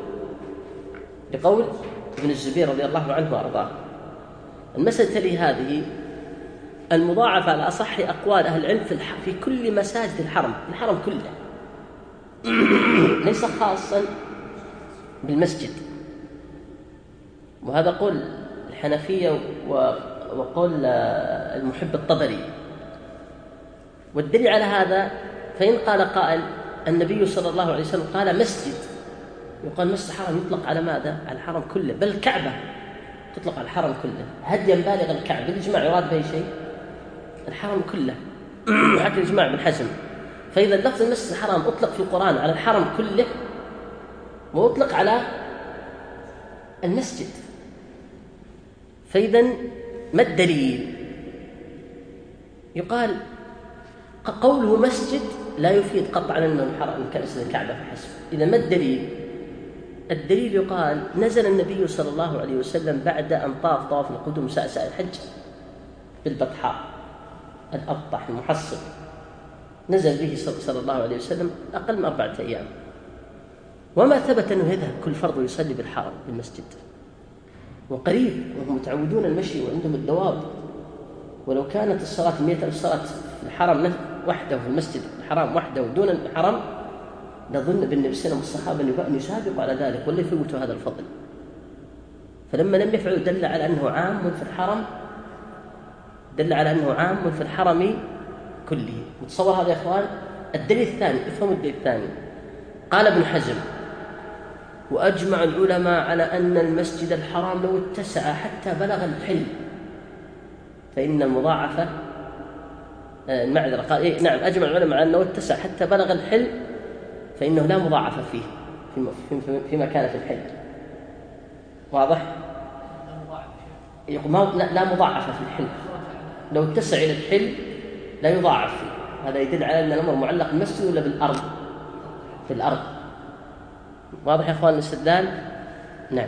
بقول ابن الزبير رضي الله عنه وأرضاه. المسألة تلي هذه المضاعفة على أصح أقوال أهل العلم في كل مساجد الحرم كله، ليس خاصا بالمسجد. وهذا قول الحنفية وقول المحب الطبري. والدليل على هذا فإن قال قائل النبي صلى الله عليه وسلم قال مسجد، يقال مسجد الحرم يطلق على ماذا؟ على الحرم كله، بل الكعبة تطلق على الحرم كله هديا بالغ الكعبة. بالإجماع يراد به شيء الحرم كله وحكى الإجماع بن حزم. فإذا لفظ المسجد الحرام أطلق في القرآن على الحرم كله وأطلق على المسجد، فإذا ما الدليل؟ يقال قوله مسجد لا يفيد قطعا أنه الحرم كمسجد الكعبة فحسب. إذا ما الدليل؟ الدليل يقال نزل النبي صلى الله عليه وسلم بعد أن طاف القدوم سائر الحج بالبطحاء الأبطح المحصن، نزل به صلى الله عليه وسلم أقل من 4 أيام، وما ثبت أنه يذهب كل فرض ويصلي بالحرم بالمسجد. وقريب وهم متعودون المشي وعندهم الدواب، ولو كانت الصلاة 100,000 صلاة في الحرم وحده في المسجد الحرام وحده دون الحرم نظن بالنبي صلى الله عليه وسلم والصحابة أن يسابقوا على ذلك ولا يفوتوا هذا الفضل. فلما لم يفعلوا دل على أنه عام في الحرم كله. متصور هذا يا إخوان؟ الدليل الثاني، افهموا الدليل الثاني. قال ابن حزم وأجمع العلماء على أن المسجد الحرام لو اتسع حتى بلغ الحلم فإن المضاعفة المعذرة قال نعم أجمع العلماء على أنه اتسع حتى بلغ الحلم فإنه لا مضاعفة فيه فيما كان في الحلم. واضح؟ يقول لا مضاعفة في الحلم، لو اتسع إلى الحلم لا يضاعف فيه. هذا يدل على أن الأمر معلق بالمسجد ولا بالأرض؟ في الأرض. واضح يا أخوان الاستدلال؟ نعم.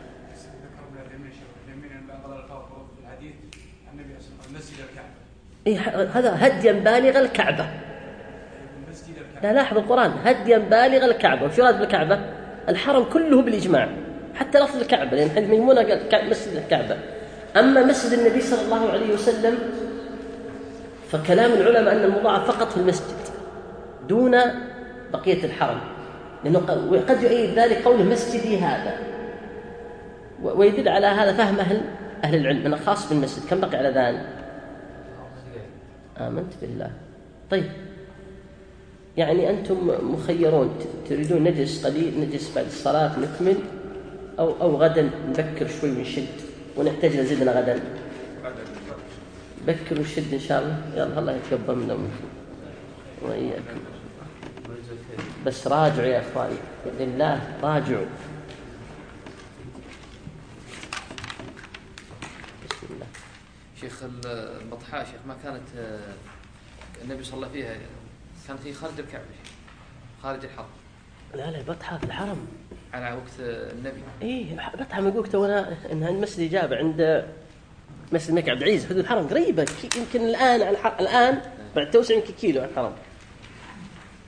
هذا هديا بالغ الكعبة. لا لاحظ القرآن هديا بالغ الكعبة. وش يراد بالكعبة؟ الحرم كله بالإجماع، حتى لفظ الكعبة، لأن حديث ميمونة قال مسجد الكعبة. أما مسجد النبي صلى الله عليه وسلم فكلام العلماء أن المضاعف فقط في المسجد دون بقية الحرم، لأنه قد يؤيد ذلك قوله مسجدي هذا، ويدل على هذا فهم أهل العلم أنه خاص بالمسجد. كم بقي على ذلك؟ آمنت بالله. طيب يعني أنتم مخيرون، تريدون نجلس قليل نجلس بعد الصلاة نكمل أو غدا نبكر شوي ونشد ونحتاج لزدنا غدا؟ بكر ونشد إن شاء الله. يلا الله يتقبل منا ومنكم وإياكم. بس راجعوا يا أخواني لله، راجعوا. بسم الله. شيخ البطحاء شيخ ما كانت النبي صلى الله فيها، كانت هي خارج الكعبة خارج الحرم. لا البطحاء في الحرم على وقت النبي. إيه بطحاء من قلت وانا إنها المسجد إجابة عند مسجد الملك عبد العزيز حدود الحرم قريبة، يمكن الآن بعد توسع يمكن كيلو على الحرم.